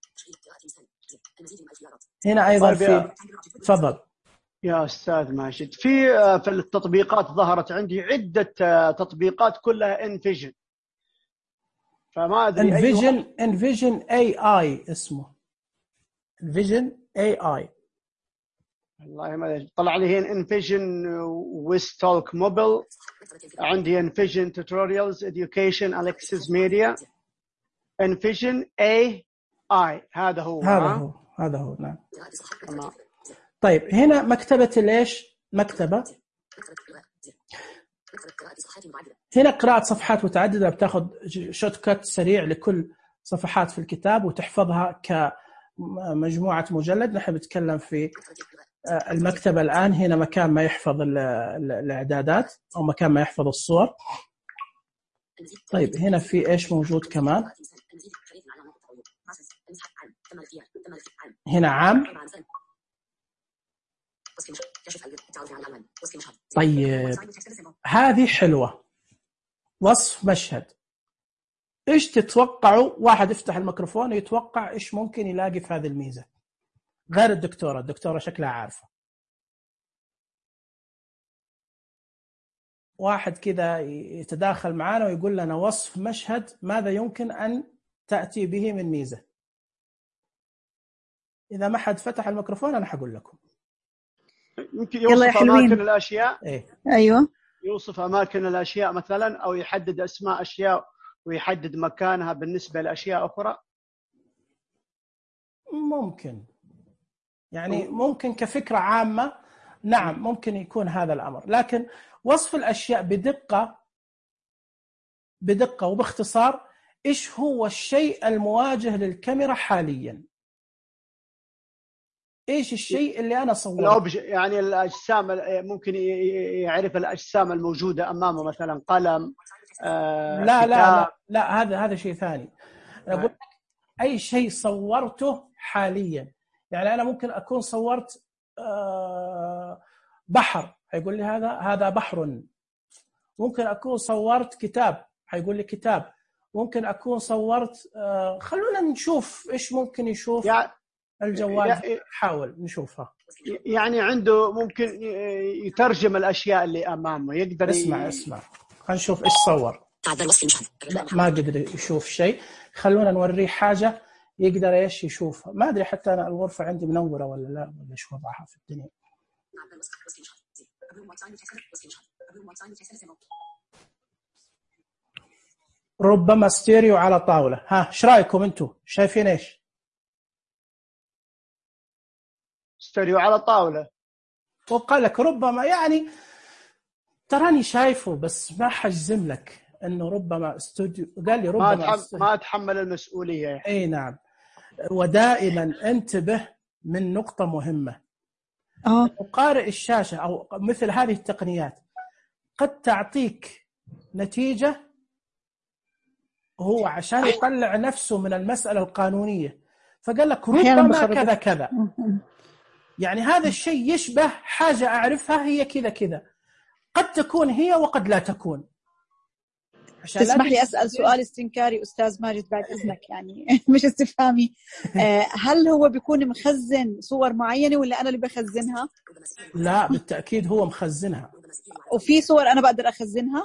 هنا أيضا في تفضل يا أستاذ ماجد. في في التطبيقات ظهرت عندي عدة تطبيقات كلها انفيجن، فما أدري انفيجن. انفيجن اي اي اسمه انفيجن اي اي. والله ما طلع لي هنا انفيجن ويستولك موبل، عندي انفيجن توتوريالز اديوكيشن الكسس ميديا، انفيجن اي اي. هذا هو هذا هو هذا هو نعم. طيب هنا مكتبة ليش مكتبة، هنا قراءة صفحات متعددة، بتاخذ شوت كات سريع لكل صفحات في الكتاب وتحفظها كمجموعة مجلد. نحن بنتكلم في المكتبة الآن هنا مكان ما يحفظ الإعدادات أو مكان ما يحفظ الصور. طيب هنا في إيش موجود كمان؟ هنا عام. طيب هذه حلوة، وصف مشهد. إيش تتوقعوا؟ واحد يفتح الميكروفون ويتوقع إيش ممكن يلاقي في هذه الميزة غير الدكتورة. الدكتورة شكلها عارفة. واحد كذا يتداخل معنا ويقول لنا وصف مشهد ماذا يمكن أن تأتي به من ميزة. إذا ما حد فتح الميكروفون أنا حقول لكم. يمكن يوصف أماكن الأشياء. إيه؟ أيوة، يوصف أماكن الأشياء مثلا، أو يحدد أسماء أشياء ويحدد مكانها بالنسبة لأشياء أخرى. ممكن، يعني ممكن كفكرة عامة، نعم ممكن يكون هذا الأمر. لكن وصف الأشياء بدقة بدقة وباختصار، إيش هو الشيء المواجه للكاميرا حاليا؟ إيش الشيء اللي أنا صورته؟ يعني الأجسام، ممكن يعرف الأجسام الموجودة أمامه، مثلا قلم. آه لا, لا لا لا هذا هذا شيء ثاني. أنا أقول لك أي شيء صورته حاليا. يعني أنا ممكن أكون صورت آه بحر، هيقول لي هذا هذا بحر. ممكن أكون صورت كتاب، هيقول لي كتاب. ممكن أكون صورت آه خلونا نشوف إيش ممكن يشوف يعني الجوال. حاول نشوفها. يعني عنده ممكن يترجم الأشياء اللي أمامه، يقدر اسمع ي... اسمع خلينا نشوف إيش صور. ما قدر يشوف شيء، خلونا نوريه حاجة يقدر إيش يشوفها. ما أدري حتى أنا الغرفة عندي منورة ولا لا، ولا إيش وضعها في الدنيا. ربما ستيريو على طاولة. ها إيش رأيكم أنتوا؟ شايفين إيش؟ ستيريو على طاولة. وقال لك ربما، يعني تراني شايفه بس ما حجزم لك انه ربما استوديو. قال لي ربما ما, أتحم... ما اتحمل المسؤولية. اي نعم. ودائما انتبه من نقطة مهمة. اه قارئ الشاشة او مثل هذه التقنيات قد تعطيك نتيجة هو عشان يطلع نفسه من المسألة القانونية، فقال لك ربما كذا كذا. يعني هذا الشيء يشبه حاجة أعرفها هي كذا كذا، قد تكون هي وقد لا تكون. تسمح لي أسأل سؤال استنكاري أستاذ ماجد بعد إذنك، يعني مش استفهامي. هل هو بيكون مخزن صور معينة ولا أنا اللي بخزنها؟ لا بالتأكيد هو مخزنها. وفي صور أنا بقدر أخزنها؟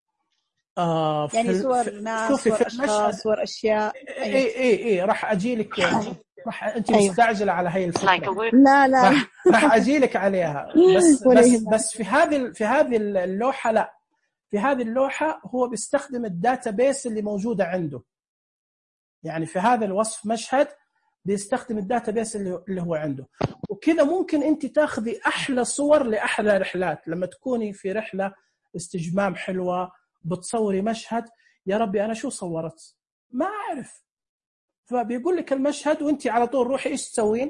آه يعني صور ناس، صور أشخاص، صور أشياء. إيه إيه إيه راح أجيلك. راح أنت أيوة. مستعجلة على هاي الفكرة. لا لا راح, راح أجيلك عليها. بس بس بس في هذه في هذه اللوحة لا. في هذه اللوحة هو بيستخدم الداتابيس اللي موجودة عنده. يعني في هذا الوصف مشهد بيستخدم الداتابيس اللي اللي هو عنده. وكذا ممكن أنت تأخذي أحلى صور لأحلى رحلات. لما تكوني في رحلة استجمام حلوة بتصوري مشهد، يا ربي أنا شو صورت؟ ما أعرف. فبيقول لك المشهد وانت على طول روحي ايش تسوين؟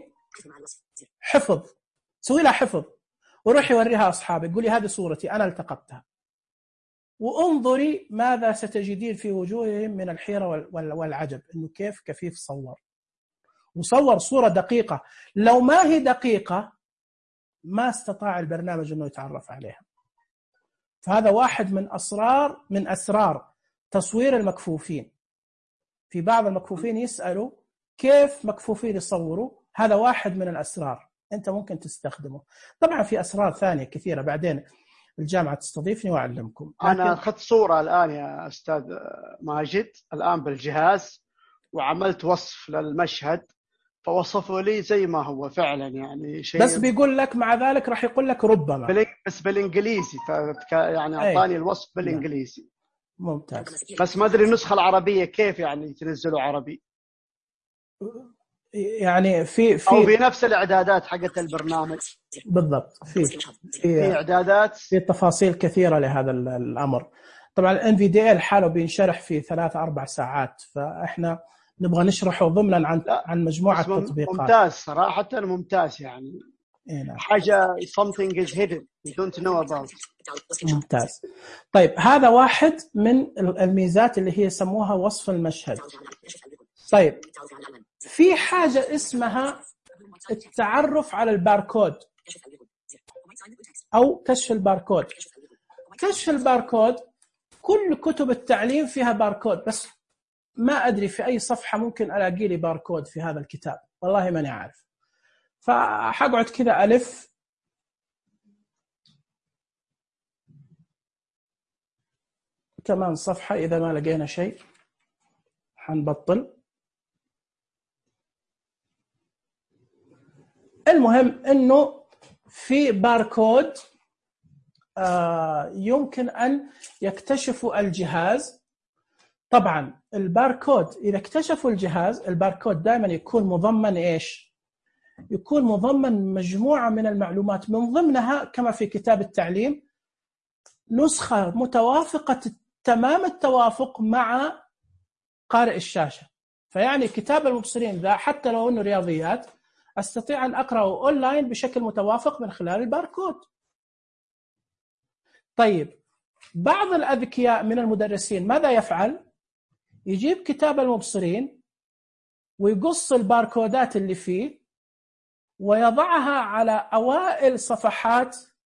حفظ. سوي لها حفظ وروحي وريها اصحابك، قولي هذه صورتي انا التقطتها، وانظري ماذا ستجدين في وجوههم من الحيرة والعجب انه كيف كفيف صور. وصور صورة دقيقة، لو ما هي دقيقة ما استطاع البرنامج انه يتعرف عليها. فهذا واحد من اسرار من اسرار تصوير المكفوفين. في بعض المكفوفين يسألوا كيف مكفوفين يصوروا، هذا واحد من الأسرار أنت ممكن تستخدمه. طبعا في أسرار ثانية كثيرة بعدين الجامعة تستضيفني وأعلمكم. أنا أخذت صورة الآن يا أستاذ ماجد الآن بالجهاز وعملت وصف للمشهد، فوصفوا لي زي ما هو فعلا، يعني شيء بس بيقول لك مع ذلك راح يقول لك ربما بس بالإنجليزي، يعني أعطاني الوصف بالإنجليزي. ممتاز. بس ما أدري النسخة العربية كيف يعني تنزلوا عربي، يعني في في أو بنفس الإعدادات حقت البرنامج بالضبط. في في, في إعدادات، في تفاصيل كثيرة لهذا الأمر. طبعا ال إن في دي إل حاله بينشرح في ثلاث أربع ساعات، فإحنا نبغى نشرحه ضمنا عن عن مجموعة تطبيقات. ممتاز صراحة، ممتاز يعني. إيه نعم. حاجة something is hidden you don't know about. ممتاز. طيب هذا واحد من الميزات اللي هي يسموها وصف المشهد. طيب في حاجة اسمها التعرف على الباركود أو كشف الباركود. كشف الباركود كل كتب التعليم فيها باركود، بس ما أدري في أي صفحة ممكن ألاقي لي باركود في هذا الكتاب، والله ماني عارف. فحقعد كذا ألف كمان صفحة، إذا ما لقينا شيء حنبطل. المهم إنه في باركود آه يمكن أن يكتشفوا الجهاز. طبعا الباركود إذا اكتشفوا الجهاز، الباركود دائما يكون مضمن إيش؟ يكون مضمن مجموعة من المعلومات، من ضمنها كما في كتاب التعليم نسخة متوافقة تمام التوافق مع قارئ الشاشة. فيعني كتاب المبصرين ذا حتى لو أنه رياضيات أستطيع أن أقرأه أونلاين بشكل متوافق من خلال الباركود. طيب بعض الأذكياء من المدرسين ماذا يفعل؟ يجيب كتاب المبصرين ويقص الباركودات اللي فيه ويضعها على أوائل صفحات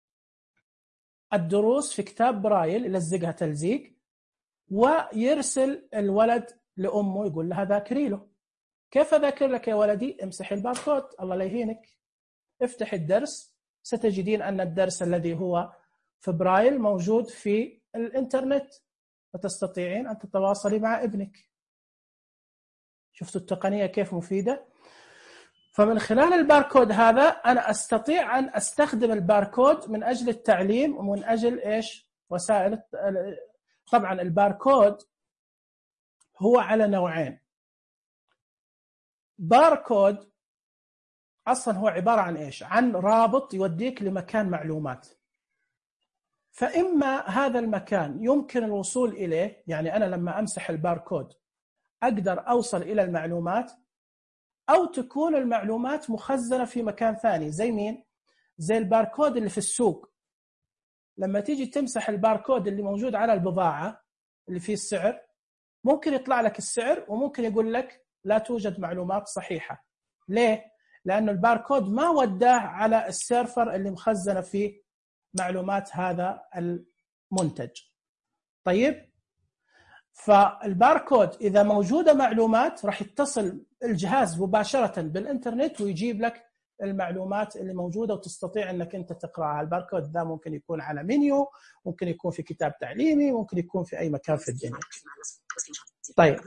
الدروس في كتاب برايل، يلزقها تلزيق، ويرسل الولد لأمه يقول لها ذاكري له. كيف أذاكر لك يا ولدي؟ امسح الباركود، الله لا يهينك، افتح الدرس، ستجدين أن الدرس الذي هو في برايل موجود في الإنترنت، وتستطيعين أن تتواصلي مع ابنك. شفتوا التقنية كيف مفيدة؟ فمن خلال الباركود هذا أنا أستطيع أن أستخدم الباركود من أجل التعليم ومن أجل إيش؟ وسائل. طبعا الباركود هو على نوعين. باركود أصلا هو عبارة عن إيش؟ عن رابط يوديك لمكان معلومات. فإما هذا المكان يمكن الوصول إليه، يعني أنا لما أمسح الباركود أقدر أوصل إلى المعلومات، أو تكون المعلومات مخزنة في مكان ثاني. زي مين؟ زي الباركود اللي في السوق. لما تيجي تمسح الباركود اللي موجود على البضاعة اللي فيه السعر، ممكن يطلع لك السعر وممكن يقول لك لا توجد معلومات صحيحة. ليه؟ لأن الباركود ما وداه على السيرفر اللي مخزنة فيه معلومات هذا المنتج. طيب فالباركود إذا موجودة معلومات راح يتصل الجهاز مباشرة بالإنترنت ويجيب لك المعلومات اللي موجودة وتستطيع أنك أنت تقرأها. الباركود ذا ممكن يكون على منيو، ممكن يكون في كتاب تعليمي، ممكن يكون في أي مكان في الدنيا. طيب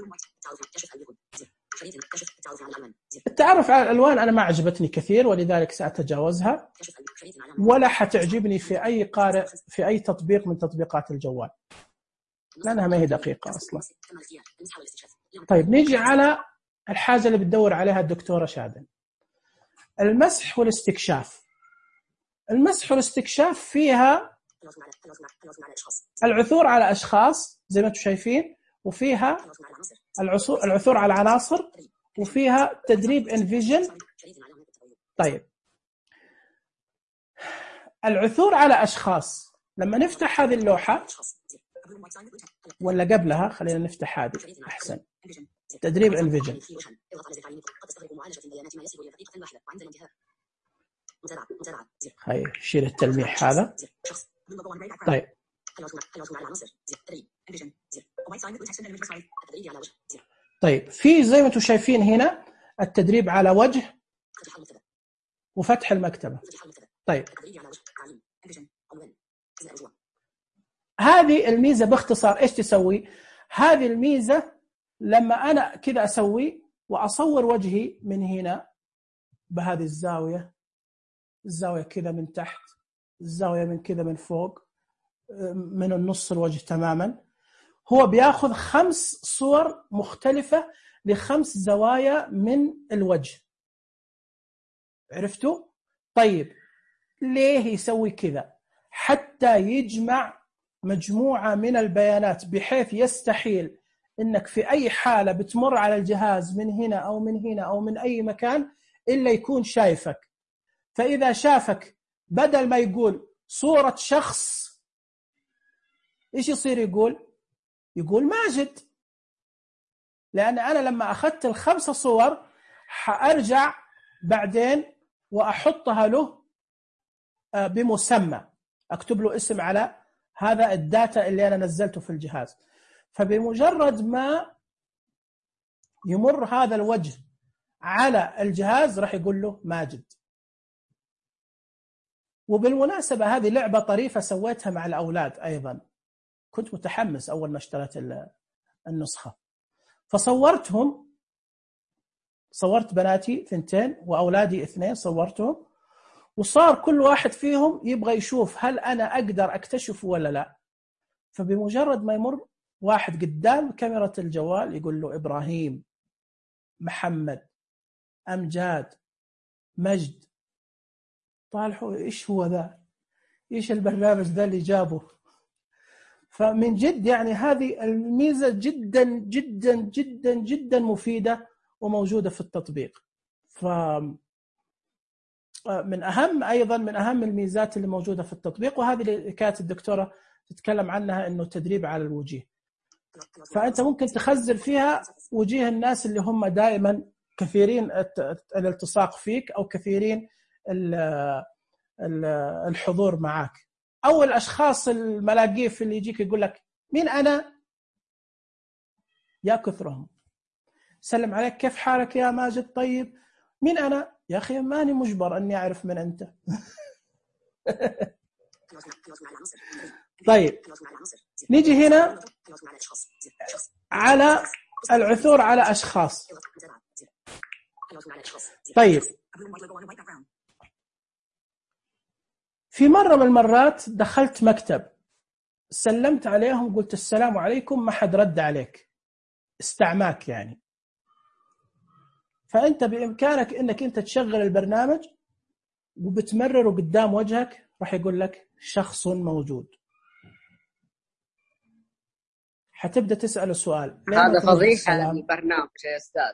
التعرف على الألوان أنا ما عجبتني كثير، ولذلك سأتجاوزها، ولا حتعجبني في أي قارئ في أي تطبيق من تطبيقات الجوال، لأنها ما هي دقيقة أصلا. طيب نيجي على الحاجة اللي بتدور عليها الدكتورة شادن، المسح والاستكشاف. المسح والاستكشاف فيها العثور على أشخاص زي ما انتم شايفين، وفيها العثور على عناصر، وفيها تدريب انفيجن. طيب العثور على أشخاص، لما نفتح هذه اللوحة ولا قبلها خلينا نفتح هذه أحسن، تدريب انفيجن. هاي شيل التلميح هذا. طيب طيب في زي ما انتم شايفين هنا التدريب على وجه وفتح المكتبة. طيب هذه الميزة باختصار ايش تسوي؟ هذه الميزة لما انا كذا اسوي واصور وجهي من هنا بهذه الزاوية، الزاوية كذا من تحت، الزاوية من كذا من فوق، من النص الوجه تماما، هو بياخذ خمس صور مختلفة لخمس زوايا من الوجه. عرفتوا؟ طيب ليه يسوي كذا؟ حتى يجمع مجموعة من البيانات بحيث يستحيل انك في اي حالة بتمر على الجهاز من هنا او من هنا او من اي مكان الا يكون شايفك. فإذا شافك بدل ما يقول صورة شخص إيش يصير يقول؟ يقول ماجد، لأن أنا لما أخذت الخمسة صور حأرجع بعدين وأحطها له بمسمى، أكتب له اسم على هذا الداتا اللي أنا نزلته في الجهاز. فبمجرد ما يمر هذا الوجه على الجهاز راح يقول له ماجد. وبالمناسبة هذه لعبة طريفة سويتها مع الأولاد أيضا، كنت متحمس أول ما اشتريت النسخة، فصورتهم، صورت بناتي ثنتين وأولادي اثنين صورتهم، وصار كل واحد فيهم يبغى يشوف هل أنا أقدر أكتشفه ولا لا. فبمجرد ما يمر واحد قدام كاميرا الجوال يقول له إبراهيم، محمد، أمجاد، مجد. طالعوا إيش هو ذا؟ إيش البرنامج ذا اللي جابه؟ فمن جد يعني هذه الميزة جدا جدا جدا جدا مفيدة وموجودة في التطبيق. فمن أهم أيضا من أهم الميزات اللي موجودة في التطبيق، وهذه اللي كانت الدكتورة تتكلم عنها، إنه تدريب على الوجيه. فأنت ممكن تخزن فيها وجيه الناس اللي هم دائما كثيرين الالتصاق فيك أو كثيرين الحضور معك، أو الأشخاص الملاقيف اللي يجيك يقول لك مين أنا؟ يا كثرهم. سلم عليك، كيف حالك يا ماجد؟ طيب. مين أنا؟ يا أخي ماني مجبر أني أعرف من أنت. طيب نيجي هنا على العثور على أشخاص. طيب في مرة من المرات دخلت مكتب، سلمت عليهم، قلت السلام عليكم، ما حد رد عليك، استعماك يعني. فأنت بإمكانك أنك أنت تشغل البرنامج وبتمرره قدام وجهك، راح يقول لك شخص موجود. حتبدأ تسأل السؤال. هذا فضيحة البرنامج يا أستاذ.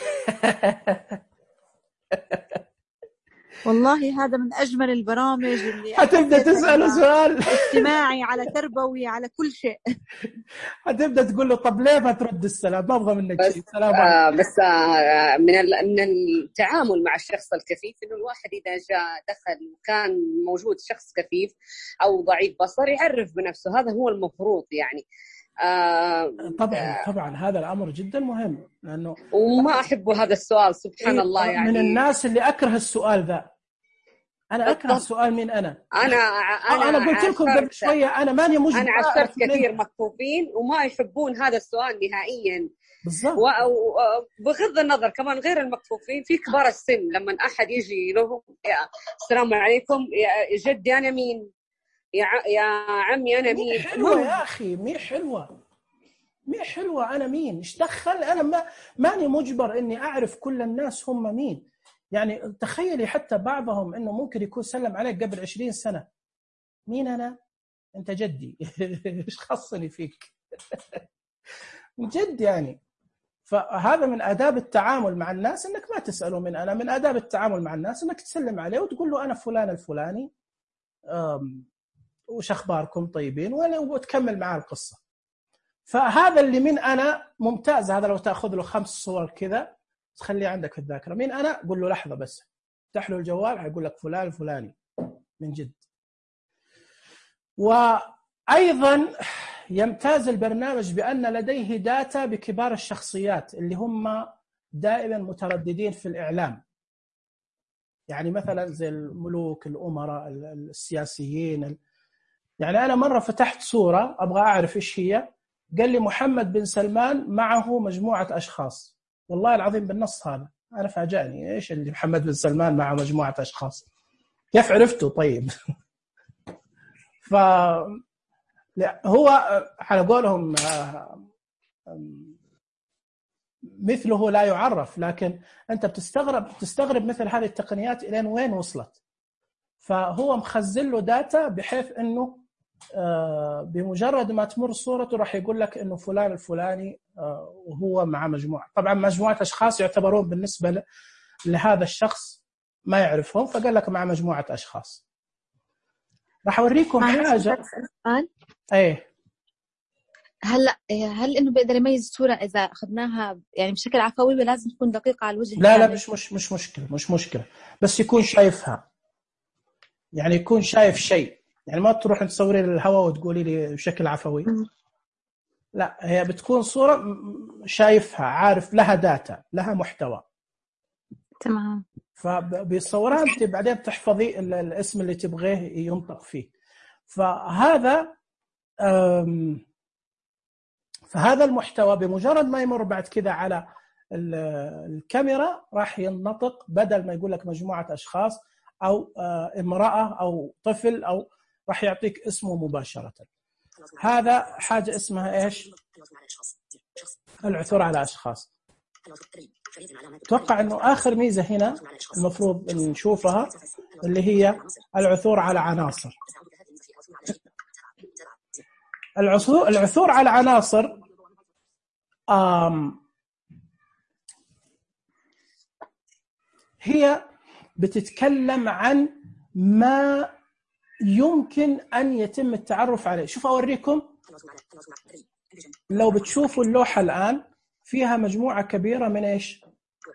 والله هذا من أجمل البرامج اللي حتبدأ تسأله سؤال اجتماعي على تربوي على كل شيء. حتبدأ تقول له طب ليه ما ترد السلام؟ ما أبغى منك شيء. السلام آه بس آه من من التعامل مع الشخص الكفيف إنه الواحد إذا جاء دخل وكان موجود شخص كفيف أو ضعيف بصر يعرف بنفسه، هذا هو المفروض يعني. آه طبعا طبعا هذا الأمر جدا مهم، لأنه وما أحب هذا السؤال سبحان إيه الله يعني. من الناس اللي أكره السؤال ذا. أنا أكره السؤال مين أنا. أنا أنا, أنا قلت لكم قبل شوية أنا ماني مجبر. أنا عشرت كثير مكفوفين وما يحبون هذا السؤال نهائيا. بالضبط. وبغض النظر كمان غير المكفوفين في كبار السن، لما أحد يجي لهم السلام عليكم يا جدي أنا مين، يا يا عمي أنا مين. حلوة يا أخي، مي حلوة مي حلوة أنا مين؟ إيش دخل؟ أنا ما ماني مجبر إني أعرف كل الناس هم مين. يعني تخيلي حتى بعضهم إنه ممكن يكون سلم عليك قبل عشرين سنة. مين أنا؟ أنت جدي. إيش خصني فيك؟ من جد يعني. فهذا من آداب التعامل مع الناس، إنك ما تسأله من أنا. من آداب التعامل مع الناس إنك تسلم عليه وتقول له أنا فلان الفلاني، وش أخباركم طيبين، وتكمل معاه القصة. فهذا اللي من أنا ممتاز. هذا لو تأخذ له خمس صور كذا تخليه عندك في الذاكرة. مين أنا؟ قل له لحظة بس، افتح له الجوال هيقول لك فلان الفلاني. من جد. وأيضا يمتاز البرنامج بأن لديه داتا بكبار الشخصيات اللي هم دائما مترددين في الإعلام، يعني مثلا زي الملوك، الأمراء، السياسيين. يعني أنا مرة فتحت صورة أبغى أعرف إيش هي، قال لي محمد بن سلمان معه مجموعة أشخاص. والله العظيم بالنص هذا أنا فاجأني، إيش اللي محمد بن سلمان معه مجموعة أشخاص؟ كيف عرفته طيب؟ ف هو على قولهم مثله لا يعرف، لكن أنت بتستغرب بتستغرب مثل هذه التقنيات إلين وين وصلت. فهو مخزن له داتا بحيث أنه بمجرد ما تمر صورته راح يقول لك أنه فلان الفلاني وهو مع مجموعة. طبعا مجموعة أشخاص يعتبرون بالنسبة لهذا الشخص ما يعرفهم، فقال لك مع مجموعة أشخاص. راح أوريكم حاجة. ايه هلا هل انه بيقدر يميز الصوره اذا اخذناها يعني بشكل عفوي لازم تكون دقيقه على الوجه؟ لا لا مش مش مش مشكله مش مشكله بس يكون شايفها، يعني يكون شايف شيء، يعني ما تروح تصوري للهواء وتقولي لي بشكل عفوي. م. لا هي بتكون صوره شايفها، عارف لها داتا، لها محتوى. تمام. فبيصورها انت بعدين بتحفظي الاسم اللي تبغيه ينطق فيه. فهذا فهذا المحتوى بمجرد ما يمر بعد كذا على الكاميرا راح ينطق، بدل ما يقول لك مجموعة أشخاص أو امرأة أو طفل، أو راح يعطيك اسمه مباشرة. هذا حاجة اسمها إيش؟ العثور على أشخاص. أتوقع أنه آخر ميزة هنا المفروض نشوفها اللي هي العثور على عناصر. العثور العثور على عناصر آم هي بتتكلم عن ما يمكن أن يتم التعرف عليه. شوف أوريكم، لو بتشوفوا اللوحة الآن فيها مجموعة كبيرة من إيش؟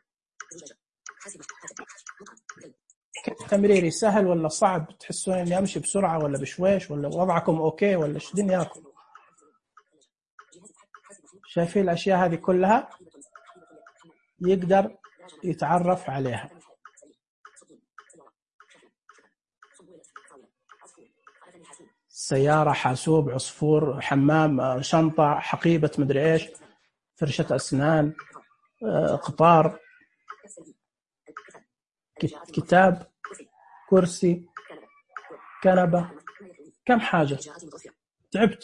تمريري سهل ولا صعب؟ تحسون إني أمشي بسرعة ولا بشويش، ولا وضعكم أوكي ولا إيش دنياكم؟ شايفين الأشياء هذه كلها يقدر يتعرف عليها. سيارة، حاسوب، عصفور، حمام، شنطة، حقيبة مدري إيش، فرشة أسنان، قطار، كتاب، كرسي، كنبة، كم حاجة. تعبت.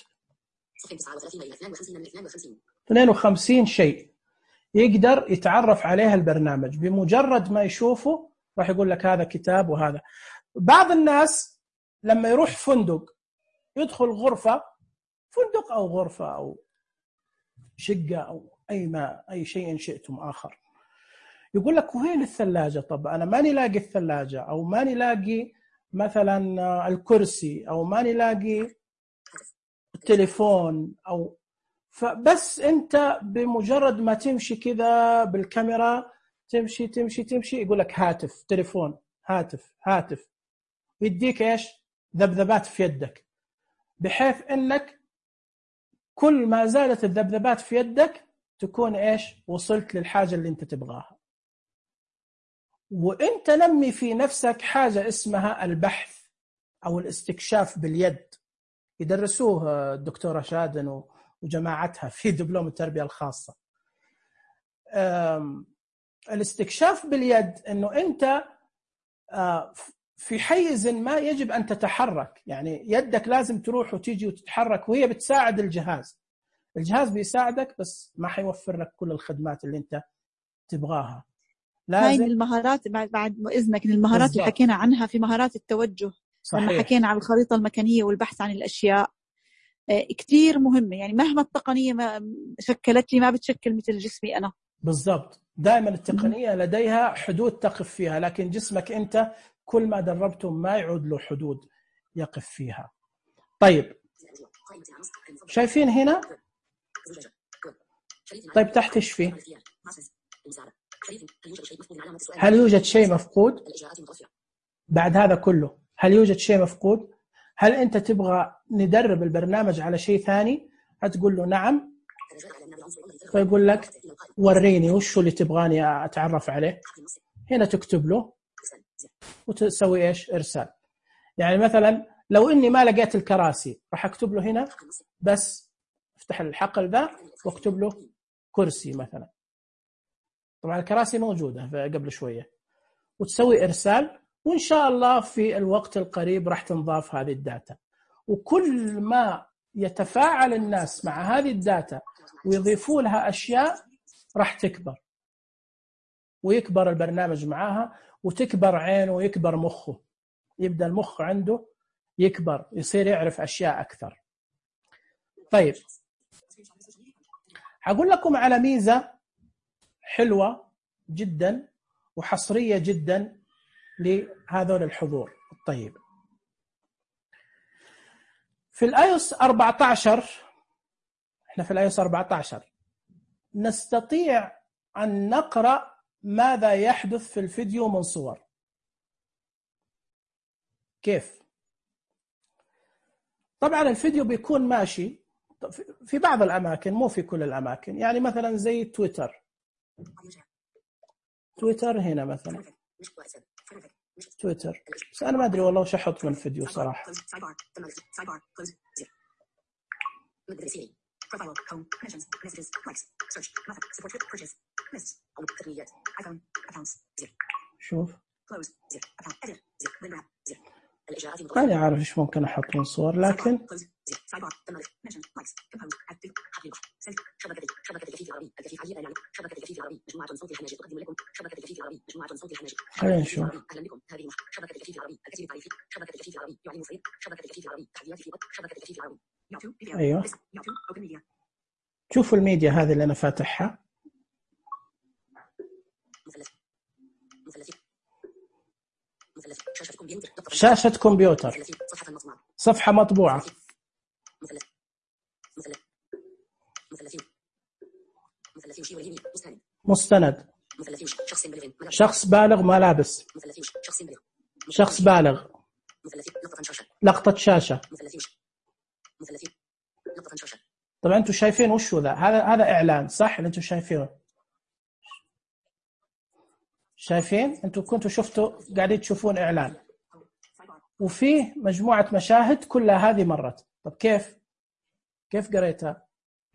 اثنين وخمسين شيء يقدر يتعرف عليها البرنامج بمجرد ما يشوفه. راح يقول لك هذا كتاب وهذا. بعض الناس لما يروح فندق يدخل غرفة، فندق أو غرفة أو شقة أو أي ما أي شيء شئتم آخر، يقول لك وين الثلاجة؟ طب أنا ماني لاقي الثلاجة، أو ماني لاقي مثلا الكرسي، أو ماني لاقي التليفون، أو فبس أنت بمجرد ما تمشي كذا بالكاميرا تمشي تمشي تمشي يقول لك هاتف، تليفون، هاتف هاتف، يديك إيش؟ ذبذبات في يدك، بحيث أنك كل ما زادت الذبذبات في يدك تكون إيش؟ وصلت للحاجة اللي أنت تبغاها. وأنت نمي في نفسك حاجة اسمها البحث أو الاستكشاف باليد، يدرسوه الدكتورة شادن وجماعتها في دبلوم التربية الخاصة. الاستكشاف باليد أنه أنت في حيز ما يجب أن تتحرك، يعني يدك لازم تروح وتيجي وتتحرك، وهي بتساعد الجهاز. الجهاز بيساعدك بس ما حيوفر لك كل الخدمات اللي أنت تبغاها. هاي المهارات بعد بعد إذنك، المهارات بالزبط. اللي حكينا عنها في مهارات التوجه. صحيح. لما حكينا عن الخريطة المكانية والبحث عن الأشياء كتير مهمة، يعني مهما التقنية ما شكلت لي ما بتشكل مثل جسمي أنا. بالضبط، دائما التقنية لديها حدود تقف فيها، لكن جسمك أنت كل ما دربته ما يعود له حدود يقف فيها. طيب شايفين هنا؟ طيب تحت ايش فيه؟ هل يوجد شيء مفقود؟ بعد هذا كله هل يوجد شيء مفقود؟ هل أنت تبغى ندرب البرنامج على شيء ثاني؟ هتقول له نعم، فيقول لك وريني وش اللي تبغاني أتعرف عليه. هنا تكتب له وتسوي إيش؟ إرسال. يعني مثلا لو إني ما لقيت الكراسي راح أكتب له هنا، بس افتح الحقل ذا واكتب له كرسي مثلا. طبعا الكراسي موجودة قبل شوية، وتسوي إرسال، وإن شاء الله في الوقت القريب راح تنضاف هذه الداتا. وكل ما يتفاعل الناس مع هذه الداتا ويضيفوا لها أشياء راح تكبر، ويكبر البرنامج معاها، وتكبر عينه ويكبر مخه، يبدأ المخ عنده يكبر، يصير يعرف أشياء أكثر. طيب هقول لكم على ميزة حلوة جدا وحصرية جدا لهذول الحضور الطيب. في الايوس أربعة عشر، احنا في الايوس أربعة عشر نستطيع أن نقرأ ماذا يحدث في الفيديو من صور. كيف؟ طبعا الفيديو بيكون ماشي في بعض الأماكن، مو في كل الأماكن، يعني مثلا زي تويتر. تويتر هنا مثلا تويتر، بس أنا ما أدري والله وش أحط من الفيديو صراحة. شوف ماني عارف ايش ممكن احط من صور، لكن خلينا نشوف. ايوه شوفوا الميديا هذه اللي انا فاتحها، شاشة كمبيوتر، صفحة مطبوعة، مستند، شخص بالغ ملابس، شخص بالغ، لقطة شاشة. طبعا انتم شايفين وش ذا؟ هذا هذا اعلان صح اللي انتم شايفينه؟ شايفين؟ انتم كنتوا شفتوا قاعدين تشوفون اعلان وفيه مجموعة مشاهد كلها هذه مرت. طب كيف كيف قريتها؟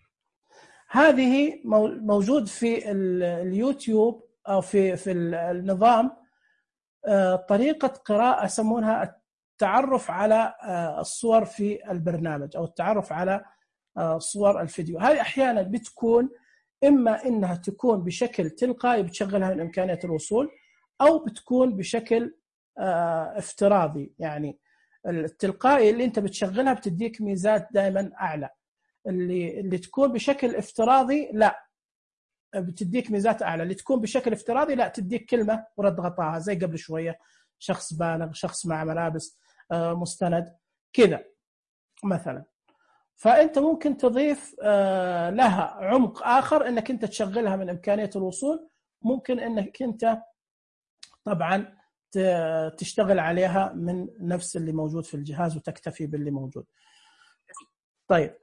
هذه موجود في اليوتيوب او في في النظام طريقة قراءة يسمونها التعرف على الصور في البرنامج او التعرف على صور الفيديو. هذه احيانا بتكون اما انها تكون بشكل تلقائي بتشغلها من امكانية الوصول، او بتكون بشكل افتراضي. يعني التلقائي اللي انت بتشغلها بتديك ميزات دائما اعلى، اللي اللي تكون بشكل افتراضي لا بتديك ميزات اعلى، اللي تكون بشكل افتراضي لا تديك كلمه ورد غطاها زي قبل شويه، شخص بالغ، شخص مع ملابس، مستند كذا مثلا. فانت ممكن تضيف لها عمق اخر انك انت تشغلها من امكانيه الوصول، ممكن انك انت طبعا تشتغل عليها من نفس اللي موجود في الجهاز وتكتفي باللي موجود. طيب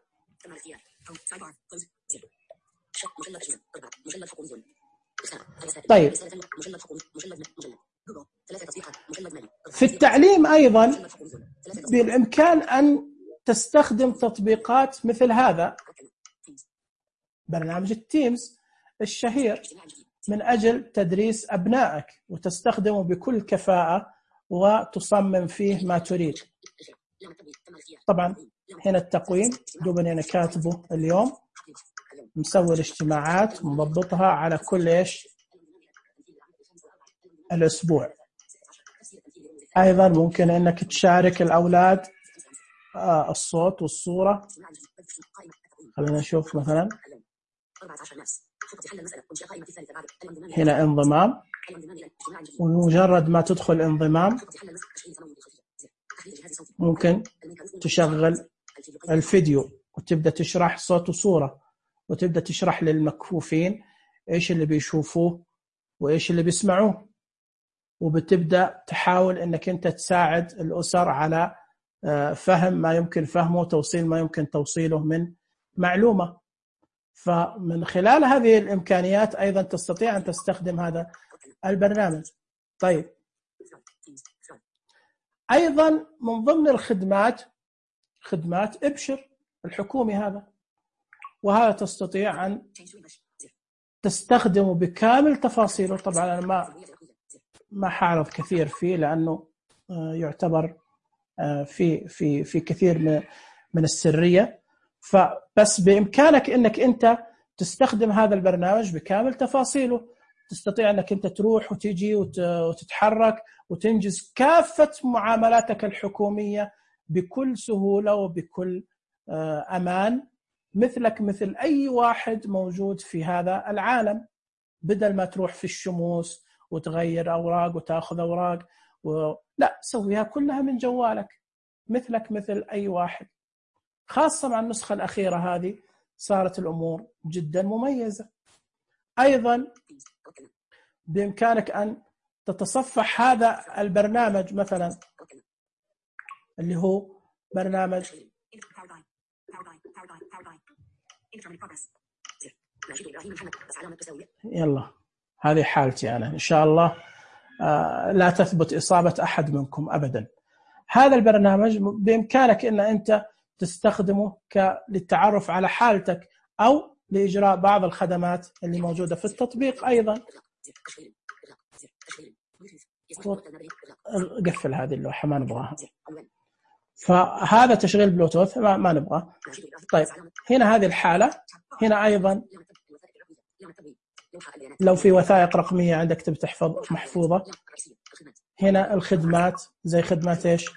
طيب في التعليم أيضا بالإمكان أن تستخدم تطبيقات مثل هذا برنامج التيمز الشهير من أجل تدريس أبنائك، وتستخدمه بكل كفاءة وتصمم فيه ما تريد. طبعا هنا التقويم دوبني أنا كاتبه اليوم، مسوي الاجتماعات مضبطها على كل إيش الأسبوع. أيضا ممكن أنك تشارك الأولاد الصوت والصورة. خلينا نشوف مثلا هنا انضمام، ومجرد ما تدخل انضمام ممكن تشغل الفيديو وتبدأ تشرح صوت وصورة، وتبدأ تشرح للمكفوفين إيش اللي بيشوفوه وإيش اللي بيسمعوه، وبتبدأ تحاول أنك أنت تساعد الأسر على فهم ما يمكن فهمه، توصيل ما يمكن توصيله من معلومة. فمن خلال هذه الإمكانيات أيضا تستطيع أن تستخدم هذا البرنامج. طيب أيضا من ضمن الخدمات خدمات ابشر الحكومي هذا، وهذا تستطيع أن تستخدمه بكامل تفاصيله. طبعا أنا ما ما حعرض كثير فيه لأنه يعتبر في في في كثير من من السرية، فبس بإمكانك أنك أنت تستخدم هذا البرنامج بكامل تفاصيله. تستطيع أنك أنت تروح وتيجي وتتحرك وتنجز كافة معاملاتك الحكومية بكل سهولة وبكل أمان، مثلك مثل أي واحد موجود في هذا العالم، بدل ما تروح في الشموس وتغير أوراق وتأخذ أوراق لا، سويها كلها من جوالك مثلك مثل أي واحد. خاصة مع النسخة الأخيرة هذه صارت الأمور جدا مميزة. أيضا بإمكانك أن تتصفح هذا البرنامج مثلا اللي هو برنامج يلا هذه حالتي أنا إن شاء الله آه لا تثبت إصابة أحد منكم أبدا. هذا البرنامج بإمكانك أن أنت تستخدمه للتعرف على حالتك أو لإجراء بعض الخدمات اللي موجودة في التطبيق. أيضا قفل هذه اللوحة ما نبغاها. فهذا تشغيل بلوتوث ما, ما نبغاه. طيب هنا هذه الحالة. هنا أيضا لو في وثائق رقمية عندك تبي تحفظ محفوظة. هنا الخدمات زي خدمات إيش؟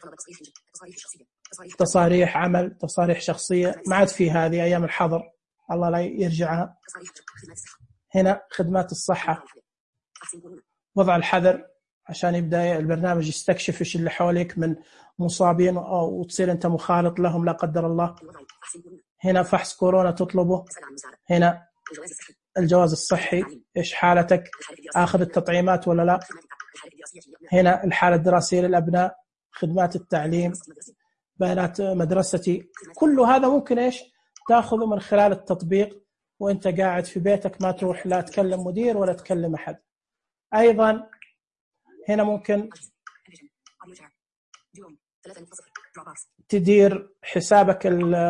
تصاريح عمل، تصاريح شخصية، ما عاد في هذه أيام الحظر الله لا يرجعها. هنا خدمات الصحة، وضع الحذر عشان يبدأ البرنامج يستكشف إيش اللي حواليك من مصابين أو تصير أنت مخالط لهم لا قدر الله. هنا فحص كورونا تطلبه. هنا الجواز الصحي، إيش حالتك، آخذ التطعيمات ولا لا. هنا الحالة الدراسية للأبناء، خدمات التعليم، بيانات مدرستي. كل هذا ممكن إيش تأخذه من خلال التطبيق وأنت قاعد في بيتك، ما تروح لا تكلم مدير ولا تكلم أحد. أيضا هنا ممكن تدير حسابك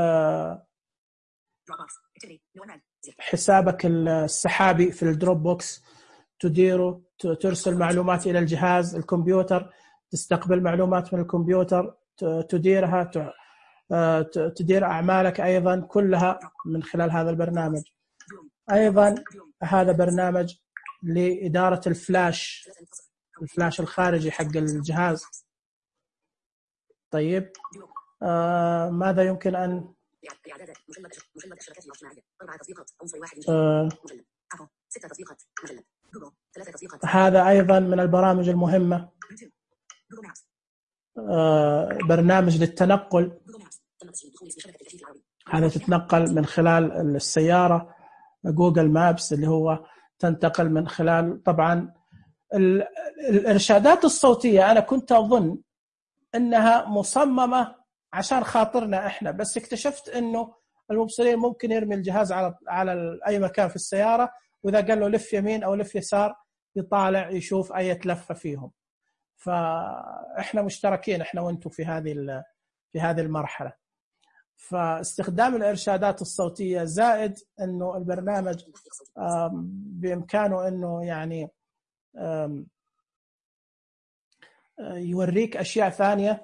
حسابك السحابي في الدروب بوكس، تديره، ترسل معلومات إلى الجهاز الكمبيوتر، تستقبل معلومات من الكمبيوتر، تديرها، تدير أعمالك أيضا كلها من خلال هذا البرنامج. أيضا هذا برنامج لإدارة الفلاش الفلاش الخارجي حق الجهاز. طيب آه ماذا يمكن أن آه هذا أيضا من البرامج المهمة. آه برنامج للتنقل، هذا تتنقل من خلال السيارة. جوجل مابس اللي هو تنتقل من خلال طبعا الإرشادات الصوتية. أنا كنت أظن أنها مصممة عشان خاطرنا إحنا، بس اكتشفت أنه المبصرين ممكن يرمي الجهاز على على أي مكان في السيارة، وإذا قال له لف يمين أو لف يسار يطالع يشوف أي لفة فيهم. فإحنا مشتركين إحنا وأنتم في هذه في هذه المرحلة. فاستخدام الإرشادات الصوتية زائد أنه البرنامج بإمكانه أنه يعني يوريك أشياء ثانية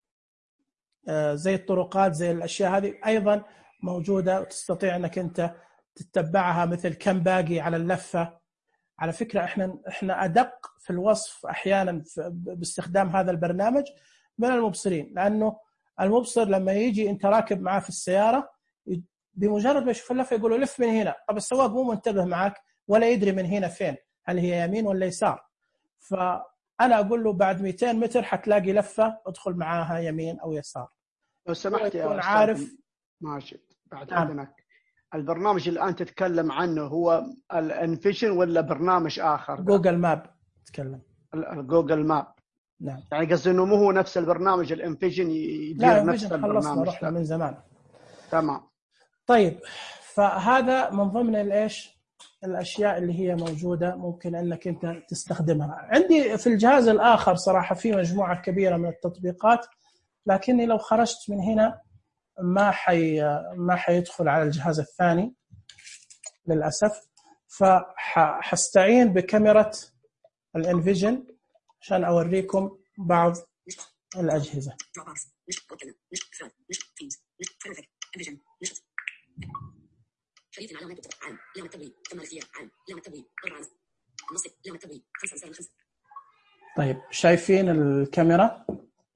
زي الطرقات، زي الأشياء هذه أيضا موجودة وتستطيع أنك أنت تتبعها، مثل كم باقي على اللفة. على فكرة إحنا إحنا أدق في الوصف أحيانا باستخدام هذا البرنامج من المبصرين، لأنه المبصر لما يجي أنت راكب معاه في السيارة بمجرد ما يشوف اللفة يقول له لف من هنا. طب السواق مو منتبه معك ولا يدري من هنا فين، هل هي يمين ولا يسار. فأنا أقول له بعد مئتين متر حتلاقي لفة ادخل معاها يمين أو يسار. لو سمحت يا أستاذ عارف. ماشي بعد إذنك، البرنامج اللي أنت تتكلم عنه هو الانفيشن ولا برنامج آخر؟ جوجل ماب تتكلم. الجوجل ماب. نعم. يعني قصدي إنه مو هو نفس البرنامج الانفيشن يدير نفس البرنامج. خلصنا رحنا من زمان. تمام. طيب فهذا من ضمن الإيش الأشياء اللي هي موجودة ممكن أنك أنت تستخدمها. عندي في الجهاز الآخر صراحة في مجموعة كبيرة من التطبيقات، لكني لو خرجت من هنا ما حي ما حيدخل على الجهاز الثاني للأسف. فحستعين بكاميرا الانفيجن عشان أوريكم بعض الأجهزة. طيب شايفين الكاميرا؟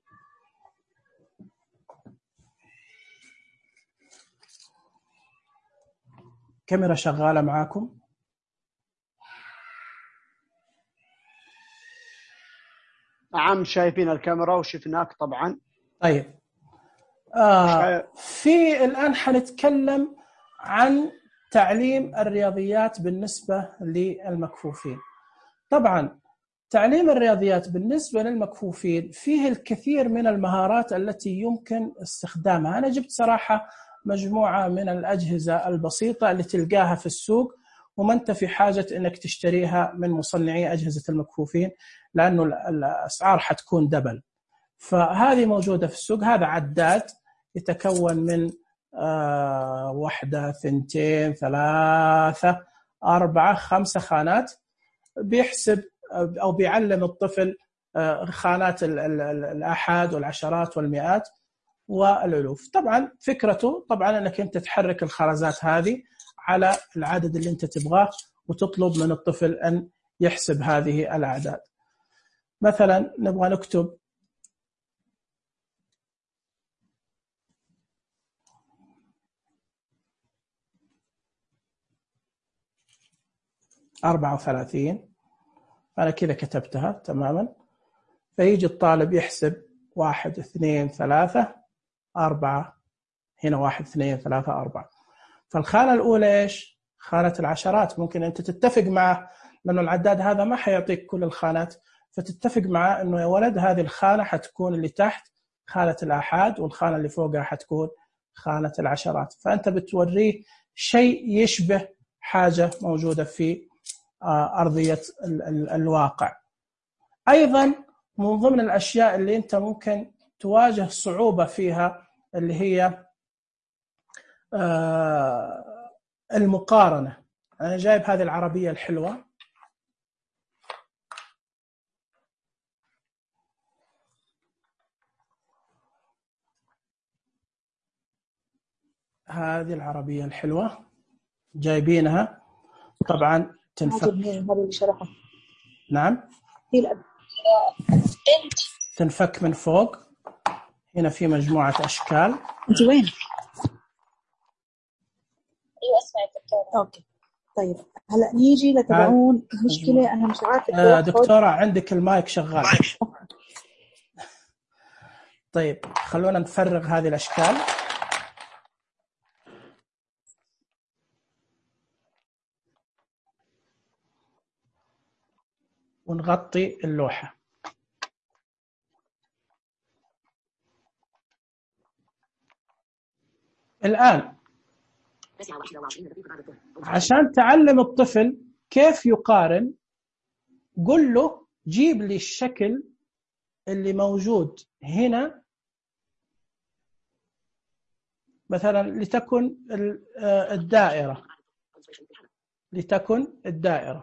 كاميرا شغالة معاكم؟ نعم. نعم شايفين الكاميرا وشفناك طبعا. طيب آه في الآن حنتكلم عن تعليم الرياضيات بالنسبة للمكفوفين. طبعا تعليم الرياضيات بالنسبة للمكفوفين فيه الكثير من المهارات التي يمكن استخدامها. أنا جبت صراحة مجموعة من الأجهزة البسيطة اللي تلقاها في السوق وما أنت في حاجة أنك تشتريها من مصنعي أجهزة المكفوفين لأنه الأسعار حتكون دبل. فهذه موجودة في السوق. هذا عداد يتكون من آه واحدة ثنتين ثلاثة أربعة خمسة خانات، بيحسب أو بيعلم الطفل آه خانات الآحاد والعشرات والمئات والألوف. طبعا فكرته طبعا أنك أنت تحرك الخرزات هذه على العدد اللي أنت تبغاه وتطلب من الطفل أن يحسب هذه الأعداد. مثلا نبغى نكتب أربعة وثلاثين، أنا كذا كتبتها تماما. فيجي الطالب يحسب واحد اثنين ثلاثة أربعة، هنا واحد اثنين ثلاثة أربعة. فالخانة الأولى إيش؟ خانة العشرات. ممكن أنت تتفق معه لأنه العداد هذا ما حيعطيك كل الخانات، فتتفق معه أنه يا ولد هذه الخانة حتكون اللي تحت خانة الآحاد والخانة اللي فوقها حتكون خانة العشرات. فأنت بتوريه شيء يشبه حاجة موجودة في أرضية الواقع. أيضا من ضمن الأشياء اللي أنت ممكن تواجه صعوبة فيها اللي هي المقارنة. أنا جايب هذه العربية الحلوة، هذه العربية الحلوة جايبينها طبعا تنفك. نعم تنفك من فوق. هنا في مجموعة أشكال. أنت وين؟ أيوة أسمع دكتورة. أوكي طيب هلا نيجي لتبعون المشكلة. أنا مش عارفة آه دكتورة عندك المايك شغال. طيب خلونا نفرغ هذه الأشكال. ونغطي اللوحة. الآن عشان تعلم الطفل كيف يقارن، قل له جيب لي الشكل اللي موجود هنا مثلا، لتكن الدائرة لتكن الدائرة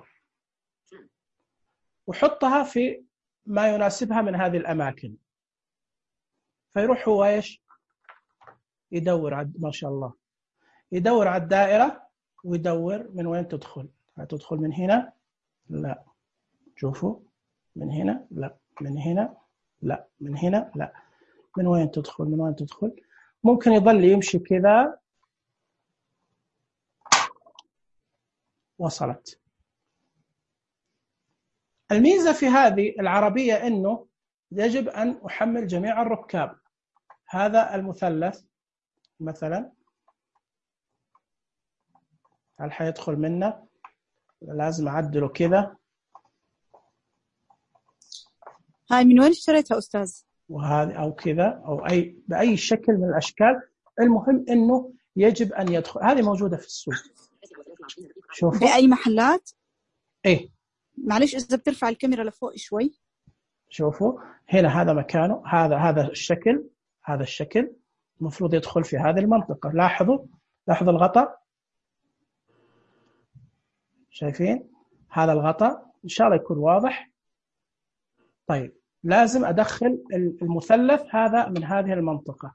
وحطها في ما يناسبها من هذه الأماكن. فيروح هو إيش يدور على، ما شاء الله، يدور على الدائرة ويدور من وين تدخل. هتدخل من هنا؟ لا. شوفوا من هنا؟ لا. من هنا؟ لا. من هنا؟ لا. من وين تدخل؟ من وين تدخل؟ ممكن يظل يمشي كذا. وصلت. الميزة في هذه العربية أنه يجب أن أحمل جميع الركاب. هذا المثلث مثلا هل حيدخل منه؟ لازم أعدله كذا. هاي من وين اشتريتها أستاذ؟ وهذه أو كذا أو أي بأي شكل من الأشكال. المهم أنه يجب أن يدخل. هذه موجودة في السوق. شوفوا في أي محلات؟ إيه معلش إذا بترفع الكاميرا لفوق شوي. شوفوا هنا هذا مكانه. هذا هذا الشكل. هذا الشكل المفروض يدخل في هذه المنطقة. لاحظوا لاحظوا الغطاء. شايفين هذا الغطاء؟ إن شاء الله يكون واضح. طيب لازم أدخل المثلث هذا من هذه المنطقة.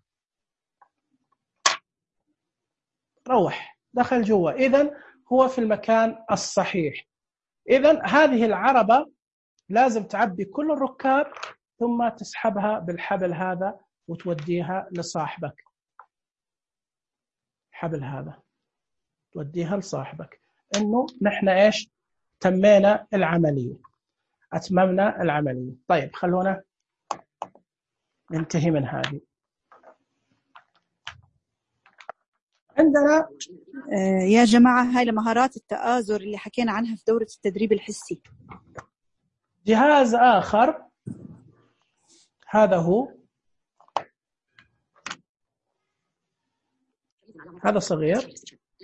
روح دخل جوا. إذن هو في المكان الصحيح. إذن هذه العربة لازم تعبي كل الركاب ثم تسحبها بالحبل هذا وتوديها لصاحبك. حبل هذا توديها لصاحبك. إنه نحن إيش تمينا العملية، أتممنا العملية. طيب خلونا ننتهي من هذه. عندنا آه، يا جماعة هاي لمهارات التآزر اللي حكينا عنها في دورة التدريب الحسي. جهاز آخر، هذا هو، هذا صغير،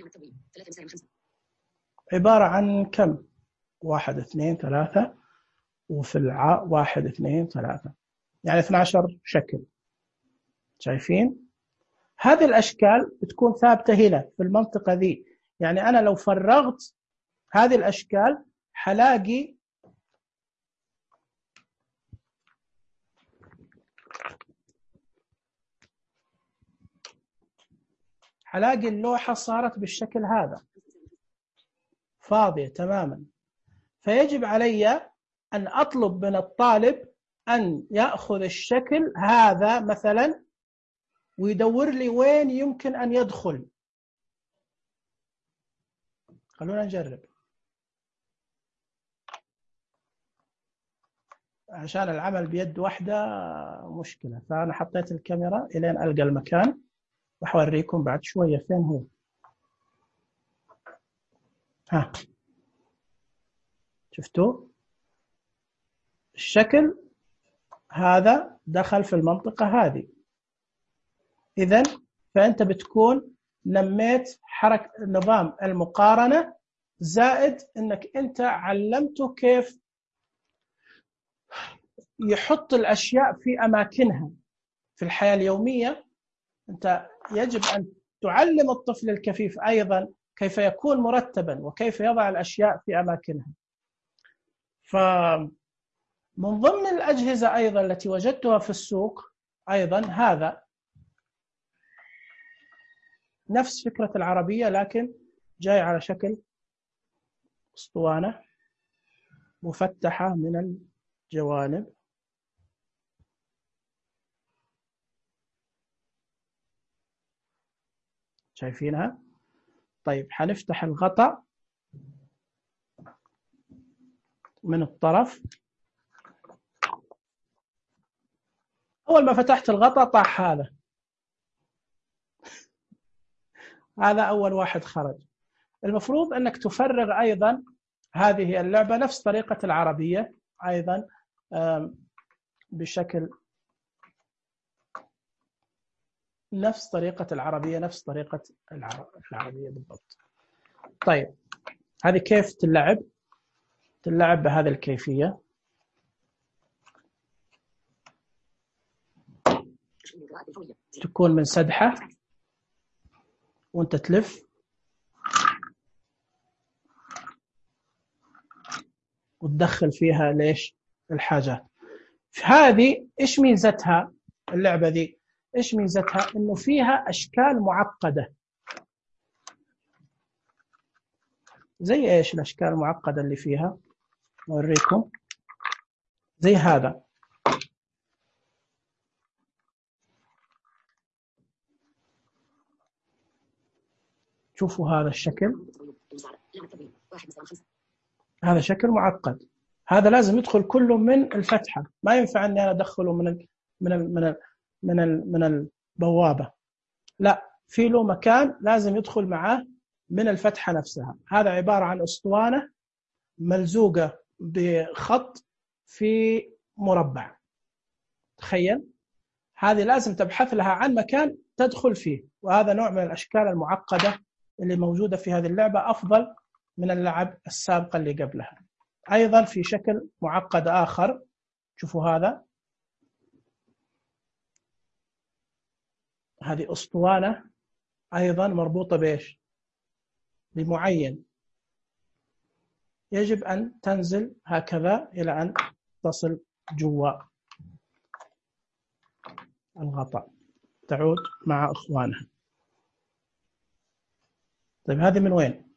عبارة عن كم؟ واحد اثنين ثلاثة، وفي العاء واحد اثنين ثلاثة، يعني اثني عشر شكل. شايفين؟ هذه الأشكال بتكون ثابتة هنا في المنطقة ذي. يعني أنا لو فرغت هذه الأشكال حلاقي حلاقي اللوحة صارت بالشكل هذا فاضية تماما. فيجب علي أن أطلب من الطالب أن يأخذ الشكل هذا مثلا ويدور لي وين يمكن أن يدخل. خلونا نجرب عشان العمل بيد واحدة مشكلة. فأنا حطيت الكاميرا إلين ألقى المكان وحوريكم بعد شوية فين هو. ها شفتوا الشكل هذا دخل في المنطقة هذه. إذن فأنت بتكون نميت حركة نظام المقارنة، زائد أنك أنت علمته كيف يحط الأشياء في أماكنها في الحياة اليومية. أنت يجب أن تعلم الطفل الكفيف أيضا كيف يكون مرتبا وكيف يضع الأشياء في أماكنها. فمن ضمن الأجهزة أيضا التي وجدتها في السوق أيضا هذا نفس فكرة العربية، لكن جاي على شكل أسطوانة مفتحة من الجوانب. شايفينها؟ طيب حنفتح الغطاء من الطرف. أول ما فتحت الغطاء طاح هذا هذا أول واحد خرج. المفروض أنك تفرغ أيضا هذه اللعبة نفس طريقة العربية أيضا بشكل نفس طريقة العربية نفس طريقة العربية بالضبط. طيب هذه كيف تلعب؟ تلعب بهذه الكيفية. تكون من سدحة وانت تلف وتدخل فيها ليش الحاجات. هذه ايش ميزتها اللعبة ذي؟ ايش ميزتها؟ انه فيها اشكال معقدة. زي ايش الاشكال المعقدة اللي فيها؟ اوريكم. زي هذا، شوفوا هذا الشكل، هذا شكل معقد. هذا لازم يدخل كله من الفتحة، ما ينفع اني انا ادخله من ال من ال من ال من ال من البوابة. لا، في له مكان لازم يدخل معاه من الفتحة نفسها. هذا عبارة عن أسطوانة ملزوقة بخط في مربع. تخيل، هذه لازم تبحث لها عن مكان تدخل فيه. وهذا نوع من الأشكال المعقدة اللي موجودة في هذه اللعبة، أفضل من اللعب السابقة اللي قبلها. أيضا في شكل معقد آخر، شوفوا هذا، هذه أسطوانة أيضا مربوطة بإيش؟ بمعين. يجب أن تنزل هكذا إلى أن تصل جوا الغطاء، تعود مع إخوانها. طيب هذه من وين؟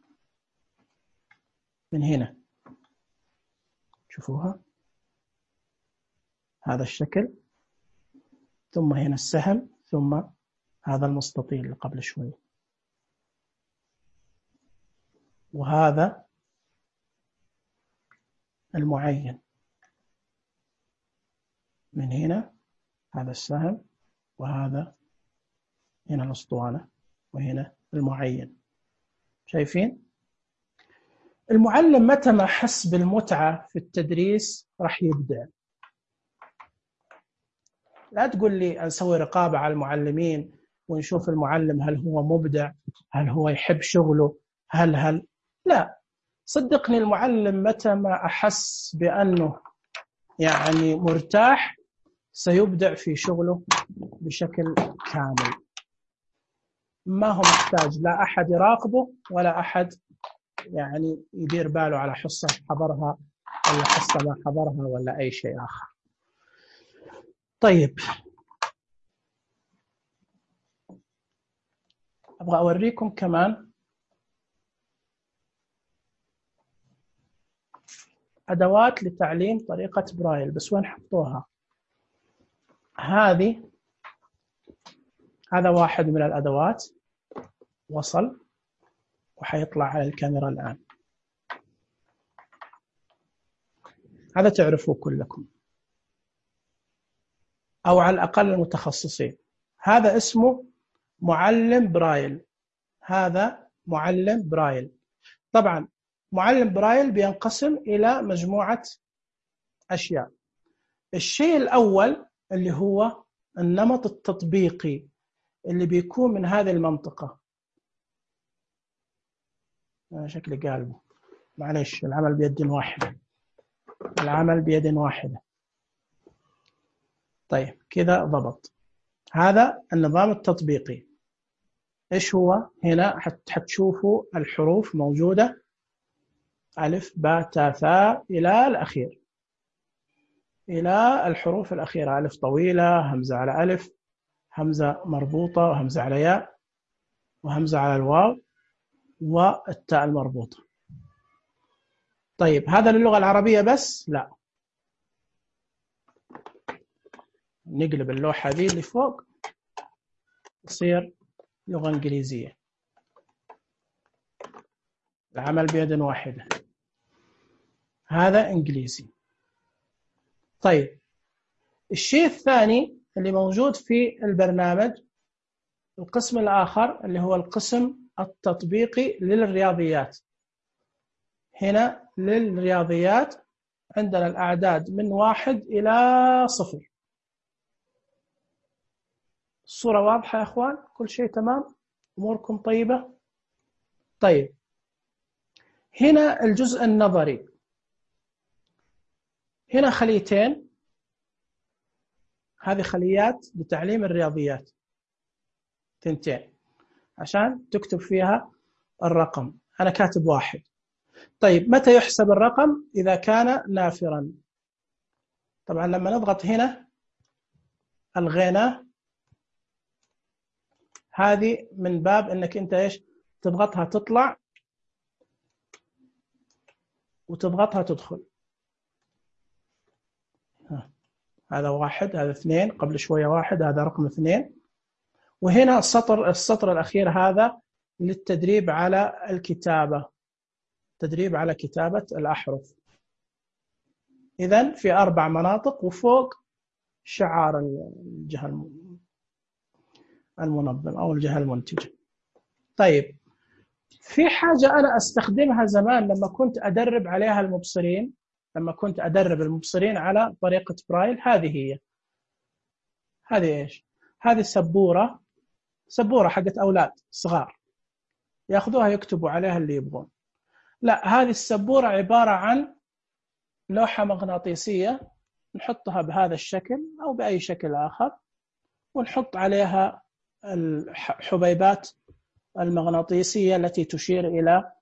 من هنا، شوفوها، هذا الشكل، ثم هنا السهم، ثم هذا المستطيل اللي قبل شوي، وهذا المعين من هنا هذا السهم، وهذا هنا الأسطوانة، وهنا المعين. شايفين؟ المعلم متى ما حس بالمتعة في التدريس راح يبدع. لا تقول لي نسوي رقابة على المعلمين ونشوف المعلم هل هو مبدع، هل هو يحب شغله، هل هل لا، صدقني المعلم متى ما أحس بأنه يعني مرتاح سيبدع في شغله بشكل كامل. ما هو محتاج لا أحد يراقبه ولا أحد يعني يدير باله على حصة حضرها ولا حصة ما حضرها ولا أي شيء آخر. طيب، أبغى أوريكم كمان أدوات لتعليم طريقة برايل، بس وين حطوها؟ هذه هذا واحد من الأدوات، وصل وحيطلع على الكاميرا الآن. هذا تعرفوه كلكم أو على الأقل المتخصصين. هذا اسمه معلم برايل. هذا معلم برايل. طبعا معلم برايل بينقسم إلى مجموعة أشياء. الشيء الأول اللي هو النمط التطبيقي اللي بيكون من هذه المنطقة. أنا شكلي قالبه، معلش، العمل بيد واحدة، العمل بيد واحدة. طيب كذا ضبط. هذا النظام التطبيقي. إيش هو؟ هنا حتشوفوا الحروف موجودة، ألف باء تاء ثاء إلى الأخير، إلى الحروف الأخيرة، ألف طويلة، همزة على ألف، همزة مربوطة، وهمزة على ياء، وهمزة على الواو، والتاء المربوطة. طيب هذا للغة العربية بس؟ لا، نقلب اللوحة دي اللي فوق تصير لغة إنجليزية. العمل بيد واحدة. هذا إنجليزي. طيب الشيء الثاني اللي موجود في البرنامج، القسم الآخر اللي هو القسم التطبيقي للرياضيات. هنا للرياضيات عندنا الأعداد من واحد إلى صفر. الصورة واضحة يا أخوان؟ كل شيء تمام؟ أموركم طيبة؟ طيب هنا الجزء النظري. هنا خليتين، هذه خليات لتعليم الرياضيات، تنتين عشان تكتب فيها الرقم. أنا كاتب واحد. طيب متى يحسب الرقم؟ إذا كان نافرا. طبعا لما نضغط هنا الغينا، هذه من باب أنك أنت إيش تضغطها تطلع وتضغطها تدخل. هذا واحد، هذا اثنين، قبل شوية واحد، هذا رقم اثنين. وهنا السطر السطر الأخير هذا للتدريب على الكتابة، تدريب على كتابة الأحرف. إذن في أربع مناطق، وفوق شعار الجهة المنظم أو الجهة المنتجة. طيب في حاجة أنا أستخدمها زمان لما كنت أدرب عليها المبصرين، لما كنت أدرب المبصرين على طريقة برايل. هذه هي، هذه إيش؟ هذه سبورة، سبورة حقت أولاد صغار يأخذوها يكتبوا عليها اللي يبغون. لا، هذه السبورة عبارة عن لوحة مغناطيسية نحطها بهذا الشكل أو بأي شكل آخر، ونحط عليها الحبيبات المغناطيسية التي تشير إلى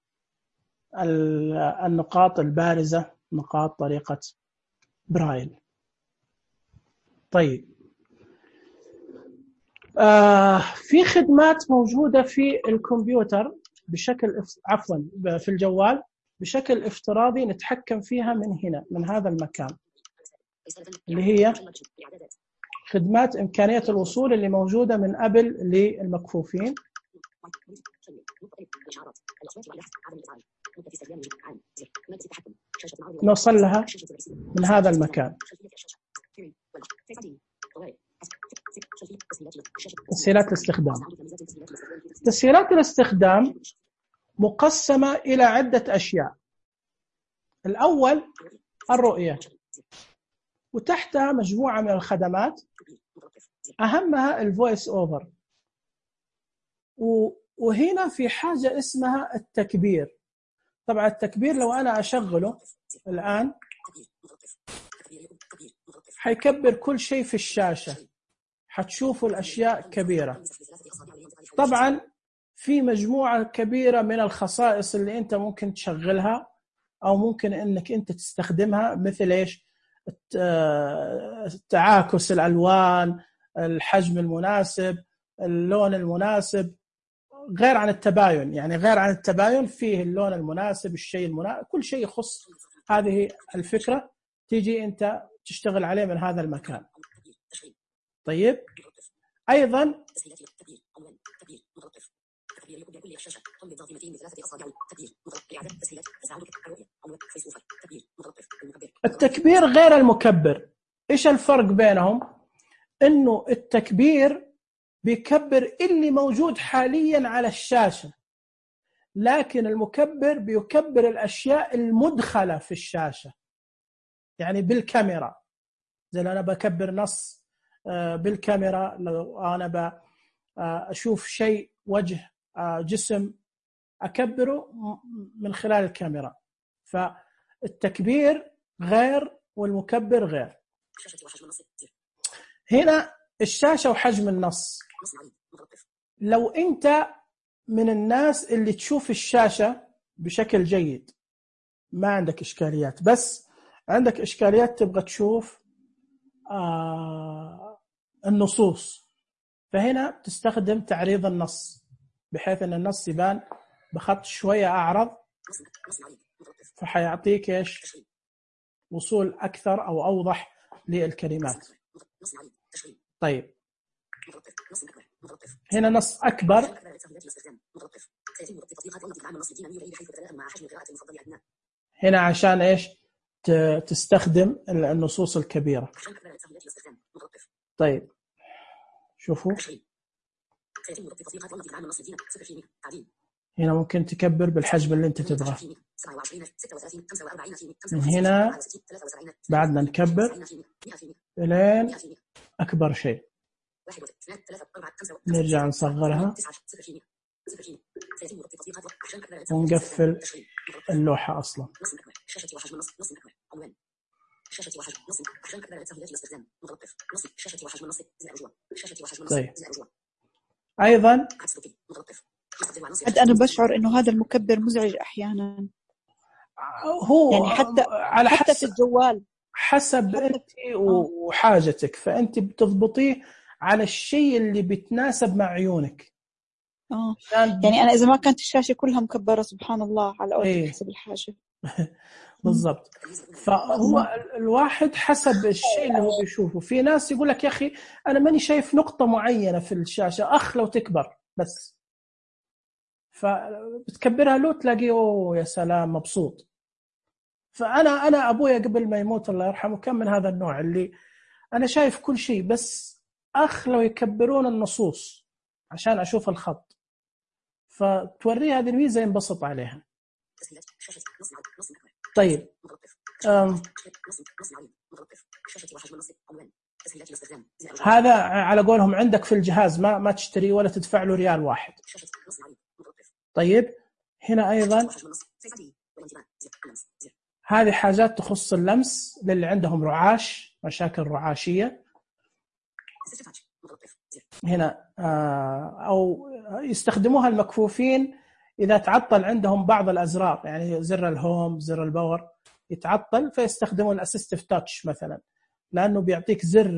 النقاط البارزة، نقاط طريقة برايل. طيب آه في خدمات موجودة في الكمبيوتر بشكل عفوا في الجوال بشكل افتراضي نتحكم فيها من هنا، من هذا المكان، اللي هي خدمات إمكانية الوصول اللي موجودة من أبل للمكفوفين. نوصل لها من هذا المكان. تسهيلات الاستخدام. تسهيلات الاستخدام مقسمة إلى عدة أشياء. الأول الرؤية، وتحتها مجموعة من الخدمات أهمها الفويس أوفر. وهنا في حاجة اسمها التكبير. طبعا التكبير لو أنا أشغله الآن حيكبر كل شيء في الشاشة، حتشوفوا الأشياء كبيرة. طبعا في مجموعة كبيرة من الخصائص اللي أنت ممكن تشغلها أو ممكن أنك أنت تستخدمها، مثل إيش؟ تعاكس الألوان، الحجم المناسب، اللون المناسب، غير عن التباين. يعني غير عن التباين فيه اللون المناسب، الشيء المناسب، كل شيء يخص هذه الفكرة تيجي أنت تشتغل عليه من هذا المكان. طيب أيضا التكبير غير المكبر. إيش الفرق بينهم؟ إنه التكبير بيكبر اللي موجود حاليا على الشاشة، لكن المكبر بيكبر الأشياء المدخلة في الشاشة، يعني بالكاميرا. زي أنا بكبر نص بالكاميرا، لو أنا بشوف شيء وجه جسم أكبره من خلال الكاميرا. فالتكبير غير والمكبر غير. هنا الشاشة وحجم النص. لو أنت من الناس اللي تشوف الشاشة بشكل جيد ما عندك إشكاليات، بس عندك إشكاليات تبغى تشوف آه النصوص، فهنا تستخدم تعريض النص بحيث أن النص يبان بخط شوية أعرض، فحيعطيك إيش؟ وصول أكثر أو أوضح للكلمات. طيب هنا نص أكبر، هنا عشان إيش؟ تستخدم النصوص الكبيرة. طيب شوفوا هنا ممكن تكبر بالحجم اللي انت تبغاه. من هنا بعدنا نكبر الين اكبر شيء. نرجع نصغرها ونقفل اللوحة اصلا. طيب ايضا قد أنا بشعر إنه هذا المكبر مزعج أحيانا، هو يعني حتى على حتى حسب في الجوال حسب أنت وحاجتك، فأنت بتضبطيه على الشيء اللي بيتناسب مع عيونك. آه يعني أنا إذا ما كانت الشاشة كلها مكبرة سبحان الله على أول إيه. حسب الحاجة. بالضبط. فهو الواحد حسب الشيء اللي هو بيشوفه. في ناس يقول لك يا أخي أنا ماني شايف نقطة معينة في الشاشة، أخ لو تكبر بس، فبتكبرها له تلاقيه أوه يا سلام مبسوط. فأنا أنا أبويا قبل ما يموت الله يرحمه كان من هذا النوع اللي أنا شايف كل شيء، بس أخ لو يكبرون النصوص عشان أشوف الخط، فتوريه هذه الميزة ينبسط عليها. طيب أم. هذا على قولهم عندك في الجهاز، ما ما تشتري ولا تدفع له ريال واحد. طيب هنا أيضا هذه حاجات تخص اللمس للي عندهم رعاش، مشاكل رعاشية. هنا أو يستخدموها المكفوفين إذا تعطل عندهم بعض الأزرار، يعني زر الهوم زر الباور يتعطل فيستخدمون الأسيستيف تاتش مثلا، لأنه بيعطيك زر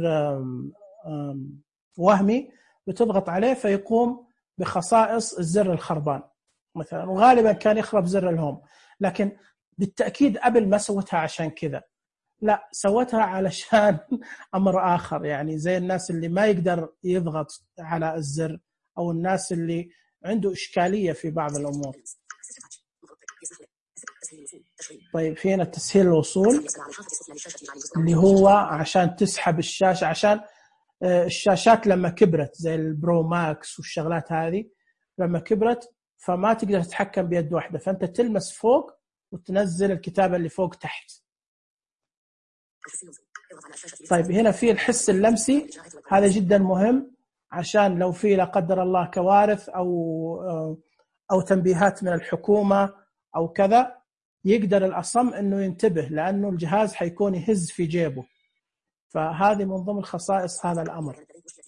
وهمي بتضغط عليه فيقوم بخصائص الزر الخربان مثلا، وغالبا كان يخرب زر الهوم، لكن بالتأكيد قبل ما سوتها عشان كذا، لا سوتها علشان أمر آخر، يعني زي الناس اللي ما يقدر يضغط على الزر أو الناس اللي عنده إشكالية في بعض الأمور. طيب هنا تسهيل الوصول اللي هو عشان تسحب الشاشة، عشان الشاشات لما كبرت زي البرو ماكس والشغلات هذه لما كبرت فما تقدر تتحكم بيد واحدة، فأنت تلمس فوق وتنزل الكتابة اللي فوق تحت. طيب هنا في الحس اللمسي، هذا جدا مهم عشان لو في لا قدر الله كوارث أو أو تنبيهات من الحكومة أو كذا يقدر الأصم إنه ينتبه، لأنه الجهاز حيكون يهز في جيبه. فهذه من ضمن خصائص هذا الأمر.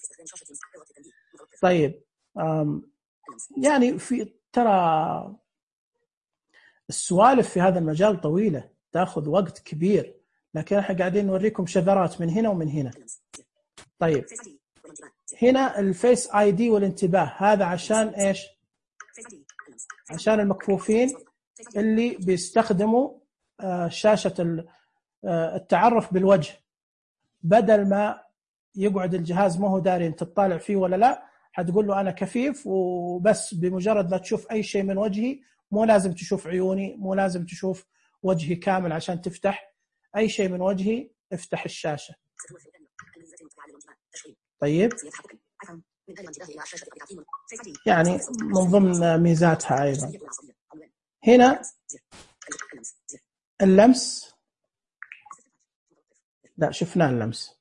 طيب يعني في ترى السوالف في هذا المجال طويلة تأخذ وقت كبير، لكن احنا قاعدين نوريكم شذرات من هنا ومن هنا. طيب هنا الفيس اي دي والانتباه، هذا عشان ايش؟ عشان المكفوفين اللي بيستخدموا شاشة التعرف بالوجه، بدل ما يقعد الجهاز ما هو داري انت تطالع فيه ولا لا، هتقول له انا كفيف وبس، بمجرد ما تشوف اي شيء من وجهي، مو لازم تشوف عيوني، مو لازم تشوف وجهي كامل عشان تفتح اي شيء من وجهي، افتح الشاشة. طيب يعني من ضمن ميزاتها ايضا هنا اللمس، لا شفنا اللمس.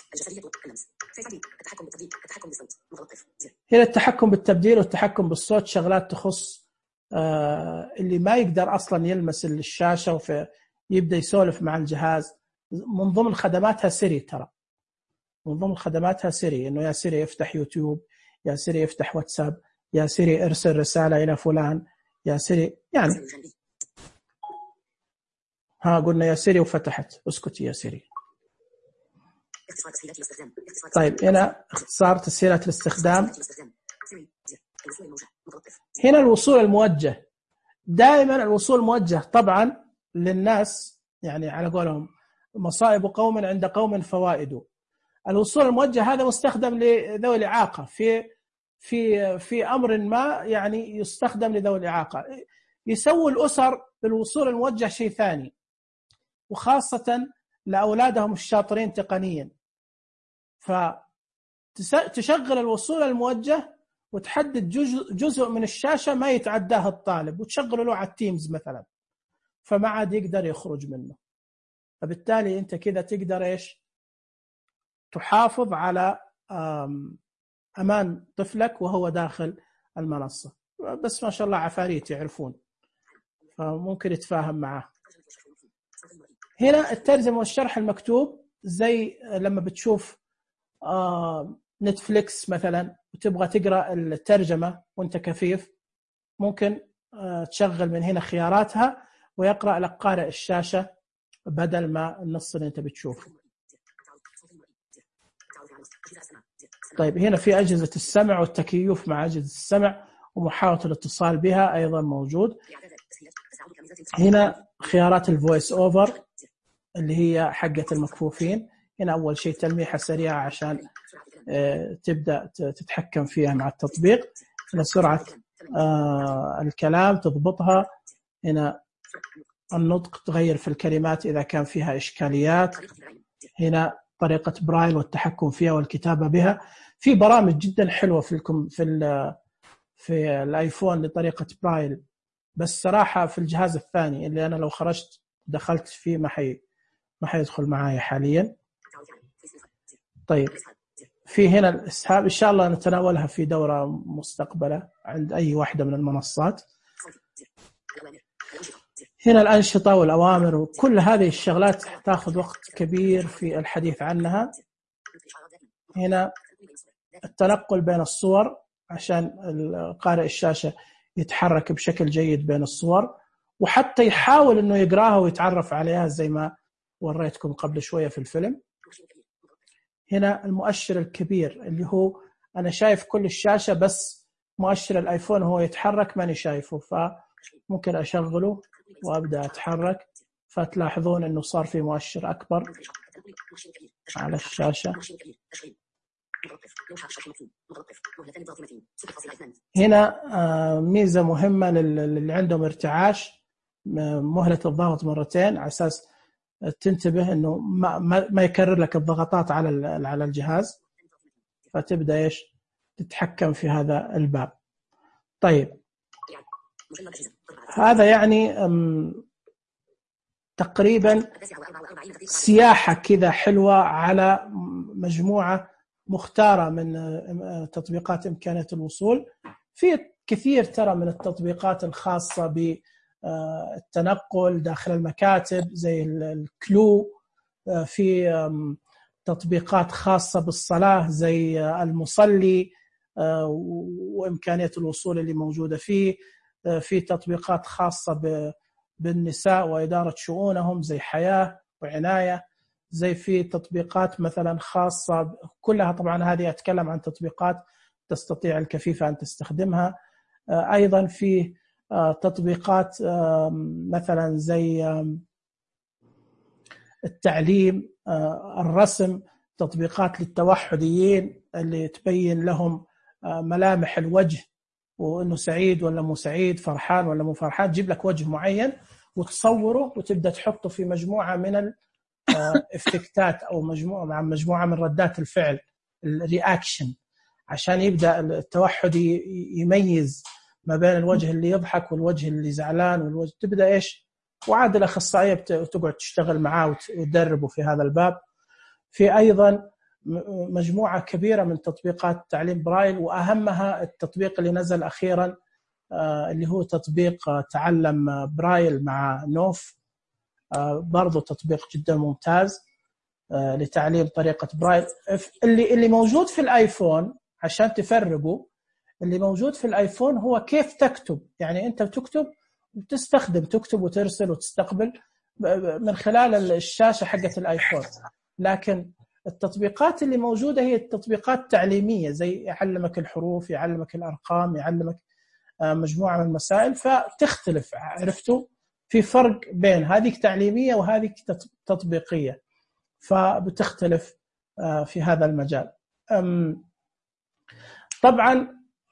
هنا التحكم بالتبديل والتحكم بالصوت، شغلات تخص آه اللي ما يقدر أصلا يلمس الشاشة ويبدأ يسولف مع الجهاز. من ضمن خدماتها سيري، ترى من ضمن خدماتها سيري، إنه يا سيري يفتح يوتيوب، يا سيري يفتح واتساب، يا سيري ارسل رسالة إلى فلان، يا سيري يعني ها قلنا يا سيري وفتحت، اسكتي يا سيري. طيب هنا اختصار تسهيلات الاستخدام. هنا الوصول الموجه، دائما الوصول الموجه طبعا للناس، يعني على قولهم مصائب قوم عند قوم فوائد. الوصول الموجه هذا مستخدم لذوي الإعاقة في في في أمر ما، يعني يستخدم لذوي الإعاقة. يسوي الأسر بالوصول الموجه شيء ثاني، وخاصة لأولادهم الشاطرين تقنيا. فتشغل الوصول الموجه وتحدد جزء, جزء من الشاشة ما يتعداه الطالب، وتشغله له على التيمز مثلا، فما عاد يقدر يخرج منه. فبالتالي أنت كذا تقدر إيش تحافظ على أمان طفلك وهو داخل المنصة. بس ما شاء الله عفاريت يعرفون، فممكن يتفاهم معه. هنا الترجمة والشرح المكتوب، زي لما بتشوف آه نتفليكس مثلا وتبغى تقرأ الترجمة وانت كفيف، ممكن آه تشغل من هنا خياراتها ويقرأ لك قارئ الشاشة بدل ما النص اللي انت بتشوفه. طيب هنا في أجهزة السمع والتكيف مع أجهزة السمع ومحاولة الاتصال بها أيضا موجود. هنا خيارات الفويس أوفر اللي هي حقة المكفوفين. هنا أول شيء تلميحة سريعة عشان تبدأ تتحكم فيها مع التطبيق. هنا سرعة الكلام تضبطها. هنا النطق تغير في الكلمات إذا كان فيها إشكاليات. هنا طريقة برايل والتحكم فيها والكتابة بها. في برامج جدا حلوة في الكم في ال في الآيفون لطريقة برايل، بس صراحة في الجهاز الثاني اللي أنا لو خرجت دخلت فيه ما حي ما حيدخل معايا حاليا. طيب في هنا الإسهاب، إن شاء الله نتناولها في دورة مستقبلة عند أي واحدة من المنصات. هنا الأنشطة والأوامر، وكل هذه الشغلات تأخذ وقت كبير في الحديث عنها. هنا التنقل بين الصور عشان قارئ الشاشة يتحرك بشكل جيد بين الصور، وحتى يحاول أنه يقراها ويتعرف عليها زي ما وريتكم قبل شوية في الفيلم. هنا المؤشر الكبير اللي هو أنا شايف كل الشاشة بس مؤشر الآيفون هو يتحرك ماني شايفه، فممكن أشغله وأبدأ أتحرك، فتلاحظون أنه صار في مؤشر أكبر على الشاشة. هنا ميزة مهمة للي عندهم ارتعاش، مهلة الضغط مرتين على أساس تنتبه أنه ما, ما يكرر لك الضغطات على على الجهاز. فتبدأ إيش تتحكم في هذا الباب. طيب هذا يعني تقريبا سياحة كذا حلوة على مجموعة مختارة من تطبيقات إمكانية الوصول. في كثير ترى من التطبيقات الخاصة بالتنقل داخل المكاتب زي الكلو، في تطبيقات خاصة بالصلاة زي المصلي وإمكانية الوصول اللي موجودة فيه، في تطبيقات خاصة بالنساء وإدارة شؤونهم زي حياة وعناية، زي في تطبيقات مثلا خاصة كلها. طبعا هذه أتكلم عن تطبيقات تستطيع الكفيفة أن تستخدمها. أيضا في تطبيقات مثلا زي التعليم، الرسم، تطبيقات للتوحديين اللي تبين لهم ملامح الوجه وإنه سعيد ولا مو سعيد، فرحان ولا مو فرحان، تجيب لك وجه معين وتصوره وتبدأ تحطه في مجموعة من الإفكتات أو مجموعة مع مجموعة من ردات الفعل الرياكشن، عشان يبدأ التوحدي يميز ما بين الوجه اللي يضحك والوجه اللي زعلان والوجه. تبدأ إيش وعاد الأخصائية تقعد تشتغل معاه وتدربه في هذا الباب. في أيضا مجموعة كبيرة من تطبيقات تعليم برايل، وأهمها التطبيق اللي نزل أخيرا اللي هو تطبيق تعلم برايل مع نوف، برضو تطبيق جدا ممتاز لتعليم طريقة برايل. اللي اللي موجود في الآيفون عشان تفرقوا، اللي موجود في الآيفون هو كيف تكتب، يعني أنت تكتب وتستخدم تكتب وترسل وتستقبل من خلال الشاشة حقة الآيفون. لكن التطبيقات اللي موجودة هي التطبيقات تعليمية، زي يعلمك الحروف، يعلمك الأرقام، يعلمك مجموعة من المسائل، فتختلف. عرفتوا في فرق بين هذه تعليمية وهذه تطبيقية، فبتختلف في هذا المجال. طبعا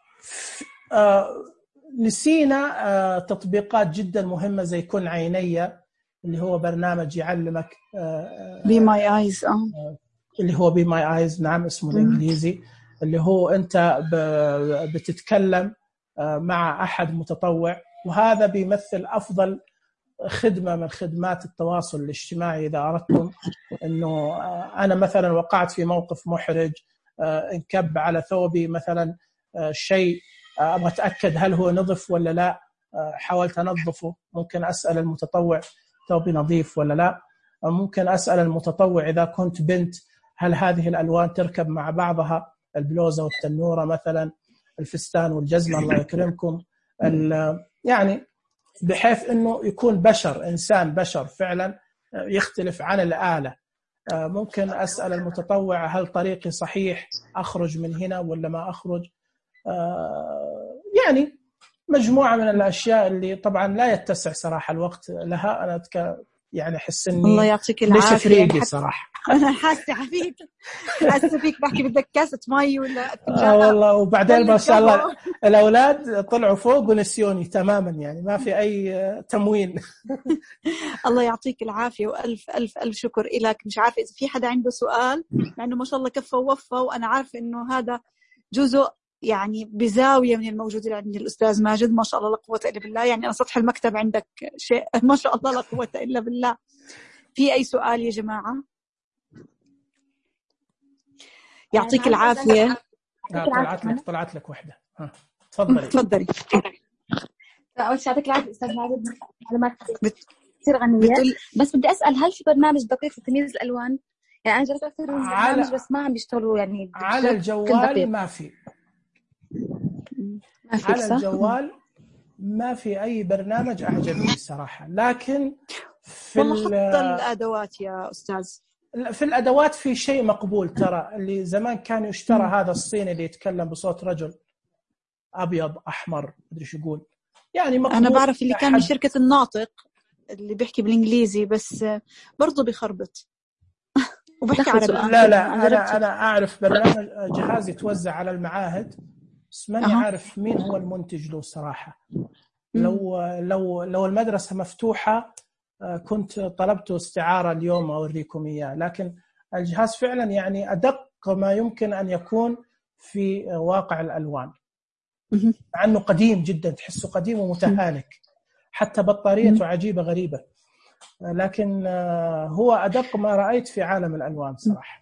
نسينا تطبيقات جدا مهمة زي كن عيني، اللي هو برنامج يعلمك بي ماي ايز اللي هو بي ماي ايز نعم اسمه الانجليزي، اللي هو انت بتتكلم مع احد متطوع، وهذا بيمثل افضل خدمة من خدمات التواصل الاجتماعي. اذا اردتم انه انا مثلا وقعت في موقف محرج، انكب على ثوبي مثلا شيء، ابغى اتاكد هل هو نظف ولا لا، حاولت انظفه، ممكن اسال المتطوع ثوبي نظيف ولا لا. ممكن اسال المتطوع اذا كنت بنت هل هذه الالوان تركب مع بعضها، البلوزه والتنوره مثلا، الفستان والجزمه الله يكرمكم، يعني بحيث انه يكون بشر، انسان بشر فعلا يختلف عن الاله. ممكن اسال المتطوع هل طريقي صحيح، اخرج من هنا ولا ما اخرج. يعني مجموعه من الاشياء اللي طبعا لا يتسع صراحه الوقت لها. انا أتك... يعني احس اني الله يعطيك العافيه ليش فريقي صراحه. انا حاسه فيك حاسه فيك بحكي بدك كاسه مي ولا آه والله. وبعدين ما شاء الله الاولاد طلعوا فوق ونسيوني تماما، يعني ما في اي تموين. الله يعطيك العافيه والف الف الف شكر لك. مش عارفه اذا في حدا عنده سؤال، مع انه ما شاء الله كفى ووفى، وانا عارفه انه هذا جزء يعني بزاويه من الموجودين عند الاستاذ ماجد، ما شاء الله لا قوه الا بالله. يعني انا سطح المكتب عندك شيء ما شاء الله لا قوه الا بالله. في اي سؤال يا جماعه؟ يعطيك العافيه. طلعت لك طلعت لك وحده. ها تفضلي تفضلي. اول شيء يعطيك العافيه استاذ ماجد، معلومات كثير غنيه. بس بدي اسال هل في برنامج دقيق لتمييز الالوان؟ يعني انا جربت اكثر من برنامج بس ما عم بيشتغلوا يعني على الجوال. ما في ما في على الجوال ما في اي برنامج اعجبني الصراحه. لكن في الادوات يا استاذ، في الادوات في شيء مقبول ترى. اللي زمان كان يشترى هذا الصيني اللي يتكلم بصوت رجل ابيض احمر مدري شو يقول، يعني مقبول. انا بعرف اللي كان من شركه الناطق اللي بيحكي بالانجليزي بس برضه بيخربط وبحكي عربي. لا لا انا انا اعرف برنامج جهاز يتوزع على المعاهد، بس ماني أه. عارف مين هو المنتج له صراحه. لو لو لو المدرسه مفتوحه كنت طلبته استعاره اليوم اوريكم اياه. لكن الجهاز فعلا يعني ادق ما يمكن ان يكون في واقع الألوان، مع أنه قديم جدا، تحسه قديم ومتهالك، حتى بطاريته عجيبة غريبة، لكن هو أدق ما رأيت في عالم الألوان صراحة.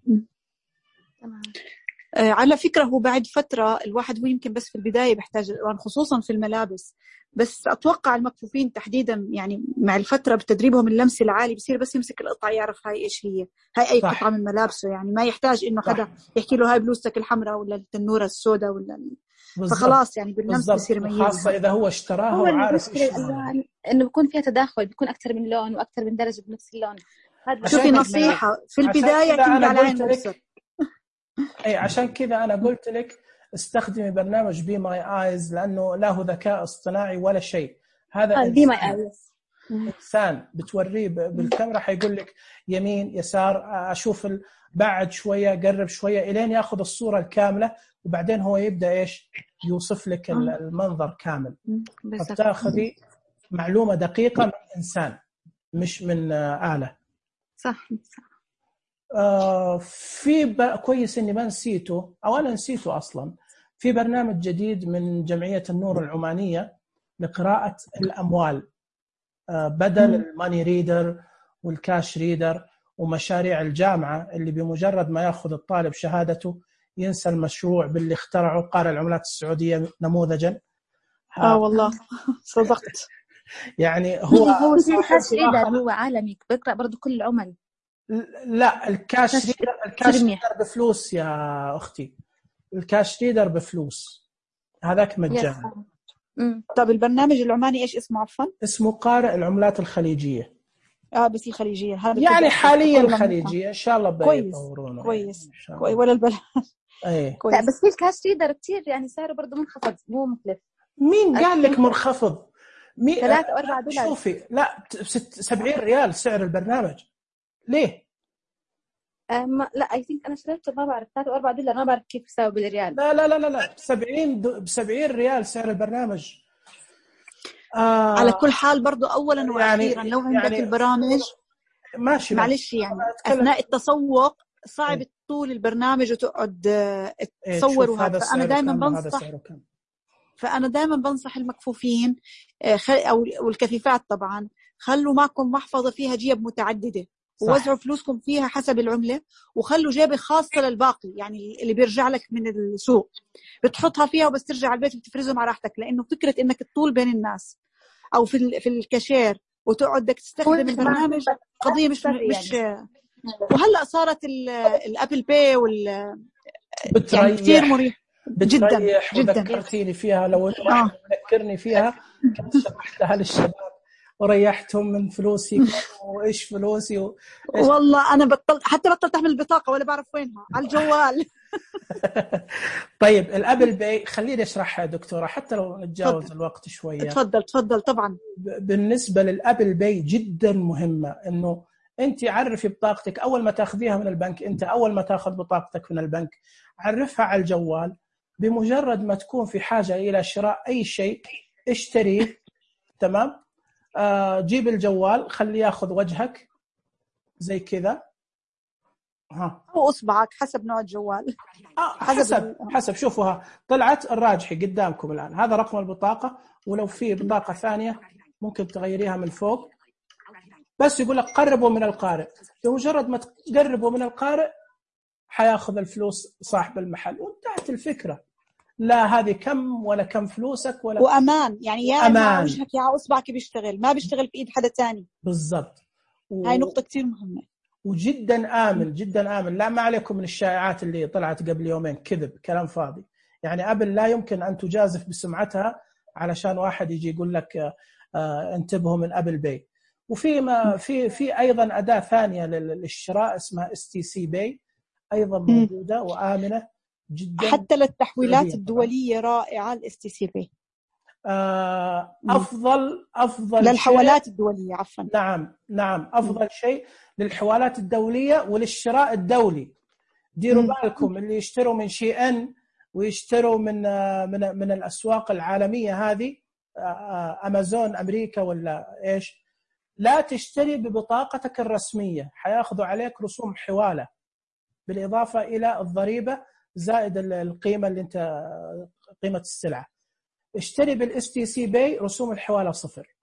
تمام. على فكرة هو بعد فترة الواحد هو يمكن بس في البداية بيحتاج الألوان خصوصا في الملابس، بس أتوقع المكفوفين تحديدا يعني مع الفترة بتدريبهم اللمس العالي بصير بس يمسك القطعة يعرف هاي إيش هي، هاي أي قطعة من ملابسه، يعني ما يحتاج إنه حدا يحكي له هاي بلوزتك الحمراء ولا التنورة السوداء ولا بالزبط. فخلاص يعني باللمس بصير يميزها، خاصة إذا هو اشتراها وعارف إيش الألوان، إنه بيكون فيها تداخل، بيكون أكثر من لون وأكثر من درجة بنفس اللون. شوفي نصيحة في البداية تمشي على عين وبصر. أي عشان كذا أنا قلت لك استخدمي برنامج بي ماي آيز، لأنه لا هو ذكاء اصطناعي ولا شيء، هذا إنسان. إنسان بتوريه بالكاميرا حيقول لك يمين يسار، أشوف بعد شوية قرب شوية إلين يأخذ الصورة الكاملة، وبعدين هو يبدأ إيش يوصف لك المنظر كامل. فتأخذي معلومة دقيقة من إنسان مش من آلة. صح صح. آه في كويس إني ما نسيته، أو أنا نسيته أصلا، في برنامج جديد من جمعية النور العمانية لقراءة الأموال، آه بدل الماني ريدر والكاش ريدر ومشاريع الجامعة اللي بمجرد ما يأخذ الطالب شهادته ينسى المشروع باللي اخترعه قارئ العملات السعودية نموذجا. آه والله صدقت. يعني هو هو الكاش ريدر هو عالمي بيقرأ برضو كل العمل. لا الكاش ريدر الكاش ريدر بفلوس يا أختي، الكاش ريدر بفلوس، هذاك مجانا. طب البرنامج العماني إيش اسمه عفوا؟ اسمه قارئ العملات الخليجية. آه بس الخليجية هذا يعني حاليا خليجية، إن شاء الله بيطورونه. كويس كويس ولا البلد. أيه. لا بس في الكاش ريدر كتير يعني سعره برضو منخفض مو مكلف. مين قال لك منخفض؟ مي... ثلاثة أو أربعة دولار. شوفي لا ست سبعين ريال سعر البرنامج. ليه؟ أم لا I think أنا شريته ما بعرف ثلاثة أو أربعة دولار، ما بعرف كيف يساوي بالريال. لا لا لا لا لا سبعين دو... بسبعين ريال سعر البرنامج. آه على كل حال برضو أولا وأخيرا يعني لو عندك يعني البرامج ماشي معلش يعني أثناء التسوق صعب ايه. طول البرنامج وتقعد تصور ايه وهذا، فأنا دائما بنصح فأنا دائما بنصح المكفوفين أو الكفيفات طبعا خلوا معكم محفظة فيها جيب متعددة ووزعوا فلوسكم فيها حسب العملة، وخلوا جيبة خاصة للباقي يعني اللي بيرجع لك من السوق بتحطها فيها وبس ترجع على البيت بتفرزهم على راحتك، لأنه فكرة إنك تطول بين الناس أو في في الكاشير وتقعد بدك تستخدم البرنامج قضية مش مش يعني. وهلا صارت الابل باي وال يعني كثير مريح جدا جدا. ذكرتيني فيها لو آه. ذكرني فيها كنت شرحتها للشباب وريحتهم من فلوسي وايش فلوسي و... إيش والله انا بطلت حتى بطلت احمل البطاقه ولا بعرف وينها على الجوال. طيب الابل باي خليني اشرحها دكتوره حتى لو نتجاوز الوقت شويه. تفضل تفضل. طبعا بالنسبه للابل باي جدا مهمه انه انت عرفي بطاقتك اول ما تاخذيها من البنك، انت اول ما تاخذ بطاقتك من البنك عرفها على الجوال، بمجرد ما تكون في حاجه الى شراء اي شيء اشتريه. تمام. آه جيب الجوال خليه ياخذ وجهك زي كذا ها او اصبعك حسب نوع الجوال. آه حسب حسب, حسب شوفوها طلعت الراجحي قدامكم الان، هذا رقم البطاقه، ولو في بطاقه ثانيه ممكن تغيريها من فوق، بس يقول لك قربوا من القارئ، بمجرد ما تقربوا من القارئ حياخذ الفلوس صاحب المحل وانتهت الفكره. لا هذه كم ولا كم فلوسك ولا وامان يعني يا امان وجهك يا اصبعك بيشتغل ما بيشتغل في ايد حدا تاني. بالضبط. و... هاي نقطه كثير مهمه وجدا امن جدا امن. لا ما عليكم من الشائعات اللي طلعت قبل يومين، كذب كلام فاضي. يعني ابل لا يمكن ان تجازف بسمعتها علشان واحد يجي يقول لك آه انتبهوا من ابل باي. وفي ما في في ايضا اداه ثانيه للشراء اسمها اس تي سي باي، ايضا موجوده وامنه جدا حتى للتحويلات الدوليه رائعه الاس تي سي باي. آه افضل افضل للحوالات الدوليه عفوا. نعم نعم افضل مم. شيء للحوالات الدوليه وللشراء الدولي. ديروا بالكم اللي يشتروا من شي ان ويشتروا من من من الاسواق العالميه هذه امازون امريكا ولا ايش، لا تشتري ببطاقتك الرسميه، حياخذوا عليك رسوم حواله بالاضافه الى الضريبه زائد القيمة اللي أنت قيمة السلعة. اشتري بالاس تي سي باي رسوم الحوالة صفر.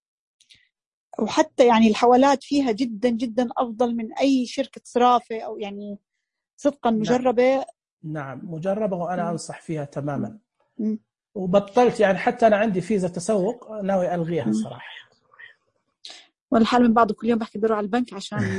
وحتى يعني الحوالات فيها جدا جدا أفضل من أي شركة صرافة أو يعني صدقا مجربة. نعم, نعم مجربة وأنا م. أنصح فيها تماما. م. وبطلت يعني حتى أنا عندي فيزا تسوق ناوي ألغيها صراحة. والحال من بعضه كل يوم بحكي بروح على البنك عشان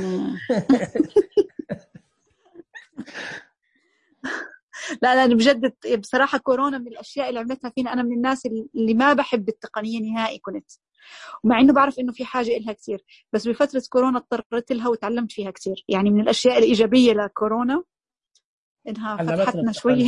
لا لا بجد بصراحة كورونا من الأشياء اللي عملتها فينا. أنا من الناس اللي ما بحب التقنية نهائي كنت، ومع إنه بعرف إنه في حاجة إلها كتير، بس بفترة كورونا اضطريت لها وتعلمت فيها كتير. يعني من الأشياء الإيجابية لكورونا إنها فتحتنا شوية.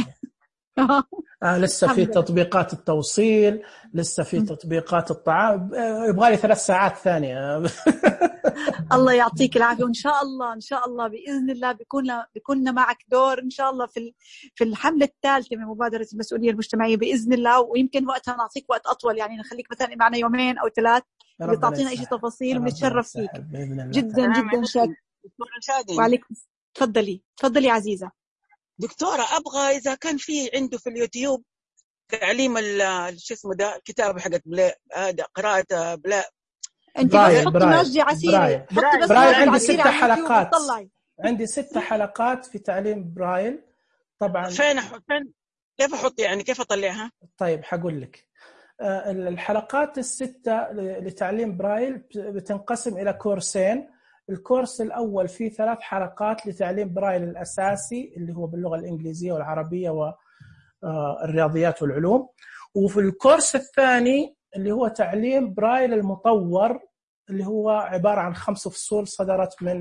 آه لسه في تطبيقات التوصيل، لسه في تطبيقات الطعام، يبغى لي ثلاث ساعات ثانية. الله يعطيك العافية، وإن شاء الله إن شاء الله بإذن الله بيكون بيكون معك دور إن شاء الله في في الحملة الثالثة من مبادرة المسؤولية المجتمعية بإذن الله. ويمكن وقتها نعطيك وقت أطول، يعني نخليك مثلا معنا يومين أو ثلاث بتعطينا إيش تفاصيل ونتشرف فيك جدا جدا. شاكر. وعليكم. تفضلي تفضلي عزيزة. دكتورة أبغى إذا كان في عنده في اليوتيوب تعليم شو اسمه ده الكتاب حقت بلا هذا قراءة بلا. أنت بس حطي ناجي عسيري. حطي بس برايل. عندي ست حلقات عندي ست حلقات في تعليم برايل طبعا. فين أحط فين كيف أحط يعني كيف أطلعها؟ طيب حقول لك. الحلقات الستة لتعليم برايل بتنقسم إلى كورسين. الكورس الأول فيه ثلاث حلقات لتعليم برايل الأساسي اللي هو باللغة الإنجليزية والعربية والرياضيات والعلوم، وفي الكورس الثاني اللي هو تعليم برايل المطور اللي هو عبارة عن خمس فصول صدرت من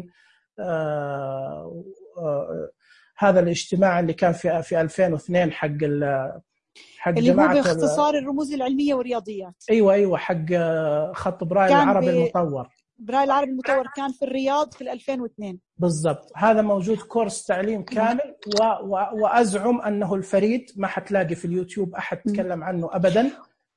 آآ آآ هذا الاجتماع اللي كان في في ألفين واثنين حق حق اللي هو باختصار الرموز العلمية والرياضيات. أيوة أيوة حق خط برايل العربي المطور. برايل العربي المطور كان في الرياض في ألفين واثنين بالضبط. هذا موجود كورس تعليم كامل و... و... وأزعم أنه الفريد، ما حتلاقي في اليوتيوب أحد تكلم عنه أبدا.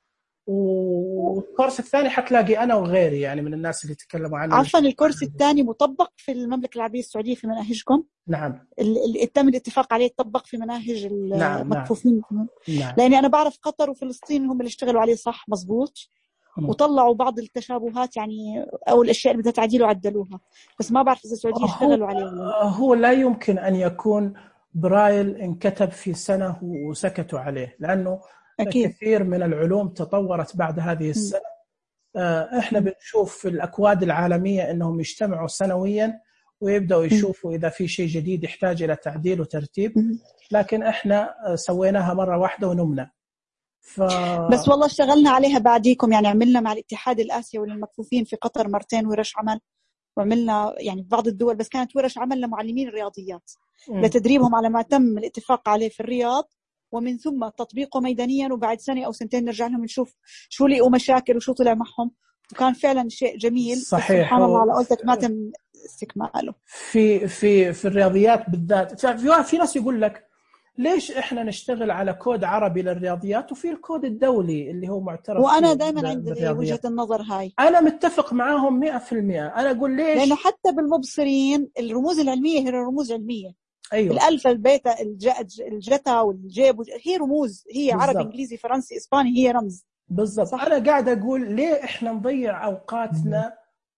والكورس الثاني حتلاقي أنا وغيري يعني من الناس اللي تكلموا عنه. عفوا الكورس الثاني مطبق في المملكة العربية السعودية في مناهجكم؟ نعم. اللي تم الاتفاق عليه يطبق في مناهج المكفوفين. نعم. نعم. لأني أنا بعرف قطر وفلسطين هم اللي اشتغلوا عليه صح مزبوط، وطلعوا بعض التشابهات يعني أو الأشياء اللي بدها تعديل وعدلوها، بس ما بعرف إذا السعودية اشتغلوا عليه ولا. هو لا يمكن أن يكون برايل انكتب في سنة وسكتوا عليه، لأنه أكيد. كثير من العلوم تطورت بعد هذه السنة. م. إحنا بنشوف في الأكواد العالمية أنهم يجتمعوا سنويا ويبدأوا يشوفوا م. إذا في شيء جديد يحتاج إلى تعديل وترتيب، م. لكن إحنا سويناها مرة واحدة ونمنا. ف... بس والله اشتغلنا عليها بعديكم، يعني عملنا مع الاتحاد الآسيوي للمكفوفين في قطر مرتين ورش عمل، وعملنا يعني بعض الدول بس كانت ورش عمل لمعلمين الرياضيات م. لتدريبهم على ما تم الاتفاق عليه في الرياض، ومن ثم تطبيقه ميدانيا، وبعد سنة أو سنتين نرجع لهم نشوف شو لقوا مشاكل وشو طلع معهم، وكان فعلا شيء جميل. صحيح. سبحان الله على قولتك ما تم استكماله. في في في الرياضيات بالذات في في ناس يقول لك ليش إحنا نشتغل على كود عربي للرياضيات وفي الكود الدولي اللي هو معترف. وأنا دائما عندي وجهة النظر هاي، أنا متفق معاهم مئة في المئة. أنا أقول ليش؟ لأنه حتى بالمبصرين الرموز العلمية هي رموز علمية. أيوة. الألفا البيتا الجتا والجيب هي رموز، هي بالزبط. عربي إنجليزي فرنسي إسباني هي رمز بالضبط. أنا قاعد أقول ليه إحنا نضيع أوقاتنا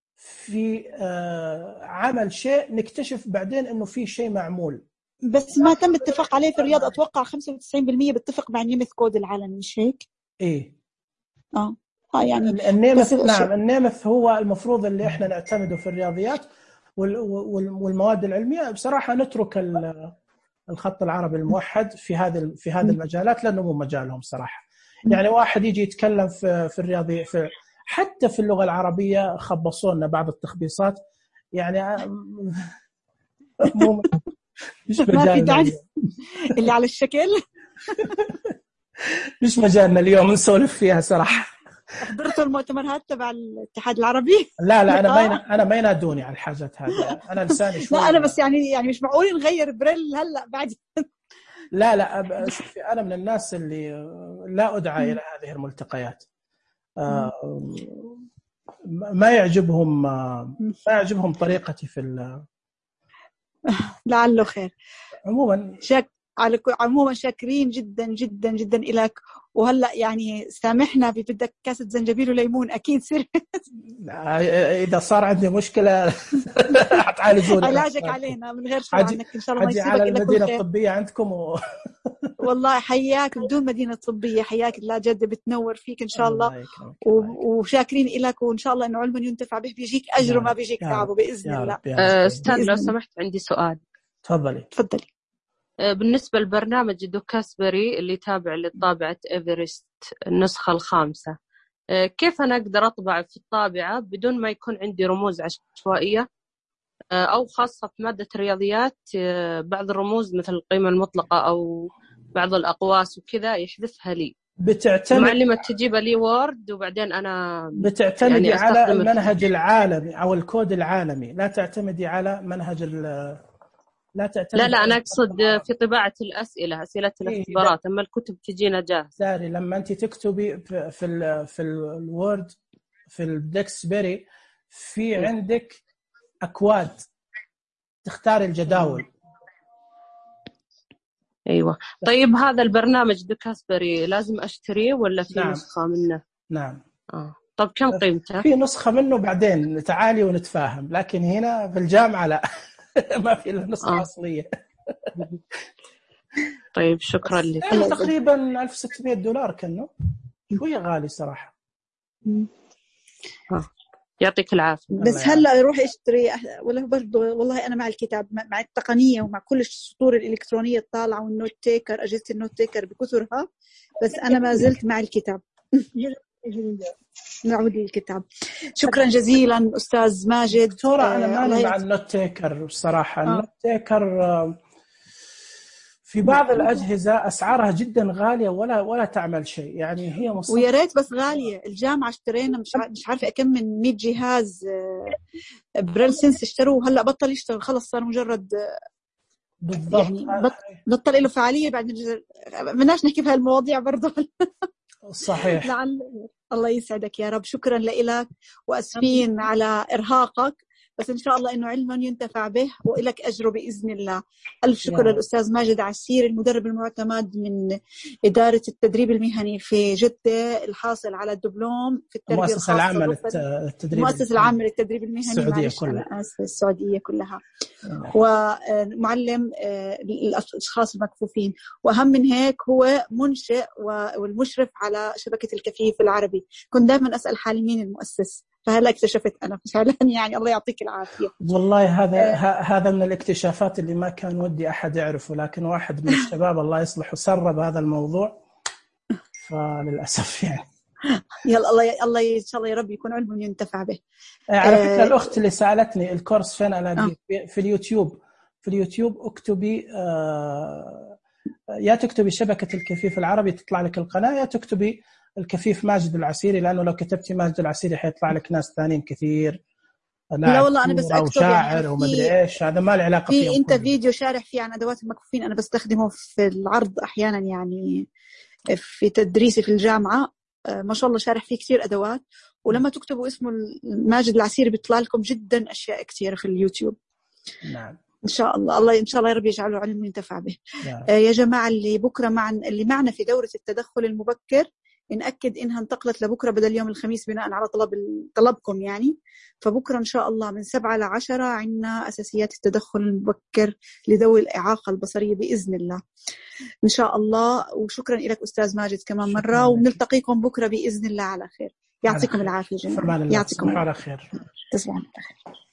في آه عمل شيء نكتشف بعدين إنه في شيء معمول بس ما تم اتفاق عليه في الرياض. أتوقع خمسة وتسعين بالمئة باتفق مع النيمث كود العالمي، مش هيك؟ إيه آه ها يعني النيمث. نعم النيمث هو المفروض اللي إحنا نعتمده في الرياضيات والمواد العلمية. بصراحة نترك الخط العربي الموحد في هذه في هذه المجالات لأنه مو مجالهم صراحة. يعني واحد يجي يتكلم في في الرياضي في حتى في اللغة العربية خبصونا بعض التخبيصات يعني مو مش مجالنا اللي على الشكل مش مجالنا اليوم نسولف فيها صراحة. حضرتوا المؤتمرات تبع الاتحاد العربي؟ لا لا انا ما انا ما ينادوني على الحاجات هذه. انا لساني شوي. لا انا بس يعني يعني مش معقول نغير بريل هلا بعد. لا لا شوفي انا من الناس اللي لا ادعى الى هذه الملتقيات. ما يعجبهم ما يعجبهم طريقتي في ال... لعله خير. عموما شك على عموما شاكرين جدا جدا جدا لك. وهلا يعني سامحنا بدك كاسة زنجبيل وليمون أكيد سر. إذا صار عندي مشكلة هتعالجوني. علاجك علينا من غير شو عنك إن شاء الله. ما يسيبك على المدينة الطبية عندكم و... والله حياك بدون مدينة طبية، حياك لا جد بتنور فيك إن شاء الله, الله و... وشاكرين لك، وإن شاء الله إنه علم ينتفع به بيجيك أجر ما بيجيك تعبه بإذن الله. أستاذ لو سمحت عندي سؤال. تفضلي. تفضلي. بالنسبة لبرنامج دوكاسبري اللي تابع لطابعة إيفرست النسخة الخامسة، كيف أنا أقدر أطبع في الطابعة بدون ما يكون عندي رموز عشوائية أو خاصة في مادة الرياضيات بعض الرموز مثل القيمة المطلقة أو بعض الأقواس وكذا يحذفها لي؟ بتعتمد المعلمة تجيب لي وورد وبعدين أنا بتعتمدي يعني على المنهج العالمي أو الكود العالمي، لا تعتمدي على منهج ال لا تعتمد. لا لا أنا أقصد في طباعة الأسئلة، أسئلة الاختبارات، أما الكتب تجينا جاهزة. ساري لما أنت تكتبي في في ال في الوورد في الدكسبري في عندك أكواد تختار الجداول. أيوة. طيب هذا البرنامج دوكاسبري لازم أشتريه ولا في نعم. نسخة منه؟ نعم. آه. طب كم قيمته؟ في نسخة منه بعدين تعالي ونتفاهم، لكن هنا في الجامعة لا ما في إلا نسخة آه. أصلية. طيب شكرا لك. تقريبا ألف وستمية دولار كأنه شوية غالي صراحة. آه. يعطيك العافية. بس هلا يروح اشتري ولا برضه. والله أنا مع الكتاب مع التقنية ومع كل السطور الإلكترونية الطالعة والنوت تيكر، أجهزة النوت تيكر بكثرها، بس أنا ما زلت مع الكتاب. نعود للكتاب. شكرا جزيلا أستاذ ماجد. دكتورة أنا ماني مع النوت تيكر الصراحة. النوت تيكر في بعض الأجهزة أسعارها جدا غالية ولا ولا تعمل شيء، يعني هي مصر. ويا ريت بس غالية. الجامعة اشترينا مش مش عارفة كم من مية جهاز بريل سنس اشتروه، هلا بطل يشتغل خلص، صار مجرد بالضبط يعني بطل له فعالية. بعد بدناش نحكي في هالمواضيع برضه. صحيح. لعل الله يسعدك يا رب. شكرا لك وأسفين على إرهاقك، بس إن شاء الله إنه علم ينتفع به وإلك أجره بإذن الله. ألف شكر للأستاذ ماجد عسير المدرب المعتمد من إدارة التدريب المهني في جدة، الحاصل على الدبلوم في التربية المؤسسة العامة للتدريب المؤسسة العامة للتدريب المهني السعودية كلها. أنا آسفة السعودية كلها. ومعلم الأشخاص المكفوفين، وأهم من هيك هو منشئ والمشرف على شبكة الكفيف العربي. كنت دائما أسأل حالي مين المؤسس، فهلا اكتشفت أنا فعلا. يعني الله يعطيك العافية. والله هذا آه هذا من الاكتشافات اللي ما كان ودي أحد يعرفه، لكن واحد من الشباب الله يصلحه سرب هذا الموضوع، فللأسف يعني. يلا الله الله إن شاء الله يا رب يكون علم ينتفع به. على فكرة آه الأخت اللي سألتني الكورس فين ألاقيه؟ آه. في اليوتيوب. في اليوتيوب اكتبي آه يا تكتبي شبكة الكفيف العربي تطلع لك القناة، يا تكتبي الكفيف ماجد العسيري، لأنه لو كتبتي ماجد العسيري حيطلع لك ناس ثانيين كثير. لا والله أنا بس أكتب شاعر يعني ومدري إيش، هذا ما له علاقة فيه. في أنت فيديو شارح فيه عن أدوات المكفوفين، أنا بستخدمه في العرض أحيانا يعني في تدريسي في الجامعة. ما شاء الله شارح فيه كثير أدوات، ولما تكتبوا اسمه ماجد العسيري بيطلع لكم جدا أشياء كثيرة في اليوتيوب. نعم إن شاء الله. الله إن شاء الله يا رب يجعله علم ينتفع به. آه يا جماعة اللي بكرة معنا اللي معنا في دورة التدخل المبكر، نأكد إنها انتقلت لبكرة بدل يوم الخميس بناء على طلب طلبكم يعني. فبكرة إن شاء الله من سبعة لعشرة عنا أساسيات التدخل المبكر لذوي الإعاقة البصرية بإذن الله إن شاء الله. وشكرا لك أستاذ ماجد كمان مرة، ونلتقيكم بكرة بإذن الله على خير. يعطيكم العافية جميعا. يعطيكم على خير. تصبحوا على خير.